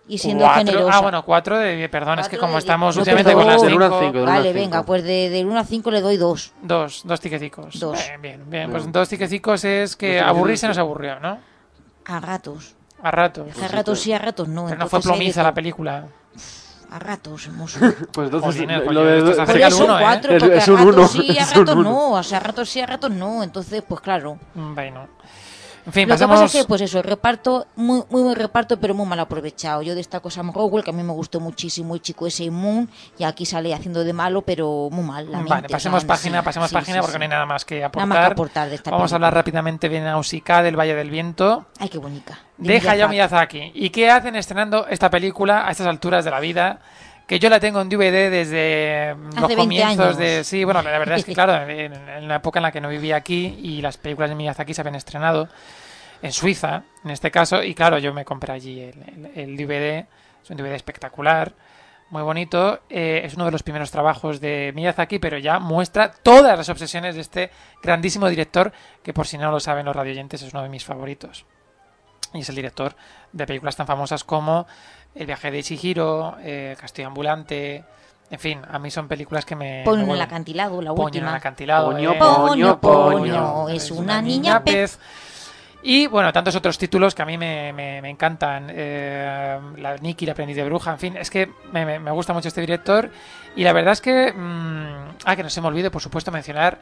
Y siendo Cuatro- generosa. Ah, bueno, cuatro de... Perdón, es que Cuatro como de- estamos no, últimamente pero- con las Del uno al cinco... cinco, del uno Vale, al cinco. venga, pues de, del uno a cinco le doy dos. Dos, dos tiquecicos. Dos. Bien, bien, bien. Bien. Pues dos tiquecicos es que Dos tiquecicos, aburrirse sí. nos aburrió, ¿no? A ratos. A ratos. A ratos sí, a ratos no. Pero no fue entonces hay de plomiza la todo. película. A ratos, hermoso. Pues entonces, Jolines, lo Jolines, de- esto se Por acerca al eso uno, ¿eh? cuatro, Es- porque es a un ratos uno, sí, a es un ratos uno. no. O sea, a ratos sí, a ratos no. Entonces, pues claro. Bueno. En fin, Lo que pasamos... pasa es que, pues eso, el reparto, muy, muy buen reparto, pero muy mal aprovechado. Yo destaco Sam Rockwell, que a mí me gustó muchísimo, el chico ese Moon, y aquí sale haciendo de malo, pero muy mal. La Vale, mente, pasemos o sea, página, sí, pasemos sí, página sí, porque sí. no hay nada más que aportar. Nada más que aportar de esta Vamos a película. hablar rápidamente de Nausicaa del Valle del Viento, Ay, qué bonita. de Hayao Miyazaki. ¿Y qué hacen estrenando esta película a estas alturas de la vida? Que yo la tengo en D V D desde los veinte comienzos años. de... Sí, bueno, la verdad es que claro, en, en la época en la que no vivía aquí y las películas de Miyazaki se habían estrenado en Suiza, en este caso, y claro, yo me compré allí el, el, el D V D, es un D V D espectacular, muy bonito, eh, es uno de los primeros trabajos de Miyazaki, pero ya muestra todas las obsesiones de este grandísimo director, que por si no lo saben los radioyentes es uno de mis favoritos, y es el director de películas tan famosas como El viaje de Chihiro, eh, Castillo ambulante, en fin, a mí son películas que me... Poño me en el vuelven- acantilado, la Poño en última. el acantilado. Poño, eh. Poño, Poño, poño, es una niña pez. Y bueno, tantos otros títulos que a mí me, me, me encantan. Eh, la Nikki, la aprendiz de bruja, en fin, es que me, me, me gusta mucho este director. Y la verdad es que. Mmm, ah, que no se me olvide, por supuesto, mencionar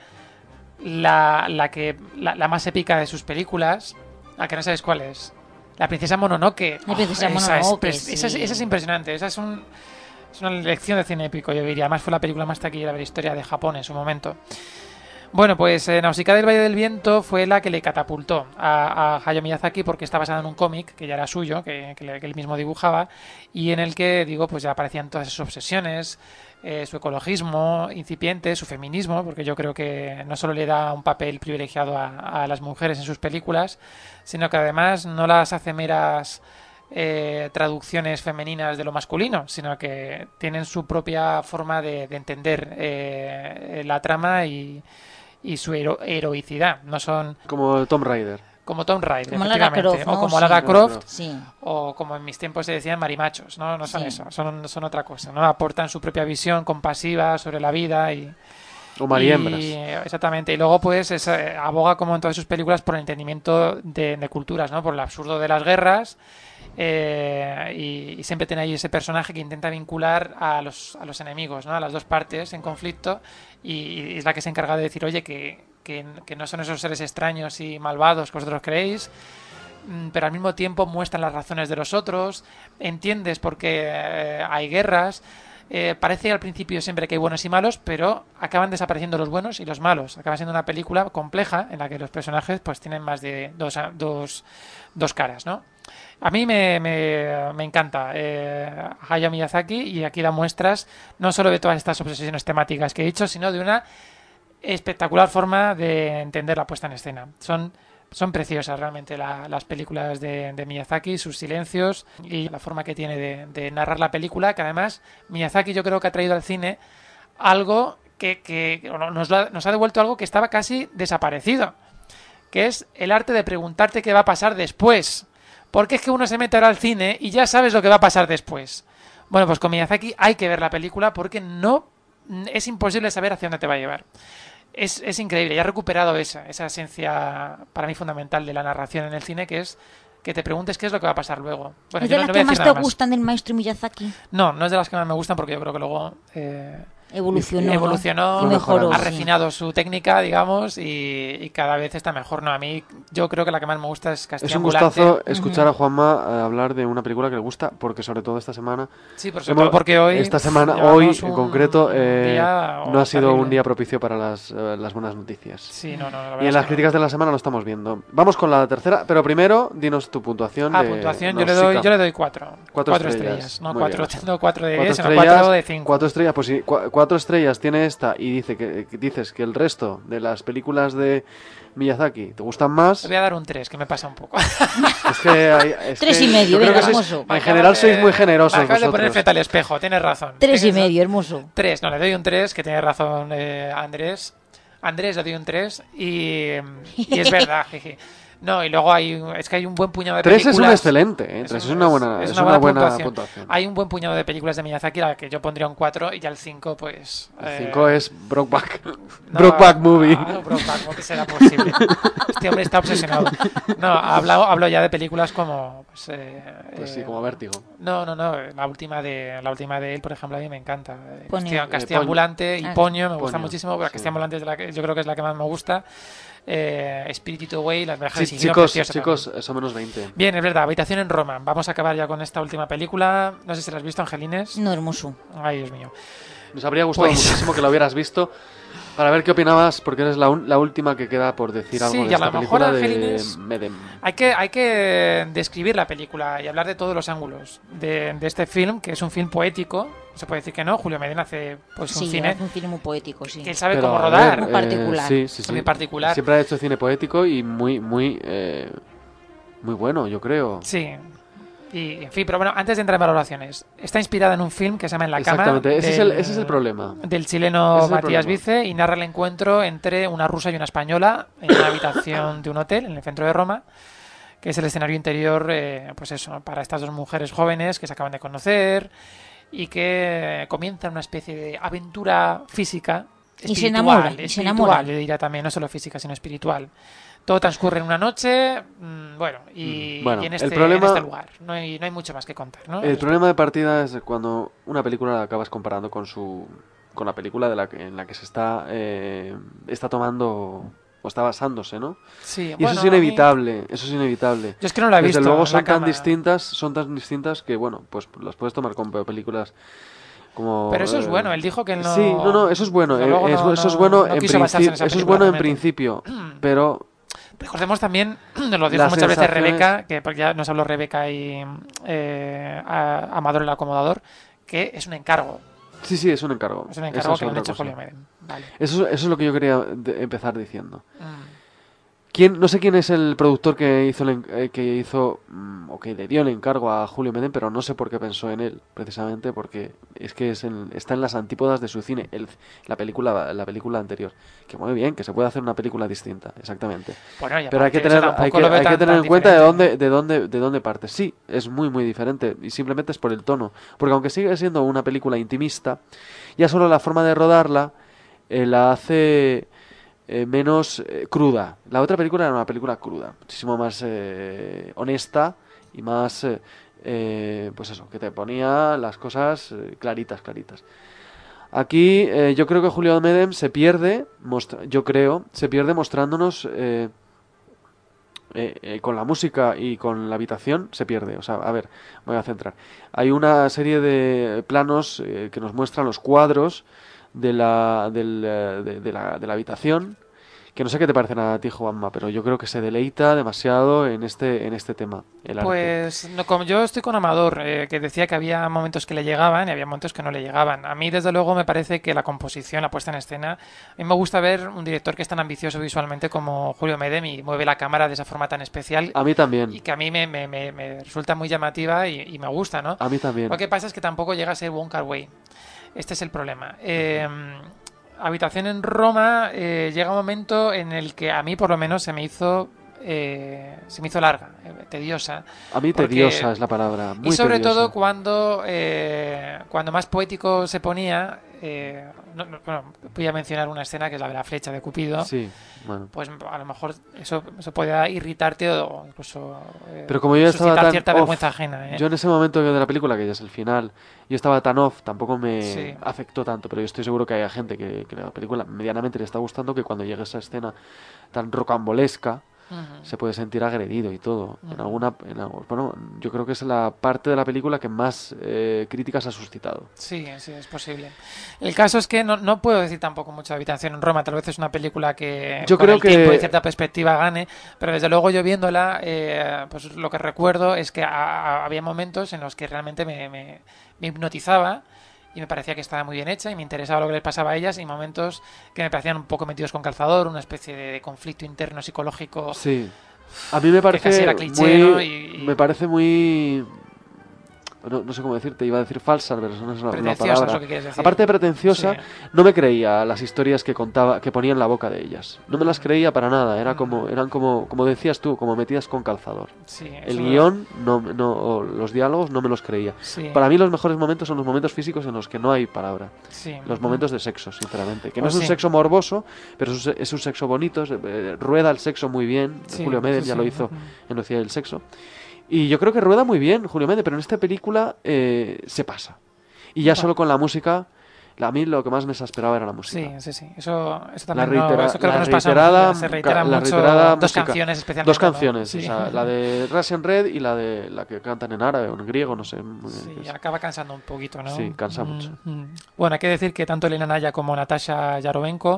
la, la, que, la, la más épica de sus películas. Ah, que no sabes cuál es. La princesa Mononoke. La princesa Oh, esa, Mononoke, es, esa, es, sí. esa es impresionante. Esa es un. Es una lección de cine épico, yo diría. Además, fue la película más taquillera de la historia de Japón en su momento. Bueno, pues eh, Nausicaa del Valle del Viento fue la que le catapultó a, a Hayao Miyazaki porque está basada en un cómic que ya era suyo, que, que, le- que él mismo dibujaba, y en el que, digo, pues ya aparecían todas sus obsesiones, eh, su ecologismo incipiente, su feminismo, porque yo creo que no solo le da un papel privilegiado a, a las mujeres en sus películas, sino que además no las hace meras eh, traducciones femeninas de lo masculino, sino que tienen su propia forma de, de entender eh, la trama y, y su hero- heroicidad. No son Como Tomb Raider. como Tomb Raider, Como Lara efectivamente, Croft, o ¿no? como Sí. Lara Croft, Sí. o como en mis tiempos se decían marimachos, ¿no? No son Sí. eso, son, son otra cosa, ¿no? Aportan su propia visión compasiva sobre la vida y... O mariembras. y, exactamente, y luego pues es, eh, aboga como en todas sus películas por el entendimiento de, de culturas, ¿no? Por el absurdo de las guerras, eh, y, y siempre tiene ahí ese personaje que intenta vincular a los, a los enemigos, ¿no? A las dos partes en conflicto, y, y es la que se encarga de decir, oye, que, que, que no son esos seres extraños y malvados que vosotros creéis, mm, pero al mismo tiempo muestran las razones de los otros, entiendes por qué eh, hay guerras. Eh, parece al principio siempre que hay buenos y malos, pero acaban desapareciendo los buenos y los malos. Acaba siendo una película compleja en la que los personajes pues tienen más de dos, dos, dos caras, ¿no? A mí me, me, me encanta eh, Hayao Miyazaki, y aquí da muestras no solo de todas estas obsesiones temáticas que he dicho, sino de una espectacular forma de entender la puesta en escena. Son Son preciosas realmente la, las películas de, de Miyazaki, sus silencios y la forma que tiene de, de narrar la película, que además Miyazaki yo creo que ha traído al cine algo que, que nos, lo ha, nos ha devuelto algo que estaba casi desaparecido, que es el arte de preguntarte qué va a pasar después. Porque es que uno se mete ahora al cine y ya sabes lo que va a pasar después. Bueno, pues con Miyazaki hay que ver la película porque no es imposible saber hacia dónde te va a llevar. Es, es increíble, y ha recuperado esa, esa esencia para mí fundamental de la narración en el cine, que es que te preguntes qué es lo que va a pasar luego. Bueno, ¿Es yo de no- las no voy a que más decir te nada más. gustan del maestro Miyazaki? No, no es de las que más me gustan porque yo creo que luego eh, Evolucionó, ¿no? evolucionó, Y mejoró, ha sí. refinado su técnica, digamos, y, y cada vez está mejor. No, a mí yo creo que la que más me gusta es Castillo Es un ambulante. gustazo escuchar a Juanma eh, hablar de una película que le gusta, porque sobre todo esta semana... Sí, por sobre todo porque hoy Esta semana, llevamos hoy un en concreto, eh, día no ha sido terrible. un día propicio para las, eh, las buenas noticias. Sí, no, no, la verdad Y en es las que no. críticas de la semana lo estamos viendo. Vamos con la tercera, pero primero dinos tu puntuación. Ah, de puntuación, yo le, Nausicaa. doy, yo le doy cuatro. Cuatro, Cuatro estrellas. estrellas. No, Muy cuatro, bien. no cuatro de Cuatro diez, sino estrellas, cuatro de cinco. cuatro estrellas, pues sí, cua- cuatro estrellas tiene esta y dice que, que dices que el resto de las películas de Miyazaki te gustan más. Le voy a dar un tres, que me pasa un poco. Es que hay, es Tres que y medio, yo creo venga, que sois- hermoso. en general sois muy generosos Me acabas de vosotros. poner frente al espejo, tienes razón. Tres y Tienes- medio, hermoso. Tres, no, le doy un tres, que tiene razón eh, Andrés. Andrés le doy un tres y, y es verdad, jeje. No, y luego hay es que hay un buen puñado de Tres películas. es un excelente, ¿eh? Tres es, es una buena, es, es una, una buena puntuación. puntuación. Hay un buen puñado de películas de Miyazaki a la que yo pondría un cuatro y ya el cinco pues... El cinco eh... es Brokeback. No, Brokeback Movie. No, no, Brokeback Movie será posible. Este hombre está obsesionado. No, hablo, hablo ya de películas como... Pues, eh, pues sí, eh, como Vértigo. No, no, no. La última de la última de él, por ejemplo, a mí me encanta. Ponio. Castilla Ambulante y ah, Ponio me Ponio, gusta muchísimo. Pero sí. Castilla Ambulante es la que, yo creo que es la que más me gusta. Eh, Spirited Away, las viajes sí, de chicos, chicos, son menos veinte. Bien, es verdad, Habitación en Roma. Vamos a acabar ya con esta última película. No sé si la has visto, Angelines. No, hermoso. Ay, Dios mío. Nos habría gustado Pues- muchísimo que lo hubieras visto para ver qué opinabas, porque eres la, un- la última que queda por decir algo Sí, de y a esta lo mejor, película de Angelines, Medem. Hay que, hay que describir la película y hablar de todos los ángulos de, de este film, que es un film poético. Se puede decir que no. Julio Medem hace pues, Sí, un cine hace un cine muy poético, sí. que él sabe Pero, cómo a rodar. ver, Muy particular. sí, sí, sí. Muy particular. Siempre ha hecho cine poético y muy, muy, eh, muy bueno, yo creo. Sí. Y, en fin, pero bueno, antes de entrar en valoraciones, está inspirada en un film que se llama En la cama. Exactamente, ese, del- es el, ese es el problema. Del chileno Ese es el Matías problema. Vice y narra el encuentro entre una rusa y una española en una habitación de un hotel en el centro de Roma, que es el escenario interior, eh, pues eso, para estas dos mujeres jóvenes que se acaban de conocer y que comienzan una especie de aventura física. Y se espiritual, enamoran, y se espiritual, enamoran. yo diría también, no solo física, sino espiritual. Todo transcurre en una noche, mmm, bueno, y, Mm, bueno, y en, el este, problema- en este lugar. No hay, no hay mucho más que contar, ¿no? El problema de partida es cuando una película la acabas comparando con su con la película de la que, en la que se está eh, está tomando o está basándose, ¿no? Sí, Y bueno, eso es a mí- inevitable, eso es inevitable. Yo es que no la he Desde visto, luego La son tan cama. distintas, son tan distintas que bueno, pues las puedes tomar como películas como Pero eso es eh, bueno, él dijo que él no... Sí, no, no, eso es bueno, Pero eh, luego es- no- eso es no- bueno no en quiso basarse en principio, esa eso es película, bueno en realmente. principio, pero Recordemos también, nos lo dijo Las muchas veces sensaciones- Rebeca, que porque ya nos habló Rebeca y eh, a- Amador el acomodador, que es un encargo. sí, sí, es un encargo. Es un Eso encargo es que le han otra hecho cosa. Julio Medem. Vale. Eso, eso es lo que yo quería de- empezar diciendo. Mm. ¿Quién, no sé quién es el productor que hizo, el en- eh, que hizo mm, o que le dio el encargo a Julio Medem, pero no sé por qué pensó en él, precisamente porque es que es en- está en las antípodas de su cine, el- la película la película anterior. Que muy bien, que se puede hacer una película distinta, exactamente. Bueno, y Pero hay que aparte, eso tener, hay tampoco que, lo veo hay que tan- tener tan en cuenta de diferente. dónde, de dónde, de dónde parte. Sí, es muy muy diferente y simplemente es por el tono, porque aunque sigue siendo una película intimista, ya solo la forma de rodarla eh, la hace eh, menos eh, cruda. La otra película era una película cruda, muchísimo más eh, honesta y más, eh, eh, pues eso, que te ponía las cosas eh, claritas, claritas. Aquí eh, yo creo que Julio Medem se pierde, mostra- yo creo, se pierde mostrándonos eh, eh, eh, con la música y con la habitación, se pierde. O sea, a ver, me voy a centrar. Hay una serie de planos eh, que nos muestran los cuadros de la, del, eh, de, de la, de la habitación, que no sé qué te parecen a ti, Juanma, pero yo creo que se deleita demasiado en este, en este tema, el arte. Pues no, como yo estoy con Amador, eh, que decía que había momentos que le llegaban y había momentos que no le llegaban. A mí, desde luego, me parece que la composición, la puesta en escena, a mí me gusta ver un director que es tan ambicioso visualmente como Julio Medem y mueve la cámara de esa forma tan especial A mí también, y que a mí me, me- me- me resulta muy llamativa y, y me gusta, ¿no? a mí también. Lo que pasa es que tampoco llega a ser Wong Kar-wai. Este es el problema. Eh, Habitación en Roma eh, llega un momento en el que a mí por lo menos se me hizo eh, se me hizo larga, eh, tediosa. A mí porque- tediosa es la palabra, muy y sobre tediosa. todo cuando eh, cuando más poético se ponía, eh, no- no, bueno, voy a mencionar una escena que es la de la flecha de Cupido. Sí, bueno. Pues a lo mejor eso, eso puede irritarte o incluso eh, Pero como yo estaba suscitar tan cierta off, vergüenza ajena. ¿eh? yo en ese momento de la película, que ya es el final, yo estaba tan off, tampoco me Sí. afectó tanto, pero yo estoy seguro que hay gente que, que la película medianamente le está gustando, que cuando llegue esa escena tan rocambolesca, Ujú. se puede sentir agredido y todo. En Ujú. alguna, en algo- bueno, yo creo que es la parte de la película que más eh, críticas ha suscitado. Sí, sí, es posible. El caso es que no, no puedo decir tampoco mucho de Habitación en Roma. Tal vez es una película que Yo con creo el que- tiempo y cierta perspectiva gane, pero desde luego yo viéndola, eh, pues lo que recuerdo es que a- a- había momentos en los que realmente me, me- me hipnotizaba y me parecía que estaba muy bien hecha y me interesaba lo que les pasaba a ellas, y momentos que me parecían un poco metidos con calzador, una especie de, de conflicto interno psicológico. Sí. A mí me parece casi era cliché, muy, ¿no? Y- y- me parece muy no, no sé cómo decirte, iba a decir falsa, pero eso no es una, una Pretenciosa, palabra. es lo que quieres decir. Aparte de pretenciosa, Sí. no me creía las historias que contaba, que ponía en la boca de ellas. No me las creía para nada, era como, eran como, como decías tú, como metidas con calzador. Sí, El eso- guión, no, no, o los diálogos, no me los creía. Sí. Para mí los mejores momentos son los momentos físicos en los que no hay palabra. Sí. Los momentos de sexo, sinceramente. Que no Pues es un sí. sexo morboso, pero es un, es un sexo bonito, se- eh, rueda el sexo muy bien. Sí, Julio Medem sí, ya sí. lo hizo Ujú. en Lo del sexo. Y yo creo que rueda muy bien Julio Medem, pero en esta película eh, se pasa. Y ya Bueno. solo con la música, la- a mí lo que más me exasperaba era la música. Sí, sí, sí. Eso, eso La, también no- reitera- eso creo la que nos pasa reiterada, mucho, se reitera ca- la mucho reiterada dos música. canciones especialmente. Dos ¿no? canciones, Sí. o sea, la de Russian Red y la de la que cantan en árabe o en griego, no sé. Sí, es- acaba cansando un poquito, ¿no? Sí, cansa Mm, mucho. mm. Bueno, hay que decir que tanto Elena Naya como Natasha Yarovenko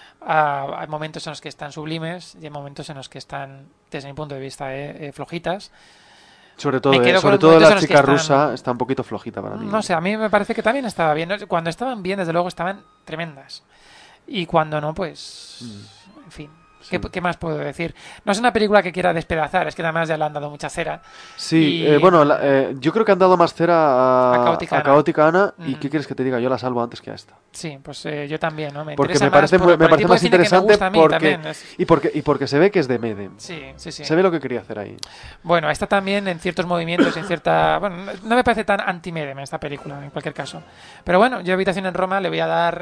ah, hay momentos en los que están sublimes y hay momentos en los que están, desde mi punto de vista, eh, eh, flojitas. Sobre todo, Me eh, quedo con sobre los todo momentos la en los que chica están- rusa está un poquito flojita para mí. No sé, a mí me parece que también estaba bien. ¿no? Cuando estaban bien, desde luego, estaban tremendas. Y cuando no, pues... En fin. ¿Qué, qué más puedo decir? No es una película que quiera despedazar, es que además ya le han dado mucha cera. Sí, Y- eh, bueno, la- eh, yo creo que han dado más cera a, A Caótica a Ana. Caótica Ana, y Mm. ¿qué quieres que te diga? Yo la salvo antes que a esta. Sí, pues eh, yo también, ¿no? Me Porque interesa me parece, más muy- por- me por el parece tipo de más cine que me interesante gusta a mí porque, también, es- y, porque, y porque se ve que es de Medem. Sí, sí, sí. Se ve lo que quería hacer ahí. Bueno, está también en ciertos movimientos, en cierta... Bueno, no- no me parece tan anti-Medem esta película, en cualquier caso. Pero bueno, yo Habitación en Roma le voy a dar...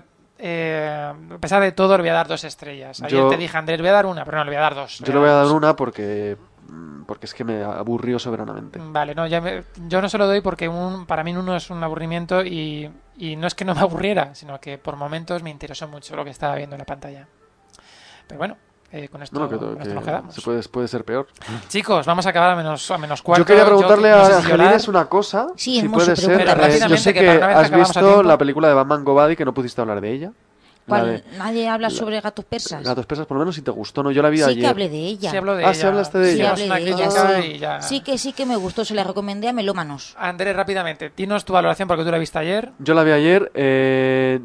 eh, a pesar de todo, le voy a dar dos estrellas. Ayer Yo- te dije, Andrés, le voy a dar una, pero no, le voy a dar dos. Yo le voy a dar una porque, mm, porque es que me aburrió soberanamente. Vale, no, ya me- yo no se lo doy porque un, para mí uno es un aburrimiento y, y no es que no me aburriera, sino que por momentos me interesó mucho lo que estaba viendo en la pantalla. Pero bueno, eh, con esto, No, que, con que esto nos quedamos. se puede, puede ser peor. Chicos, vamos a acabar a menos, a menos cuarto. Yo quería preguntarle no sé a si llorar. Angelines una cosa. Sí, si hermoso, puede ser. pregunta, eh, yo rápidamente, sé que que para una vez que has acabamos a visto tiempo. la película de Batman Go Bad y que no pudiste hablar de ella. La ¿Cuál? de Nadie habla sobre gatos persas. Gatos Persas, por lo menos si te gustó, ¿no? Yo la vi Sí ayer. que hablé de ella. Sí, hablo de Ah, ella. sí hablaste de Sí, ella. hablé una de ella, crítica sí. y ya. Sí que sí que me gustó, se la recomendé a melómanos. Andrés, rápidamente, dinos tu valoración porque tú la viste ayer. Yo la vi ayer. eh,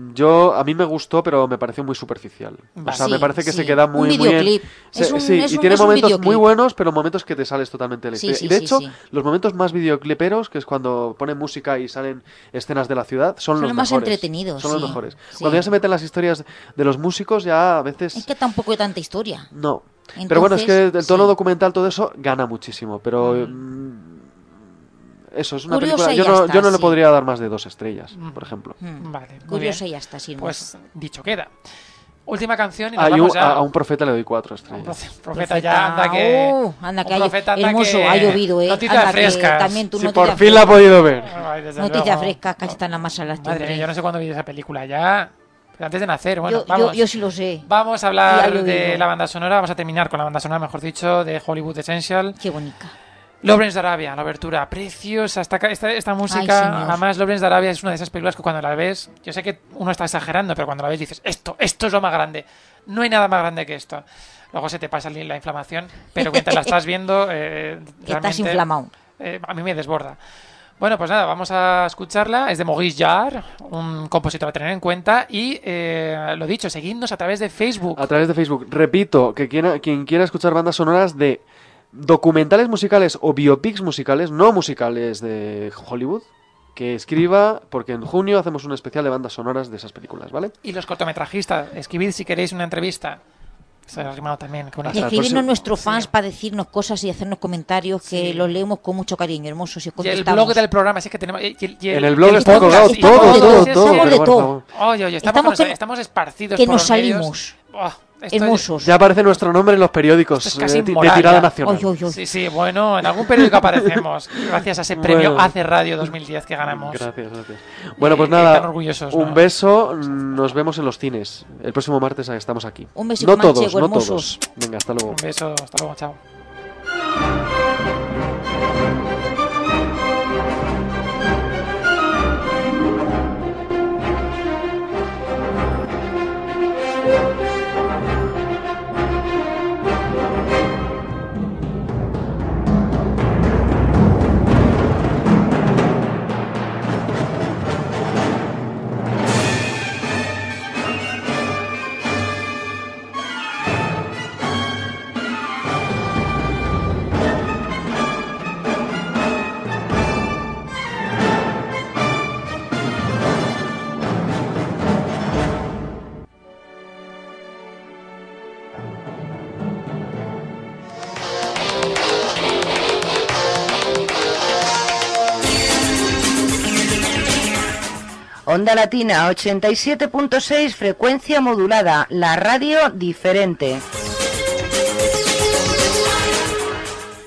yo a mí me gustó, pero me pareció muy superficial. Vale. O sea, me Sí, parece que sí. se queda Un muy, muy bien. videoclip. Se- Es un- sí, es y un- tiene es un momentos videoclip. muy buenos, pero momentos que te sales totalmente de la Sí, historia. sí, y de sí, hecho, sí. los momentos más videocliperos, que es cuando ponen música y salen escenas de la ciudad, son, Son los los más mejores. entretenidos, Son los sí, mejores. sí. Cuando ya se meten las historias de los músicos, ya a veces Es que tampoco hay tanta historia. no. Pero bueno, es que Entonces, el tono sí. documental, todo eso, gana muchísimo. Pero mm, eso es una Curiosa película. y Yo ya no, está, yo no le sí. podría dar más de dos estrellas, Mm. por ejemplo. Mm. Vale, muy Curiosa bien. y ya está, sin Pues más. dicho queda. Última canción y nos Hay vamos un- ya. a, a un profeta le doy cuatro Un estrellas. profe- profeta ya, anda que... uh, anda que un hay- profeta anda hermoso, que- ha llovido, eh. Noticias Anda que frescas. también tu Si noticia por fin la ha fresca. podido ver. Ay, desde Noticias luego. frescas, casi están las más a las Madre mía, yo no sé cuándo vi esa película ya. Pero antes de nacer, bueno, yo, yo, vamos. yo sí lo sé. Vamos a Y ha hablar llovido. de la banda sonora, vamos a terminar con la banda sonora, mejor dicho, de Hollywood Essential. Qué bonita. Lawrence de Arabia, la abertura, preciosa esta, ca- esta, esta música. Ay, señor. Además, Lawrence de Arabia es una de esas películas que cuando la ves, yo sé que uno está exagerando, pero cuando la ves dices, esto, esto es lo más grande. No hay nada más grande que esto. Luego se te pasa la inflamación, pero mientras la estás viendo, eh, Estás realmente, inflamado. eh, a mí me desborda. Bueno, pues nada, vamos a escucharla. Es de Maurice Jarre, un compositor a tener en cuenta. Y eh, lo dicho, seguidnos a través de Facebook. A través de Facebook. Repito, que quiera, quien quiera escuchar bandas sonoras de documentales musicales o biopics musicales, no musicales de Hollywood, que escriba, porque en junio hacemos un especial de bandas sonoras de esas películas, ¿vale? Y los cortometrajistas, escribid si queréis una entrevista. Se ha arrimado también con Y Hasta el escribirnos próximo- nuestros fans Sí. para decirnos cosas y hacernos comentarios que Sí. los leemos con mucho cariño, hermosos. Y os Y el contestamos. blog del programa, sí que tenemos. y el- y En el blog y está podcast, colgado y todo, estamos todo, de- todo. somos pero de por todo. favor. Oye, oye, estamos, Estamos con- que- estamos esparcidos que por nos los medios. salimos. Buah, esto es- Hermosos. Ya aparece nuestro nombre en los periódicos Esto es casi eh, de, de inmoral, tirada ya. nacional. Oy, oy, oy. Sí, sí, bueno, en algún periódico aparecemos. Gracias a ese premio Bueno. Hace Radio dos mil diez que ganamos. Gracias, gracias. Bueno, pues Y- y tan nada, orgullosos, un ¿no? beso, nos vemos en los cines. El próximo martes estamos aquí. Un besito No manchego, todos, no hermosos. todos. Venga, hasta luego. Un beso, hasta luego, chao. Onda Latina ochenta y siete punto seis, frecuencia modulada, la radio diferente.